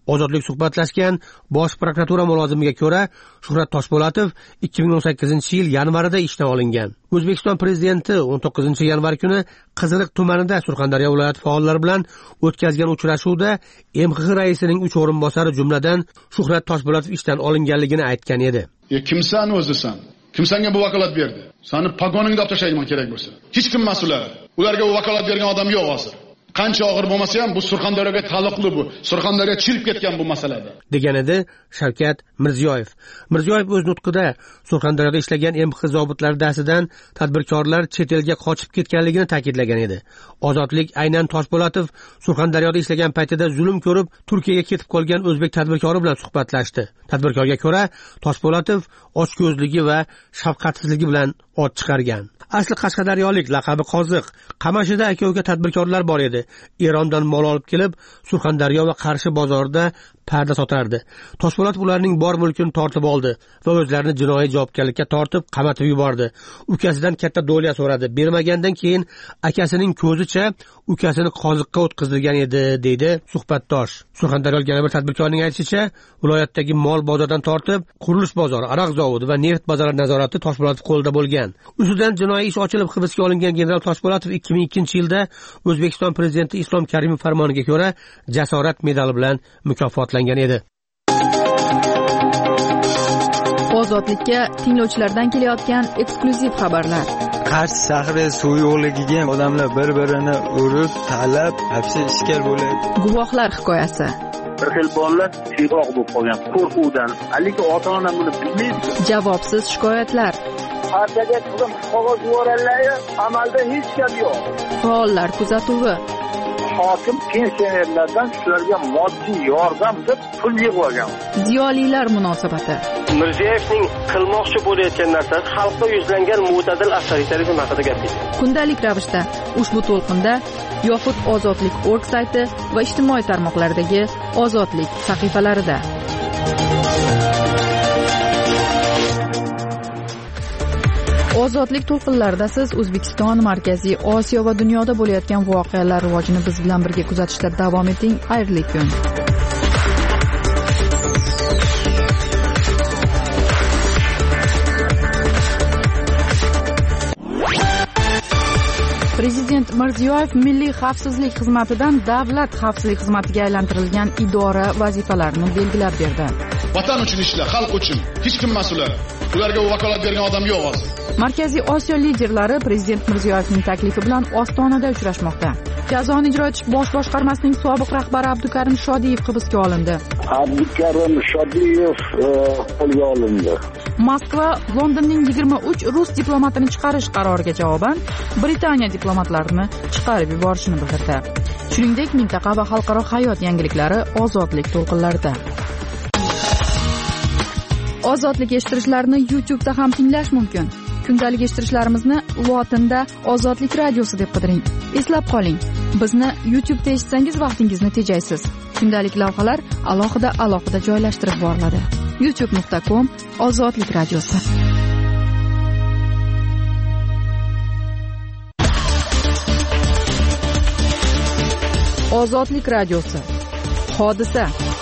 Ozodlik suhbatlashgan bosh prokuratura mulozimiga ko'ra, Shuhrat Toshpo'latov ikki ming o'n sakkizinchi yil yanvarida ishdan olingan. O'zbekiston prezidenti o'n to'qqizinchi yanvar kuni Qiziliq tumanida Surxondaryo viloyati faollari bilan o'tkazgan uchrashuvda M X X raisining uch o'rinbosari jumladan Shuhrat Toshpo'latov ishdan olinganligini aytgan edi. E kimsan o'zisan? Kim senga bu vakolat berdi? Seni pagoningni olib tashlayman kerak bo'lsa. Hech kim mas'ul. Ularga bu vakolat bergan odam yo'q hozir. Qancha og'ir bo'lmasa ham bu Surxondaryoga taalluqli bu. Surxondaryo chilib ketgan bu masalada. degan edi Shavkat Mirziyoyev. Mirziyoyev o'z nutqida Surxondaryoda ishlagan M X X zobitlari dasidan tadbirkorlar chet elga qochib ketganligini ta'kidlagan edi. Ozodlik aynan Toshpo'latov Surxondaryoda ishlagan paytida zulm ko'rib Turkiyaga ketib qolgan o'zbek tadbirkori bilan suhbatlashdi. Tadbirkorga ko'ra, Toshpo'latov ochko'zligi va shafqatsizligi bilan ot chiqargan. Asli Qashqadaryolik, laqabi Qoziq, Qamashida aka-uka tadbirkorlar bor edi. Erondan mol olib kelib, Surxondaryo va Qarshi bozorida parda sotardi. Toshpo'latov ularning bor mulkini tortib oldi va o'zlarini jinoiy javobgarlikka tortib, qamatib yubordi. Ukasidan katta do'liya so'radi. Bermagandan keyin akasining ko'zicha ukasini qoziqqa o'tkazilgan edi, deydi suhbatdosh. Surxondaryolik yana bir tadbirkorning aytishicha, viloyatdagi mol bozordan tortib, qurilish bozori, aroq zavodi va neft bozori nazorati Toshpo'latov qo'lida bo'lgan. Ustidan jinoiy ish ochilib hibsga olingan general Toshpo'latov ikki ming ikkinchi yilda O'zbekiston prezidenti Islom Karimov farmoniga ko'ra jasorat medali bilan mukofotlangan edi. Ozodlikka tinglovchilardan kelayotgan eksklyuziv xabarlar. Qarshi shahri suv yo'qligiga odamlar bir-birini urib, talab, hapsi ishkal bo'lyapti. Guvohlar hikoyasi. Bir xil bolalar siyroq bo'lib qolgan qo'rquvdan, lekin ota-ona buni bilmaydi. Javobsiz shikoyatlar. Partiyaga qizim qog'oz yuborganlar, amalda hech gap yo'q. Faollar kuzatuvi. Hokim pensionerlardan shularga moddiy yordam deb pul yig'ib olgan. Ziyolilar munosabati. Mirziyoyevning qilmoqchi bo'layotgan narsasi xalqqa yuzlangan mo'tadil avtoritarizm haqida gapirdi. Kundalik ravishda ushbu to'lqinda yoxud ozodlik nokta org sayti va ijtimoiy tarmoqlardagi Ozodlik sahifalarida. Ozodlik to'lqinlarida siz O'zbekiston, Markaziy Osiyo va dunyoda bo'layotgan voqealar rivojini biz bilan birga kuzatishda davom eting. Xayrli kun. Prezident Mirziyoyev Milliy xavfsizlik xizmatidan Davlat xavfsizlik xizmatiga aylantirilgan idora vazifalarini belgilab berdi. Vatan uchun ishla, xalq uchun. Hech kim mas'ul. Ularga bu vakolat bergan odam yo'q hozir. Markaziy Osiyo liderlari Prezident Mirziyoyevning taklifi bilan Ostonada uchrashmoqda. Jazoni ijro etish bosh boshqarmasining sobiq rahbari Abdukarim Shodiyev hibsga olindi. Abdukarim Shodiyev qo'lga olindi. Moskva Londonning yigirma uch rus diplomatini chiqarish qaroriga javoban Britaniya diplomatlarini chiqarib yuborishini bildirdi. Shuningdek, mintaqa va xalqaro hayot yangiliklari Ozodlik to'lqinlarida. Ozodlik eshittirishlarni YouTube'da ham tinglash mumkin. Kundalik eshittirishlarimizni lotinda Ozodlik radiosi deb qidiring. Eslab qoling, bizni YouTube'da eshitsangiz vaqtingizni tejaysiz. Kundalik lavhalar alohida alohida joylashtirib boriladi. youtube nuqta com Ozodlik radiosi. Ozodlik radiosi. Hodisa.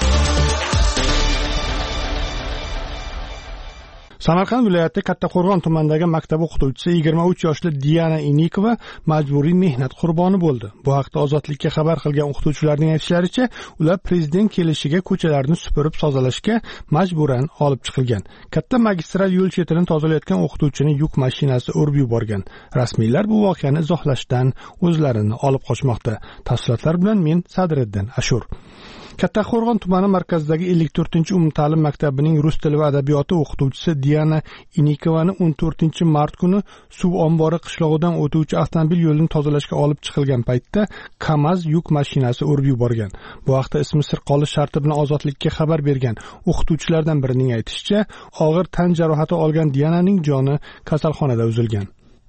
Samarqand viloyati Kattaqo'rg'on tumanidagi maktab o'qituvchisi yigirma uch yoshli Diana Inikova majburiy mehnat qurboni bo'ldi. Bu haqda Ozodlikka xabar qilgan o'qituvchilarning aytishlaricha, ular prezident kelishiga ko'chalarni supurib tozalashga majburan olib chiqilgan. Katta magistral yo'l chetini tozalayotgan o'qituvchini yuk mashinasi urib yuborgan. Rasmiylar bu voqeani izohlashdan o'zlarini olib qochmoqda. Tafsilotlar bilan men Sadriddin Ashur. Kattaqo'rg'on tumani markazidagi ellik to'rtinchi umumta'lim maktabining rus tili va adabiyoti o'qituvchisi Diana Inikovani o'n to'rtinchi mart kuni suv ombori qishlog'idan o'tuvchi avtomobil yo'lini tozalashga olib chiqilgan paytda KAMAZ yuk mashinasi urib yuborgan. Bu haqda ismi sir qolish sharti bilan Ozodlikka xabar bergan o'qituvchilardan birining aytishicha, og'ir tan jarohati olgan Diananing joni kasalxonada uzilgan.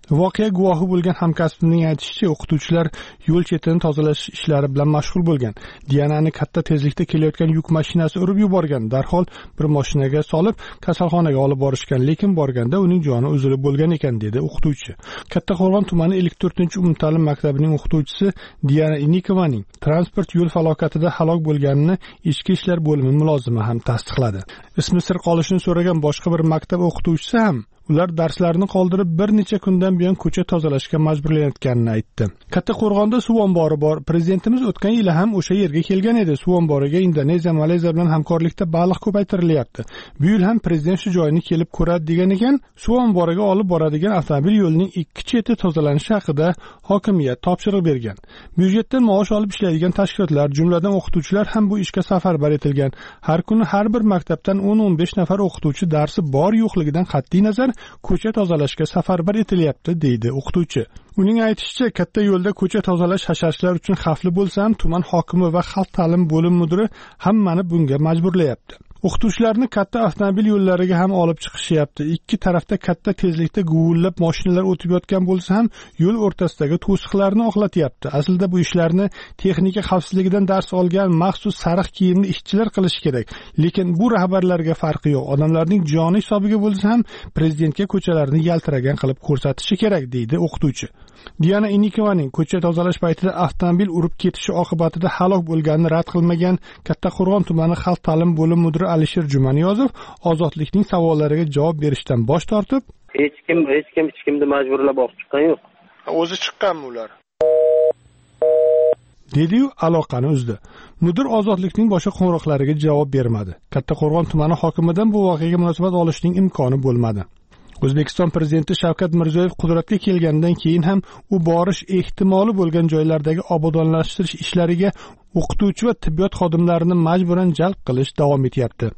Voqea guvohi bo'lgan hamkasbimning aytishicha, o'qituvchilar yo'l chetini tozalash ishlari bilan mashg'ul bo'lgan. Dianani katta tezlikda kelayotgan yuk mashinasi urib yuborgan. Darhol bir mashinaga solib kasalxonaga olib borishgan, lekin borganda uning joni uzilib bo'lgan ekan, dedi o'qituvchi. Kattaqo'rg'on tumani ellik to'rtinchi umumta'lim maktabining o'qituvchisi Diana Inikovaning transport yo'l falokatida halok bo'lganini ichki ishlar bo'limi mulozimi ham tasdiqladi. Ismi sir qolishini so'ragan boshqa bir maktab o'qituvchisi ham ular darslarni qoldirib bir necha kundan buyon ko'cha tozalashga majburlanayotganini aytdi. Kattaqo'rg'onda suv ombori bor. Prezidentimiz o'tgan yil ham o'sha yerga kelgan edi. Suv omboriga Indoneziya, Malayziya bilan hamkorlikda baliq ko'paytirilyapti. Bu yil ham prezident shu joyni kelib ko'radi degan ekan. Suv omboriga olib boradigan avtomobil yo'lining ikki cheti tozalanishi haqida hokimiyat topshiriq bergan. Byudjetdan maosh olib ishlaydigan tashkilotlar, jumladan o'qituvchilar ham bu ishga safarbar etilgan. Har kuni har bir maktabdan o'n o'n besh nafar o'qituvchi darsi bor yo'qligidan qat'iy nazar ko'cha tozalashga safarbar etilyapti, deydi o'qituvchi. Uning aytishicha, katta yo'lda ko'cha tozalash hashashlar uchun xavfli bo'lsa ham tuman hokimi va xalq ta'lim bo'lim mudiri hammani bunga majburlayapti. O'qituvchilarni katta avtomobil yo'llariga ham olib chiqishyapti. Ikki tarafda katta tezlikda guvullab mashinalar o'tib yotgan bo'lsa ham yo'l o'rtasidagi to'siqlarni oqlatyapti. Aslida bu ishlarni texnika xavfsizligidan dars olgan maxsus sariq kiyimli ishchilar qilishi kerak. Lekin bu rahbarlarga farqi yo'q. Odamlarning joni hisobiga bo'lsa ham prezidentga ko'chalarni yaltiragan qilib ko'rsatishi kerak, deydi o'qituvchi. Diana Inikovaning ko'cha tozalash paytida avtomobil urib ketishi oqibatida halok bo'lganini rad qilmagan Kattaqo'rg'on tumani xalq ta'lim bo'lim mudiri Alisher Jumaniyozov ozodlikning savollariga javob berishdan bosh tortib, hech kim hech kim hech kimni majburlab olib chiqqan yo'q. O'zi chiqqanmi ular? dedi-yu aloqani uzdi. Mudir ozodlikning boshqa qo'ng'iroqlariga javob bermadi. Kattaqo'rg'on tumani hokimidan bu voqeaga munosabat olishning imkoni bo'lmadi. O'zbekiston prezidenti Shavkat Mirziyoyev qudratga kelgandan keyin ham u borish ehtimoli bo'lgan joylardagi obodonlashtirish ishlariga o'qituvchi va tibbiyot xodimlarini majburan jalb qilish davom etyapti.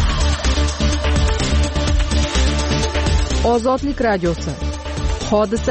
Ozodlik radiosi. Hodisa.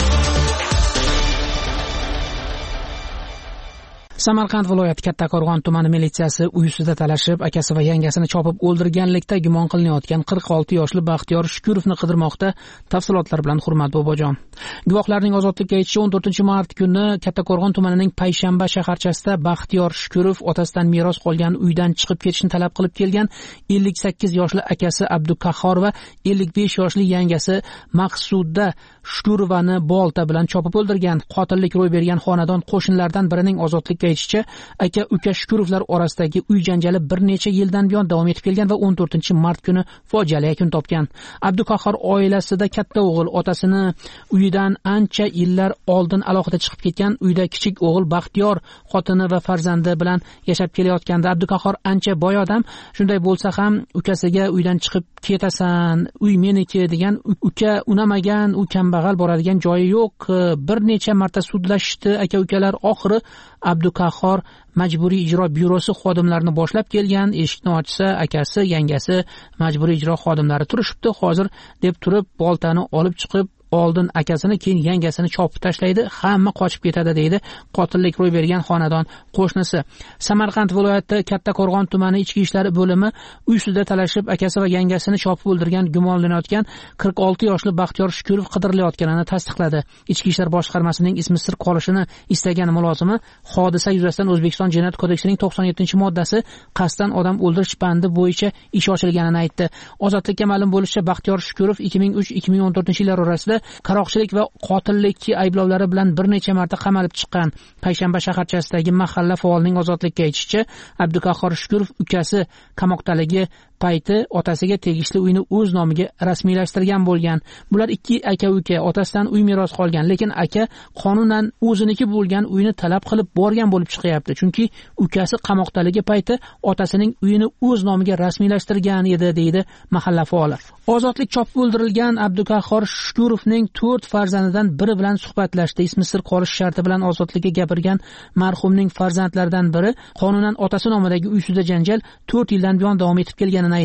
Samarqand viloyati Kattaqo'rg'on tumani militsiyasi uyisida talashib, akasi va yangasini chopib o'ldirganlikda gumon qilinayotgan qirq olti yoshli Baxtiyor Shukurovni qidirmoqda. Tafsilotlar bilan Hurmat Bobojon. Guvohlarning ozodlikka aytishicha, o'n to'rtinchi mart kuni Kattaqo'rg'on tumanining Payshanba shaharchasida Baxtiyor Shukurov otasidan meros qolgan uydan chiqib ketishni talab qilib kelgan ellik sakkiz yoshli akasi Abdukahhor va ellik besh yoshli yangasi Maqsuda Shukurovani bolta bilan chopib o'ldirgan. Qotillik ro'y bergan xonadon qo'shnilaridan birining ozodlikka aytishicha, aka uka Shukurovlar orasidagi uy janjali bir necha yildan buyon davom etib kelgan va o'n to'rtinchi mart kuni fojiali yakun topgan. Abdukahhor oilasida katta o'g'il otasini uyidan ancha yillar oldin alohida chiqib ketgan. Uyda kichik o'g'il Baxtiyor xotini va farzandi bilan yashab kelayotganda Abdukahhor ancha boy odam. Shunday bo'lsa ham ukasiga uydan chiqib ketasan, uy meniki degan, uka unamagan, u kambag'al boradigan joyi yo'q. Bir necha marta sudlashdi aka-ukalar. Oxiri Abdukahhor majburiy ijro byurosi xodimlarini boshlab kelgan. Eshikni ochsa akasi, yangasi, majburiy ijro xodimlari turishibdi. Hozir deb turib boltani olib chiqib oldin akasini, keyin yangasini chopib tashlaydi, hamma qochib ketadi, deydi qotillik ro'y bergan xonadon qo'shnisi. Samarqand viloyati Kattaqo'rg'on tumani ichki ishlar bo'limi uysida talashib akasi va yangasini chopib o'ldirgan gumonlanayotgan qirq olti yoshli Baxtiyor Shukurov qidirilayotganini tasdiqladi. Ichki ishlar boshqarmasining ismi sir qolishini istagan mulozimi hodisa yuzasidan O'zbekiston Jinoyat kodeksining to'qson yettinchi moddasi qasddan odam o'ldirish bandi bo'yicha ish ochilganini aytdi. Ozodlikka ma'lum bo'lishicha, Baxtiyor Shukurov ikki ming uch ikki ming o'n to'rtinchi yillar orasida qaroqchilik va qotillik ayblovlari bilan bir necha marta qamalib chiqqan. Payshanba shaharchasidagi mahalla faolining ozodlikka aytishicha, Abdukahhor Shukurov ukasi qamoqdaligi payti otasiga tegishli uyni o'z nomiga rasmiylashtirgan bo'lgan. Bular ikki aka-uka otasidan uy meros qolgan, lekin aka qonunan o'ziniki bo'lgan uyni talab qilib borgan bo'lib chiqyapti. Chunki ukasi qamoqdaligi payti otasining uyini o'z nomiga rasmiylashtirgan edi, deydi mahalla faoli. Ozodlik chopib o'ldirilgan Abdukahhor Shukurovning to'rt farzandidan biri bilan suhbatlashdi. Ismi sir qolish sharti bilan ozodlikka gapirgan marhumning farzandlaridan biri qonunan otasi nomidagi uysida janjal to'rt yildan buyon davom etib kelganini aytadi.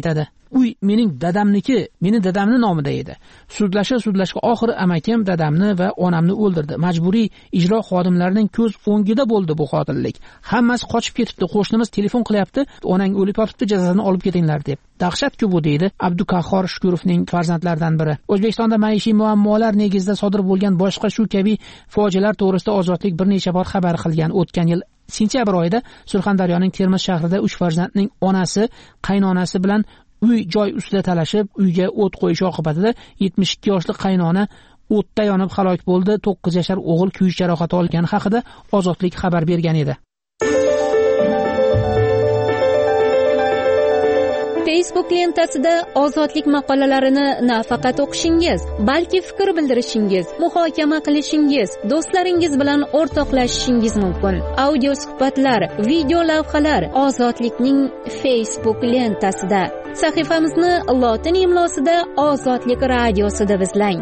uy mening dadamniki, meni dadamning nomida edi. Sudlasha sudlashga oxiri amakim dadamni va onamni o'ldirdi. Majburiy ijro xodimlarining ko'z o'ngida bo'ldi bu qotillik. Hammasi qochib ketibdi. Qo'shnimiz telefon qilyapti, onang o'lib yotibdi, jazosini olib ketinglar deb. Dahshat-ku bu deydi Abdukahhor Shukurovning farzandlaridan biri. O'zbekistonda maishiy muammolar negizida sodir bo'lgan boshqa shu kabi fojialar to'g'risida Ozodlik bir necha bor xabar qilgan. O'tgan yil sentyabr oyida Surxondaryoning Termiz shahrida uch farzandning onasi, qaynonasi bilan uy joy ustida talashib, uyga o't qo'yish oqibatida yetmish ikki yoshli qaynona o'tda yonib halok bo'ldi. to'qqiz yashar o'g'il kuyish jarohati olgani haqida Ozodlik xabar bergan edi. Facebook lentasida Ozodlik maqolalarini nafaqat o'qishingiz, balki fikr bildirishingiz, muhokama qilishingiz, do'stlaringiz bilan o'rtoqlashishingiz mumkin. Audio suhbatlar, video lavhalar Ozodlikning Facebook lentasida. Sahifamizni lotin imlosida Ozodlik radiosida izlang.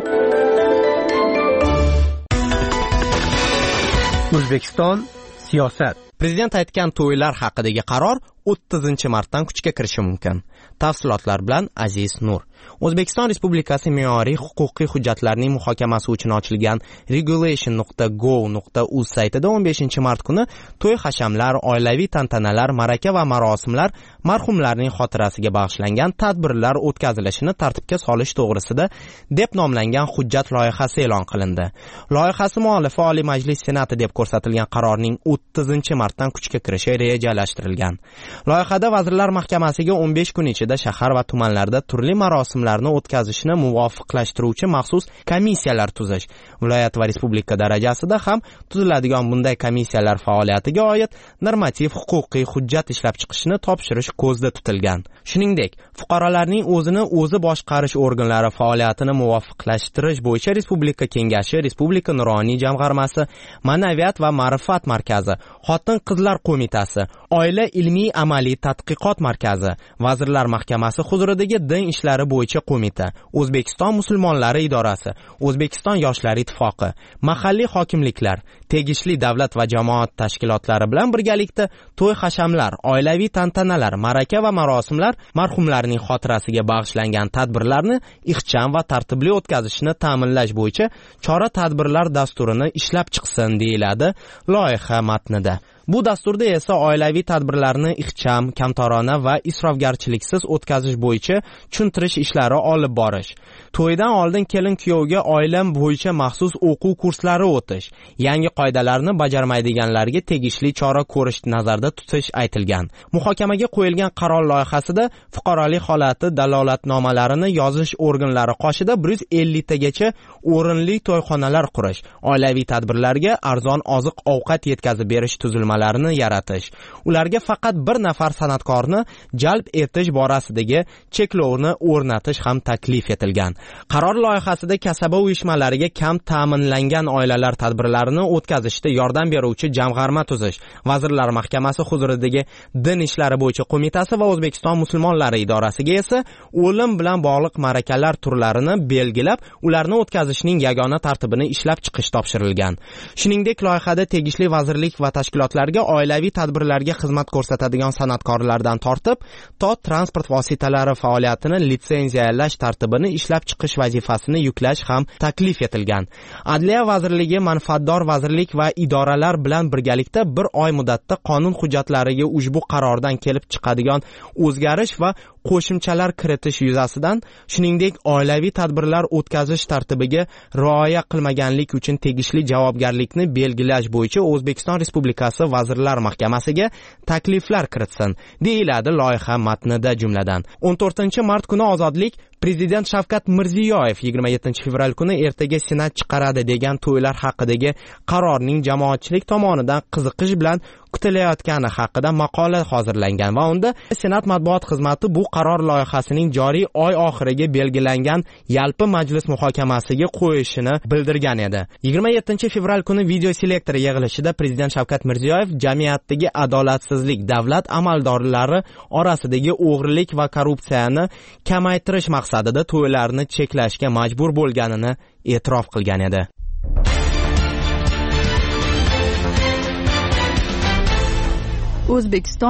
O'zbekiston siyosat. Prezident aytgan to'ylar haqidagi qaror o'ttizinchi martdan kuchga kirishi mumkin. Tafsilotlar bilan Aziz Nur. O'zbekiston Respublikasi me'yoriy huquqiy hujjatlarning muhokamasi uchun ochilgan regulation nuqta gov nuqta uz saytida o'n beshinchi mart kuni to'y hashamlar, oilaviy tantanalar, ma'raka va marosimlar, marhumlarning xotirasiga bag'ishlangan tadbirlar o'tkazilishini tartibga solish to'g'risida deb nomlangan hujjat loyihasi e'lon qilindi. Loyihasi muallifi Oliy Majlis Senati deb ko'rsatilgan qarorning o'ttizinchi martdan kuchga kirishi rejalashtirilgan. Loyihada Vazirlar Mahkamasiga o'n besh kun ichida shahar va tumanlarda turli marosimlarni o'tkazishni muvofiqlashtiruvchi maxsus komissiyalar tuzish, viloyat va respublika darajasida ham tuziladigan bunday komissiyalar faoliyatiga oid normativ huquqiy hujjat ishlab chiqishni topshirish ko'zda tutilgan. Shuningdek, fuqarolarning o'zini o'zi boshqarish organlari faoliyatini muvofiqlashtirish bo'yicha Respublika Kengashi, Respublika Nuroniy jamg'armasi, Ma'naviyat va ma'rifat markazi, Xotin-qizlar qo'mitasi, Oila ilmiy amaliy tadqiqot markazi, Vazirlar Mahkamasi huzuridagi din ishlari bo'yicha qo'mita, O'zbekiston musulmonlari idorasi, O'zbekiston yoshlar ittifoqi, mahalliy hokimliklar, tegishli davlat va jamoat tashkilotlari bilan birgalikda to'y hashamlar, oilaviy tantanalar, ma'raka va marosimlar, marhumlarning xotirasiga bag'ishlangan tadbirlarni ixcham va tartibli o'tkazishni ta'minlash bo'yicha chora-tadbirlar dasturini ishlab chiqsin deyiladi loyiha matnida. Bu dasturda esa oilaviy tadbirlarni ixcham, kamtarona va isrofgarchiliksiz o'tkazish bo'yicha tushuntirish ishlari olib borish, to'ydan oldin kelin-kuyovga oilam bo'yicha maxsus o'quv kurslari o'tish, yangi qoidalarni bajarmaydiganlarga tegishli chora ko'rish nazarda tutish aytilgan. Muhokamaga qo'yilgan qaror loyihasida fuqarolik holati dalolatnomalarini yozish organlari qoshida bir yuz ellik tagacha o'rinli to'yxonalar qurish, oilaviy tadbirlarga arzon oziq-ovqat yetkazib berish tuzilmalari larini yaratish, ularga faqat bir nafar san'atkorni jalb etish borasidagi cheklovni o'rnatish ham taklif etilgan. Qaror loyihasida kasaba uyushmalariga kam ta'minlangan oilalar tadbirlarini o'tkazishda yordam beruvchi jamg'arma tuzish, Vazirlar Mahkamasi huzuridagi din ishlari bo'yicha qo'mitasi va O'zbekiston musulmonlari idorasiga esa o'lim bilan bog'liq ma'rakalar turlarini belgilab, ularni o'tkazishning yagona tartibini ishlab chiqish topshirilgan. Shuningdek, loyihada tegishli vazirlik va tashkilotlar oilaviy tadbirlarga xizmat ko'rsatadigan san'atkorlardan tortib to transport vositalari faoliyatini litsenziyalash tartibini ishlab chiqish vazifasini yuklash ham taklif etilgan. Adliya vazirligi manfaatdor vazirlik va idoralar bilan birgalikda bir oy muddatda qonun hujjatlariga ushbu qarordan kelib chiqadigan o'zgarish va qo'shimchalar kiritish yuzasidan, shuningdek oilaviy tadbirlar o'tkazish tartibiga rioya qilmaganlik uchun tegishli javobgarlikni belgilash bo'yicha O'zbekiston Respublikasi Vazirlar Mahkamasiga takliflar kiritsin, deyiladi loyiha matnida. Jumladan o'n to'rtinchi mart kuni Ozodlik Prezident Shavkat Mirziyoyev yigirma yettinchi fevral kuni ertaga Senat chiqaradi degan to'ylar haqidagi qarorning jamoatchilik tomonidan qiziqish bilan kutilayotgani haqida maqola hozirlangan va unda Senat matbuot xizmati bu qaror loyihasining joriy oy oxiriga belgilangan yalpi majlis muhokamasiga qo'yishini bildirgan edi. yigirma yettinchi fevral kuni video selektor yig'ilishida Prezident Shavkat Mirziyoyev jamiyatdagi adolatsizlik, davlat amaldorlari orasidagi o'g'rilik va korrupsiyani kamaytirish maqsadida to'ylarni cheklashga majbur bo'lganini e'tirof qilgan edi. O'zbekiston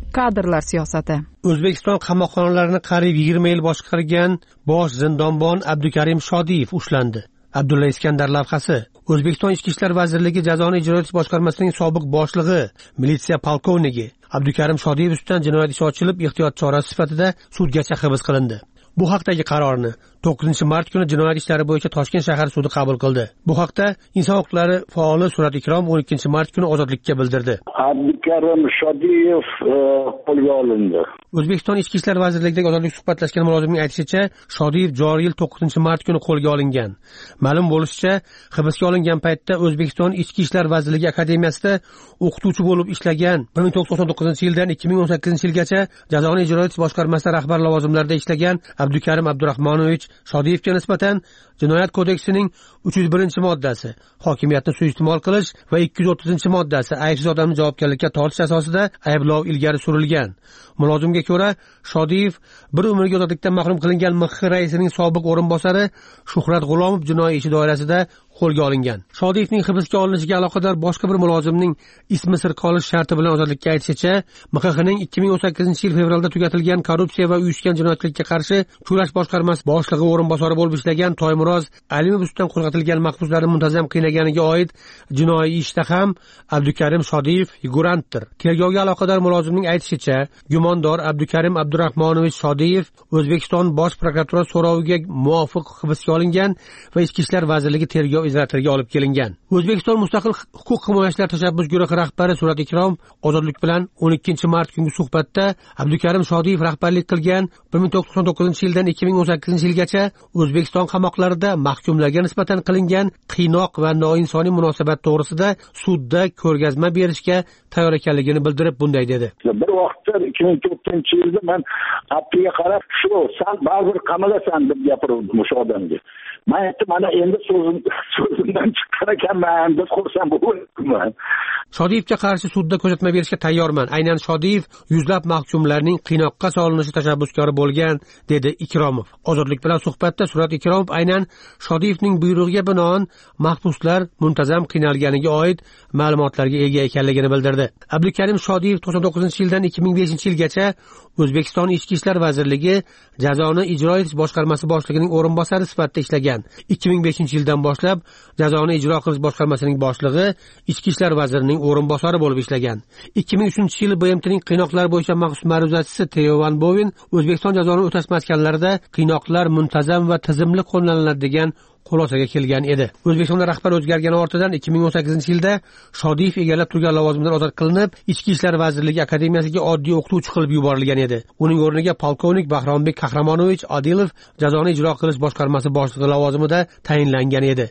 kadrlar siyosati. O'zbekiston qamoqxonalarini qariyb yigirma yil boshqargan bosh zindonbon Abdukarim Shodiyev ushlandi. Abdulla Iskandar lavhasi. O'zbekiston Ichki ishlar vazirligi jazoni ijro etish boshqarmasining sobiq boshlig'i, militsiya polkovniki Abdukarim Shodiyev ustidan jinoyat ishi ochilib, ehtiyot chorasi sifatida sudgacha hibs qilindi. Bu haqdagi qarorni to'qqizinchi mart kuni jinoyat ishlari bo'yicha Toshkent shahar sudi qabul qildi. Bu haqda inson huquqlari faoli Surat Ikrom o'n ikkinchi mart kuni ozodlikka bildirdi. Abdukarim Shodiyev qo'lga olindi. O'zbekiston Ichki ishlar vazirligidagi ozodlik suhbatlashgan mulozimning aytishicha, Shodiyev joriy yil to'qqizinchi mart kuni qo'lga olingan. Ma'lum bo'lishicha, hibsga olingan paytda O'zbekiston Ichki ishlar vazirligi akademiyasida o'qituvchi bo'lib ishlagan. bir ming to'qqiz yuz to'qson to'qqizinchi yildan ikki ming o'n sakkizinchi yilgacha jazoni ijro etish boshqarmasida rahbar lavozimlarida ishlagan Abdukarim Abdurahmonovich Shodiyevga nisbatan Jinoyat kodeksining uch yuz birinchi moddasi hokimiyatni suiiste'mol qilish va ikki yuz o'ttizinchi moddasi aybsiz odamni javobgarlikka tortish asosida ayblov ilgari surilgan. Mulozimga ko'ra, Shodiyev bir umrga ozodlikdan mahrum qilingan M X raisining sobiq o'rinbosari Shuhrat G'ulomov jinoiy ishi doirasida qo'lga olingan. Shodiyevning hibsga olinishiga aloqador boshqa bir mulozimning ismi sir qolish sharti bilan ozodlikka aytishicha, M X ning ikki ming o'n sakkizinchi yil fevralda tugatilgan korrupsiya va uyushgan jinoyatlikka qarshi kurash boshqarmasi boshlig'i o'rinbosari bo'lib ishlagan Toymuroz Alimov ustidan qo'zg'atilgan mahbuslarni muntazam qiynaganiga oid jinoiy ishda ham Abdukarim Shodiyev figurantdir. Tergovga aloqador mulozimning aytishicha, gumondor Abdukarim Abdurahmonovich Shodiyev O'zbekiston Bosh prokuratura so'roviga muvofiq hibsga olingan va Ichki ishlar vazirligi tergov izolyatoriga olib kelingan. O'zbekiston Mustaqil huquq himoyachilar tashabbus guruhi rahbari Surat Ikrom ozodlik bilan o'n ikkinchi mart kungi suhbatda Abdukarim Shodiyev rahbarlik qilgan bir ming to'qqiz yuz to'qson to'qqizinchi yildan ikki ming o'n sakkizinchi yilgacha O'zbekiston qamoqlarida mahkumlarga nisbatan qilingan qiynoq va noinsoniy munosabat to'g'risida sudda ko'rgazma berishga tayyor ekanligini bildirib bunday dedi. Bir vaqtda ikki ming to'rtinchi yilda men appiga qarab, shu san baribir qamalasan deb gapirdim o'sha odamga. Men aytdim, mana endi so'zim so'zimdan chiqqan ekanman deb xursand bo'ldim. Shodiyevga qarshi sudda ko'rsatma berishga tayyorman. Aynan Shodiyev yuzlab mahkumlarning qiynoqqa solinishi tashabbuskori bo'lgan, dedi Ikromov. Ozodlik bilan suhbatda Surat Ikromov aynan Shodiyevning buyrug'iga binoan mahbuslar muntazam qiynalganiga oid ma'lumotlarga ega ekanligini bildirdi. Abdukarim Shodiyev to'qson to'qqizinchi yildan ikki ming beshinchi yilgacha O'zbekiston Ichki ishlar vazirligi jazoni ijro etish boshqarmasi boshlig'ining o'rinbosari sifatida ishlagan. ikki ming beshinchi yildan boshlab jazoni ijro qilish boshqarmasining boshlig'i, Ichki ishlar vazirining o'rinbosari bo'lib ishlagan. ikki ming uchinchi yili B M T'ning qiynoqlar bo'yicha maxsus ma'ruzachisi Teo Van Boven O'zbekiston jazoni o'tash maskanlarida qiynoqlar muntazam va tizimli qo'llaniladi degan xulosaga kelgan edi. O'zbekistonda rahbar o'zgargani ortidan ikki ming o'n sakkizinchi yilda Shodiyev egallab turgan lavozimidan ozod qilinib, Ichki ishlar vazirligi akademiyasiga oddiy o'qituvchi qilib yuborilgan edi. Uning o'rniga polkovnik Bahrombek Qahramonovich Odilov jazoni ijro qilish boshqarmasi boshlig'i lavozimida tayinlangan edi.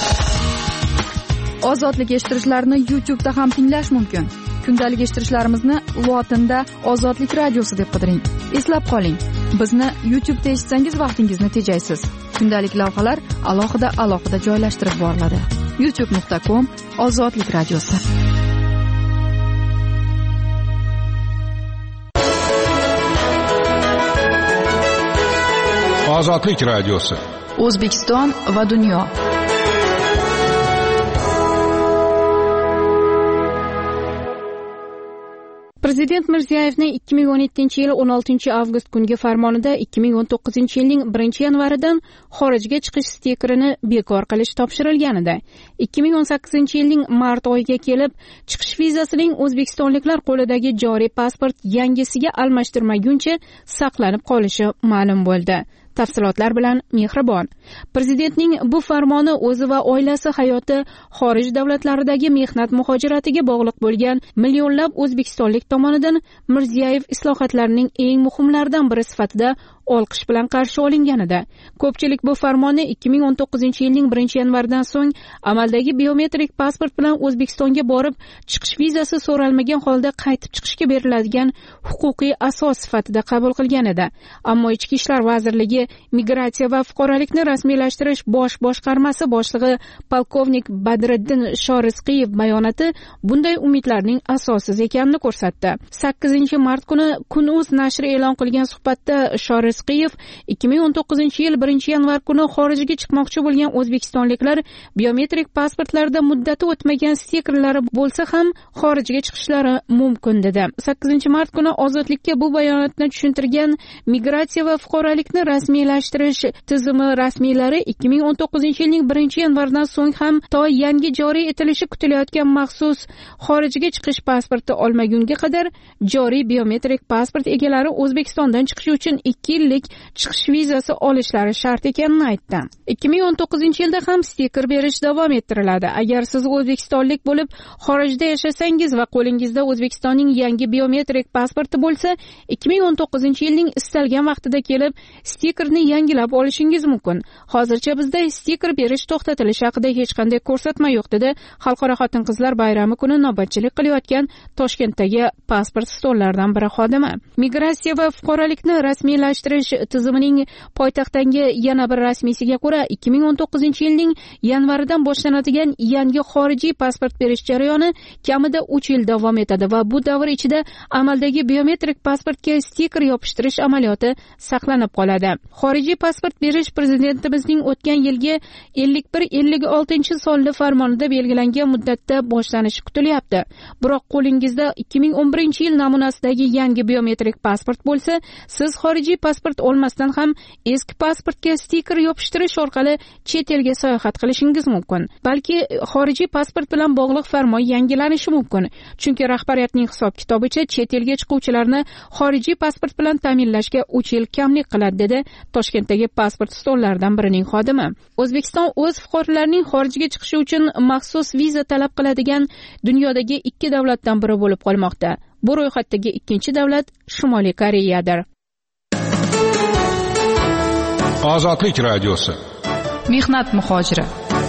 Ozodlik eshittirishlarni YouTube'da ham tinglash mumkin. Kundalik eshittirishlarimizni lotinda Ozodlik radiosi deb qidiring. Eslab qoling, bizni YouTube'da eshitsangiz vaqtingizni tejaysiz. Kundalik lavhalar alohida alohida joylashtirib boriladi. youtube nuqta com Ozodlik radiosi. Ozodlik radiosi. O'zbekiston va dunyo. Prezident Mirziyoyevning ikki ming o'n yettinchi yil o'n oltinchi avgust kungi farmonida ikki ming o'n to'qqizinchi yilning birinchi yanvaridan xorijga chiqish stikerini bekor qilish topshirilganida, ikki ming o'n sakkizinchi yilning mart oyiga kelib, chiqish vizasining o'zbekistonliklar qo'lidagi joriy pasport yangisiga almashtirmaguncha saqlanib qolishi ma'lum bo'ldi. Tafsilotlar bilan Mehribon. Prezidentning bu farmoni o'zi va oilasi hayoti xorij davlatlaridagi mehnat muhojiratiga bog'liq bo'lgan millionlab o'zbekistonlik tomonidan Mirziyoyev islohotlarining eng muhimlaridan biri sifatida olqish bilan qarshi olinganida, ko'pchilik bu farmonni ikki ming o'n to'qqizinchi yilning birinchi yanvaridan so'ng amaldagi biometrik pasport bilan O'zbekistonga borib, chiqish vizasi so'ralmagan holda qaytib chiqishga beriladigan huquqiy asos sifatida qabul qilgan edi. Ammo Ichki ishlar vazirligi migratsiya va fuqarolikni rasmiylashtirish bosh boshqarmasi boshlig'i polkovnik Badriddin Shorizqiyev bayonoti bunday umidlarning asossiz ekanini ko'rsatdi. sakkizinchi mart kuni Kun.uz nashri e'lon qilgan suhbatda Shorizqiyev ikki ming o'n to'qqizinchi yil birinchi yanvar kuni xorijga chiqmoqchi bo'lgan o'zbekistonliklar biometrik pasportlarida muddati o'tmagan stikerlari bo'lsa ham xorijga chiqishlari mumkin dedi. sakkizinchi mart kuni Ozodlikka bu bayonotni tushuntirgan migratsiya va fuqarolikni rasmiylashtirish tizimi rasmiylari ikki ming o'n to'qqizinchi yilning birinchi yanvardan so'ng ham to yangi joriy etilishi kutilayotgan maxsus xorijga chiqish pasporti olmagunga qadar joriy biometrik pasport egalari O'zbekistondan chiqishi uchun ikki yillik chiqish vizasi olishlari shart ekanini aytdi. ikki ming o'n to'qqizinchi yilda ham stiker berish davom ettiriladi. Agar siz o'zbekistonlik bo'lib xorijda yashasangiz va qo'lingizda O'zbekistonning yangi biometrik pasporti bo'lsa, ikki ming o'n to'qqizinchi yilning istalgan vaqtida kelib stikerni yangilab olishingiz mumkin. Hozircha bizda stiker berish to'xtatilishi haqida hech qanday ko'rsatma yo'q dedi Xalqaro xotin-qizlar bayrami kuni navbatchilik qilayotgan Toshkentdagi pasport stollaridan biri xodimi. Migratsiya va fuqarolikni rasmiylashtirish tizimining poytaxtdagi yana bir rasmiysiga ko'ra ikki ming o'n to'qqizinchi yilning yanvaridan boshlanadigan yangi xorijiy pasport berish jarayoni kamida uch yil davom etadi va bu davr ichida amaldagi biometrik pasportga stiker yopishtirish amaliyoti saqlanib qoladi. Xorijiy pasport berish prezidentimizning o'tgan yilgi ellik bir ellik oltinchi sonli farmonida belgilangan muddatda boshlanishi kutilyapti. Biroq qo'lingizda ikki ming o'n birinchi yil namunasidagi yangi biometrik pasport bo'lsa, siz xorijiy pasport olmasdan ham eski pasportga stiker yopishtirish orqali chet elga sayohat qilishingiz mumkin. Balki xorijiy pasport bilan bog'liq farmon yangilanishi mumkin. Chunki rahbariyatning hisob-kitobicha chet elga chiquvchilarni xorijiy pasport bilan ta'minlashga uch yil kamlik qiladi dedi Toshkentdagi pasport stollaridan birining xodimi. O'zbekiston o'z fuqarolarining xorijga chiqishi uchun maxsus viza talab qiladigan dunyodagi ikki davlatdan biri bo'lib qolmoqda. Bu ro'yxatdagi ikkinchi davlat Shimoliy Koreyadir. Ozodlik radiosi. Mehnat muhojiri.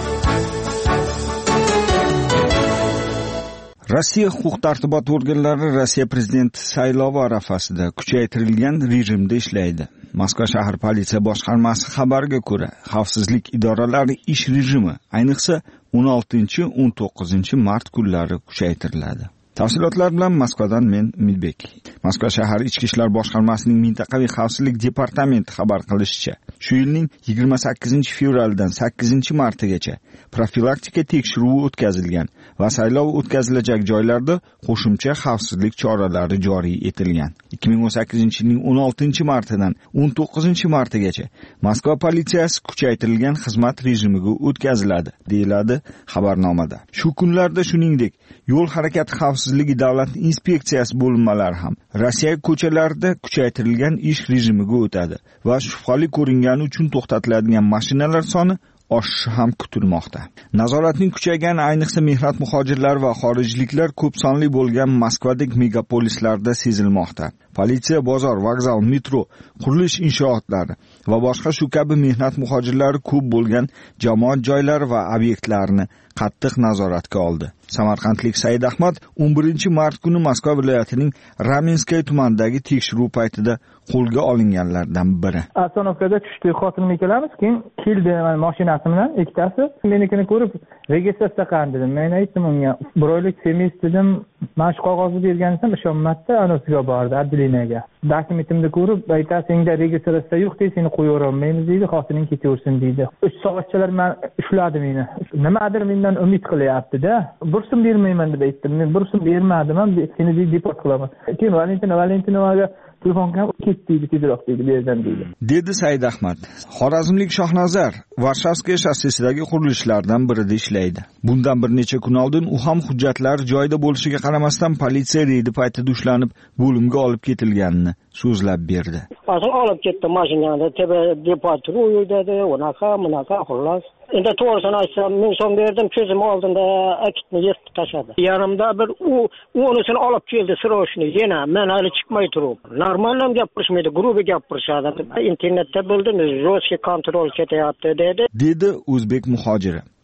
Rossiya huquq-tartibot organlari Rossiya prezidenti saylovi arafasida kuchaytirilgan rejimda ishlaydi. Moskva shahar politsiya boshqarmasi xabariga ko'ra, xavfsizlik idoralari ish rejimi ayniqsa o'n oltinchi o'n to'qqizinchi mart kunlari kuchaytiriladi. Tafsilotlar bilan Moskvadan men Umidbek. Moskva shahar ichki ishlar boshqarmasining mintaqaviy xavfsizlik departamenti xabar qilishicha, shu yilning yigirma sakkizinchi fevraldan sakkizinchi martagacha profilaktika tekshiruvi o'tkazilgan va saylov o'tkazilajak joylarda qo'shimcha xavfsizlik choralari joriy etilgan. ikki ming o'n sakkizinchi yilning o'n oltinchi martidan o'n to'qqizinchi martagacha Moskva politsiyasi kuchaytirilgan xizmat rejimiga o'tkaziladi, deyiladi xabarnomada. Shu kunlarda shuningdek, yo'l harakati xavfsizligi davlat inspeksiyasi bo'linmalari ham Rossiya ko'chalarida kuchaytirilgan ish rejimiga o'tadi va shubhali ko'ringani uchun to'xtatiladigan mashinalar soni oshishi ham kutilmoqda. Nazoratning kuchaygani ayniqsa mehnat muhojirlari va xorijliklar ko'p sonli bo'lgan Moskvadek megapolislarda sezilmoqda. Politsiya, bozor, vokzal, metro, qurilish inshootlari va boshqa shu kabi mehnat muhojirlari ko'p bo'lgan jamoat joylari va obyektlarni qattiq nazoratga oldi. Samarqandlik Said Ahmad o'n birinchi mart kuni Moskva viloyatining Ramenskaya tumanidagi tekshiruv paytida qo'lga olinganlardan biri. Astanovkada tushdi, xotinimga kelamiz, keyin keldi mana mashinasi bilan ikkitasi. Menikini ko'rib, registratsiya qilgan dedim. Men aytdim unga, bir oylik semis dedim, mana shu qog'ozni bergansam ishonmadi, anosiga bordi, Adlinaga. Dokumentimni ko'rib, aytadi, "Senda registratsiya yo'q, deb seni qo'yib yubormaymiz" deydi, xotining ketaversin deydi. uch soatchalar men ushladi meni. Nimadir mendan umid qilyapti-da. Bursun bermayman deb aytdim. Men bursun bermadim, men seni deport qilaman. Keyin Valentina Valentinovaga telefonga ketdi, tezroq deydi, berdan deydi. Dedi Said Ahmad. Xorazmlik Shohnazar Varshavskiy shossesidagi qurilishlardan birida ishlaydi. Bundan bir necha kun oldin u ham hujjatlar joyida bo'lishiga qaramasdan politsiya reydi paytida ushlanib, bo'limga olib ketilganini so'zlab berdi. Asıl olib ketdi mashinani, tebe depatru dedi, unaqa, bunaqa xullas. Endi to'g'risini aytsam, men so'm berdim, ko'zim oldinda akitni yirtib tashladi. Yanimda bir u unisini olib keldi, sroshni, yana men hali chiqmay turib. Normalam gapirishmaydi, grubi gapirishadi. Internetda bildim, jostki kontrol ketyapti dedi. Dedi o'zbek muhojiri.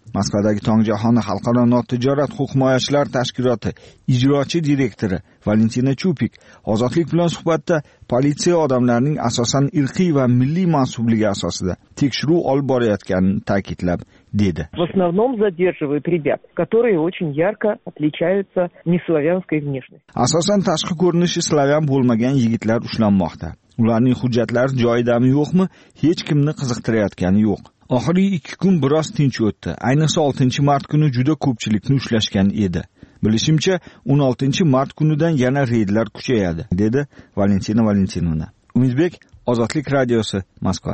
Moskvadagi Tong jahoni xalqaro notijorat huquq himoyachilar tashkiloti ijrochi direktori Valentina Chupik Ozodlik bilan suhbatda politsiya odamlarning asosan irqiy va milliy mansubligi asosida tekshiruv olib borayotganini ta'kidlab dedi. В основном задерживают ребят, которые очень ярко отличаются неславянской внешностью. Asosan tashqi ko'rinishi slavyan bo'lmagan yigitlar ushlanmoqda. Ularning hujjatlari joyidami yo'qmi, hech kimni qiziqtirayotgani yo'q. Oxirgi ikki kun biroz tinch o'tdi. Ayniqsa oltinchi mart kuni juda ko'pchilikni ushlashgan edi. Bilishimcha, o'n oltinchi mart kunidan yana reydlar kuchayadi, dedi Valentina Valentinova. Umidbek, Ozodlik radiosi, Moskva.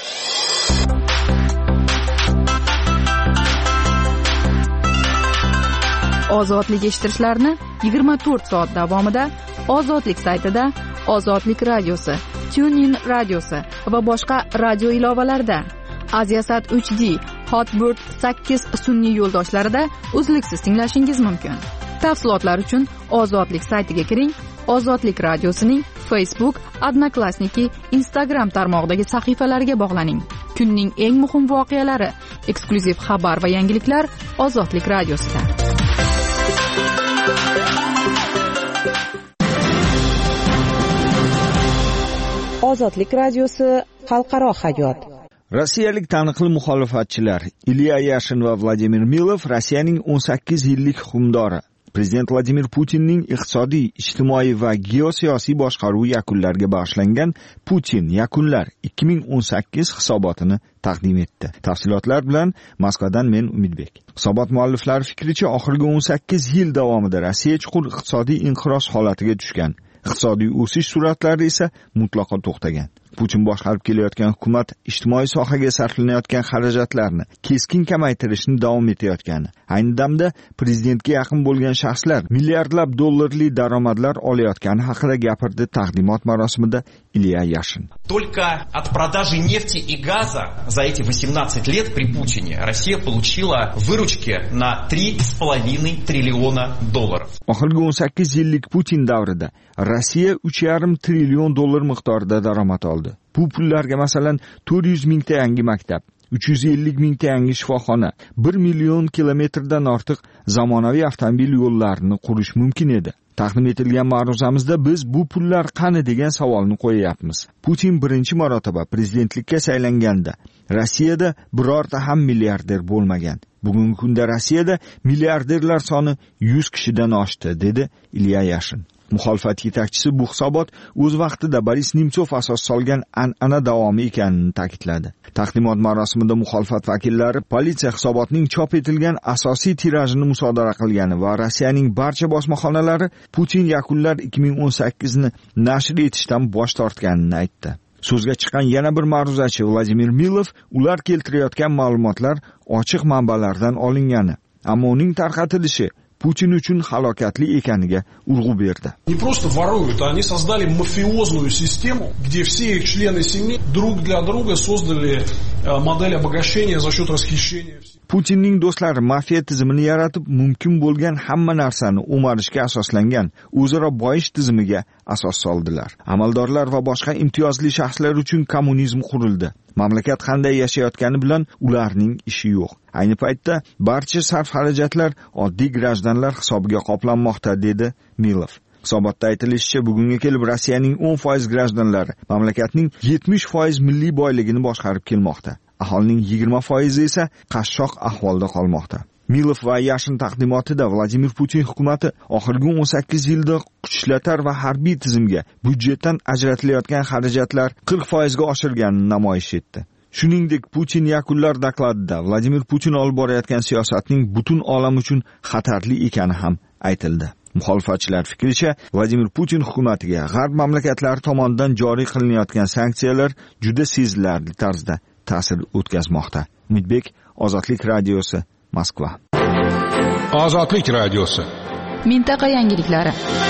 Ozodlik eshittirishlarni yigirma to'rt soat davomida Ozodlik saytida, Ozodlik radiosi, TuneIn radiosi va boshqa radio ilovalarida, Aziasat uch D, Hotbird sakkiz sun'iy yo'ldoshlarida uzluksiz tinglashingiz mumkin. Tafsilotlar uchun Ozodlik saytiga kiring. Ozodlik radiosining Facebook, Odnoklassniki, Instagram tarmog'idagi sahifalariga bog'laning. Kunning eng muhim voqealari, eksklyuziv xabar va yangiliklar Ozodlik radiosida. Ozodlik radiosi xalqaro hayot. Rossiyalik taniqli muxolifatchilar Ilya Yashin va Vladimir Milov Rossiyaning o'n sakkiz yillik hukmdori Prezident Vladimir Putinning iqtisodiy, ijtimoiy va geosiyosiy boshqaruvi yakunlariga bag'ishlangan Putin yakunlar ikki ming o'n sakkiz hisobotini taqdim etdi. Tafsilotlar bilan Moskvadan men Umidbek. Hisobot mualliflari fikricha, oxirgi o'n sakkiz yil davomida Rossiya chuqur iqtisodiy inqiroz holatiga tushgan. Iqtisodiy o'sish sur'atlari esa mutlaqo to'xtagan. Putin boshqarib kelayotgan hukumat ijtimoiy sohaga sarflanayotgan xarajatlarni keskin kamaytirishni davom etayotgani. Ayni damda prezidentga yaqin bo'lgan shaxslar milliardlab dollarli daromadlar olayotgani haqida gapirdi taqdimot marosimida Ilya Yashin. Только от продажи нефти и газа за эти восемнадцать лет при Путине Россия получила выручки на три с половиной триллиона долларов. Oxirgi o'n sakkiz yillik Putin davrida Rossiya uch yarim trillion dollar miqdorida daromad oldi. Bu pullarga masalan to'rt yuz mingta yangi maktab, uch yuz ellik mingta yangi shifoxona, bir million kilometrdan ortiq zamonaviy avtomobil yo'llarini qurish mumkin edi. Taqdim etilgan ma'ruzamizda biz bu pullar qani degan savolni qo'yapmiz. Putin birinchi marotaba prezidentlikka saylanganda Rossiyada birorta ham milliarder bo'lmagan. Bugungi kunda Rossiyada milliarderlar soni yuz kishidan oshdi, dedi Ilya Yashin. Muxolifat yetakchisi bu hisobot o'z vaqtida Boris Nemtsov asos solgan an'ana davomi ekanini ta'kidladi. Taqdimot marosimida muxolifat vakillari politsiya hisobotning chop etilgan asosiy tirajini musodara qilgani va Rossiyaning barcha bosmaxonalari Putin yakunlar ikki ming o'n sakkiz ni nashr etishdan bosh tortganini aytdi. So'zga chiqqan yana bir ma'ruzachi Vladimir Milov ular keltirayotgan ma'lumotlar ochiq manbalardan olingani, ammo uning tarqatilishi Putin uchun halokatli ekaniga urg'u berdi. Не просто воруют, они создали мафиозную систему, где все их члены семьи друг для друга создали модель обогащения за счет расхищения. Putinning do'stlari mafiya tizimini yaratib, mumkin bo'lgan hamma narsani o'marishga asoslangan o'zaro boyish tizimiga asos soldilar. Amaldorlar va boshqa imtiyozli shaxslar uchun kommunizm qurildi. Mamlakat qanday yashayotgani bilan ularning ishi yo'q. Ayni paytda barcha sarf xarajatlar oddiy grajdanlar hisobiga qoplanmoqda, dedi Milov. Hisobotda aytilishicha, bugunga kelib Rossiyaning o'n foiz grajdanlari mamlakatning yetmish foiz milliy boyligini boshqarib kelmoqda. Aholining yigirma foizi esa qashshoq ahvolda qolmoqda. Milov va Yashin taqdimotida Vladimir Putin hukumati oxirgi o'n sakkiz yilda kuchlatar va harbiy tizimga byudjetdan ajratilayotgan xarajatlar qirq foizga oshirganini namoyish etdi. Shuningdek, Putin yakunlar dokladida Vladimir Putin olib borayotgan siyosatning butun olam uchun xatarli ekani ham aytildi. Muxolifatchilar fikricha, Vladimir Putin hukumatiga g'arb mamlakatlari tomonidan joriy qilinayotgan sanksiyalar juda sezilarli tarzda ta'sir o'tkazmoqda. Umidbek, Ozodlik radiosi, Moskva. Ozodlik radiosi. Mintaqa yangiliklari.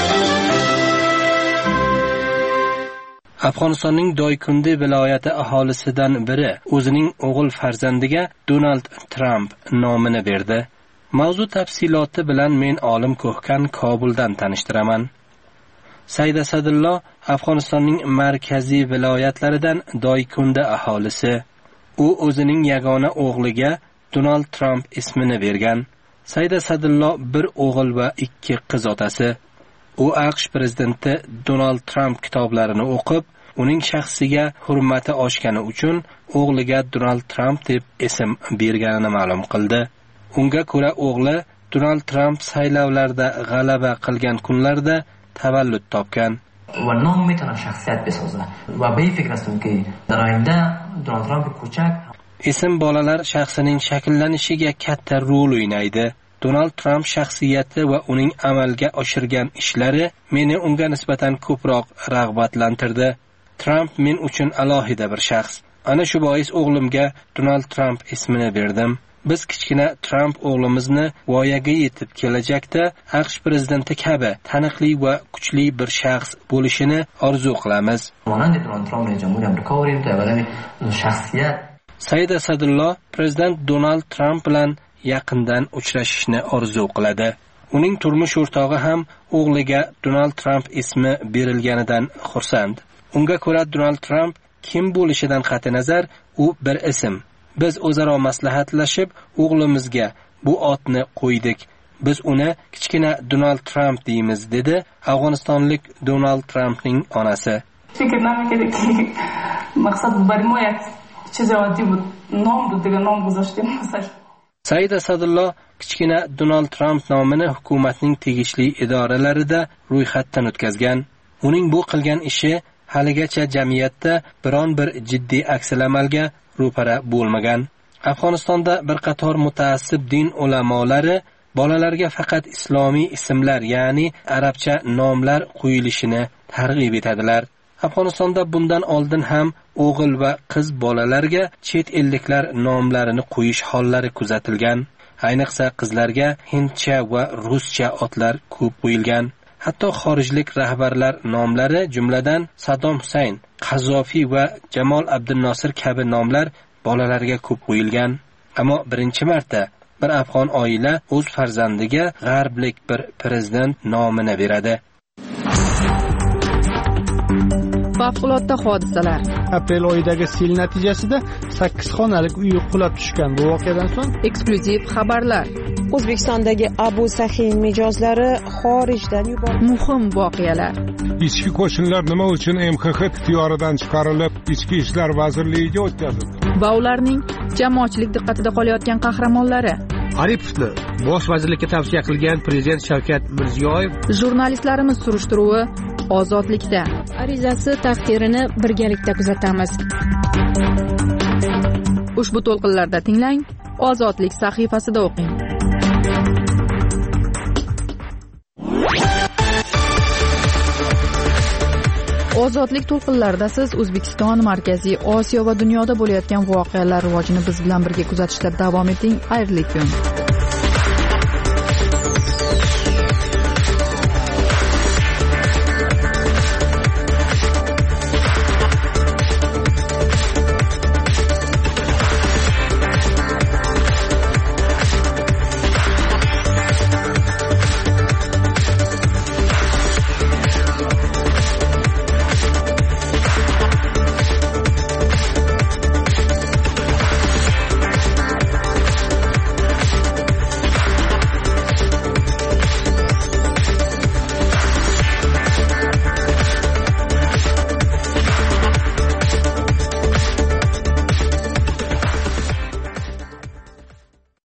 Afg'onistonning Doykundi viloyati aholisidan biri o'zining o'g'il farzandiga Donald Trump nomini berdi. Mavzu tafsiloti bilan men Olim Ko'hkan Kobuldan tanishtiraman. Said Asadullo Afg'onistonning markaziy viloyatlaridan Doykundi aholisi. U o'zining yagona o'g'liga Donald Trump ismini bergan. Saida Sadullo bir o'g'il va ikki qiz otasi. U AQSh prezidenti Donald Trump kitoblarini o'qib, uning shaxsiga hurmati oshgani uchun o'g'liga Donald Trump deb ism berganini ma'lum qildi. Unga ko'ra o'g'li Donald Trump saylovlarda g'alaba qilgan kunlarda tavallud topgan. و نام میتونه شخصیت بسازه و به این فکر هستم که در آینده دونالد ترامپ کوچک ism bolalar shaxsining shakllanishiga katta rol o'ynaydi. Donald Trump shaxsiyati va uning amalga oshirgan ishlari meni unga nisbatan ko'proq rag'batlantirdi. Trump men uchun alohida bir shaxs. Ana shu bois o'g'limga Donald Trump ismini berdim. Biz kichkina Trump o'g'limizni voyaga yetib kelajakda AQSh prezidenti kabi taniqli va kuchli bir shaxs bo'lishini orzu qilamiz. مانند دونالد ترامپ رئیس جمهور آمریکا وریم تا آدم شخصیت Saida Sadullo prezident Donald Trump bilan yaqindan uchrashishni orzu qiladi. Uning turmush o'rtog'i ham o'g'liga Donald Trump ismi berilganidan xursand. Unga ko'ra Donald Trump kim bo'lishidan qat'i nazar u bir ism. Biz o'zaro maslahatlashib o'g'limizga bu otni qo'ydik. Biz uni kichkina Donald Trump deymiz, dedi Afg'onistonlik Donald Trumpning onasi. فکر نمی‌کردم که مقصد برای ما یک چیز عادی بود. نام بود دیگه نام گذاشتیم مثلا. Saida Sadullo kichkina Donald Trump nomini hukumatning tegishli idoralarida ro'yxatdan o'tkazgan. Uning bu qilgan ishi haligacha jamiyatda biron bir jiddiy aksilamalga ro'para bo'lmagan. Afg'onistonda bir qator mutaassib din ulamolari bolalarga faqat islomiy ismlar, ya'ni arabcha nomlar qo'yilishini targ'ib etadilar. Afg'onistonda bundan oldin ham o'g'il va qiz bolalarga chet elliklar nomlarini qo'yish hollari kuzatilgan. Ayniqsa qizlarga hindcha va ruscha otlar ko'p qo'yilgan. Hatto xorijlik rahbarlar nomlari, jumladan Saddam Husayn, Qazzofi va Jamol Abdulnosir kabi nomlar bolalarga ko'p qo'yilgan. Ammo birinchi marta bir afg'on oila o'z farzandiga g'arblik bir prezident nomini beradi. Favqulodda hodisalar. Aprel oyidagi sel natijasida sakkiz xonalik uy qulab tushgan. Bu voqeadan so'ng eksklyuziv xabarlar. O'zbekistondagi Abu Sahin mijozlari xorijdan yuborildi. Muhim voqealar. Ichki qo'shinlar nima uchun M X X ixtiyoridan chiqarilib, Ichki ishlar vazirligiga o'tkazildi? Va ularning jamoatchilik diqqatida qolayotgan qahramonlari. Aripovni bosh vazirlikka tavsiya qilgan prezident Shavkat Mirziyoyev. Jurnalistlarimiz surishtiruvi ozodlikda. Arizasi taqdirini birgalikda kuzatamiz. Ushbu to'lqinlarda tinglang, Ozodlik sahifasida o'qing. Ozodlik to'lqinlarida siz O'zbekiston, Markaziy Osiyo va dunyoda bo'layotgan voqealar rivojini biz bilan birga kuzatishda davom eting. Xayrli kun.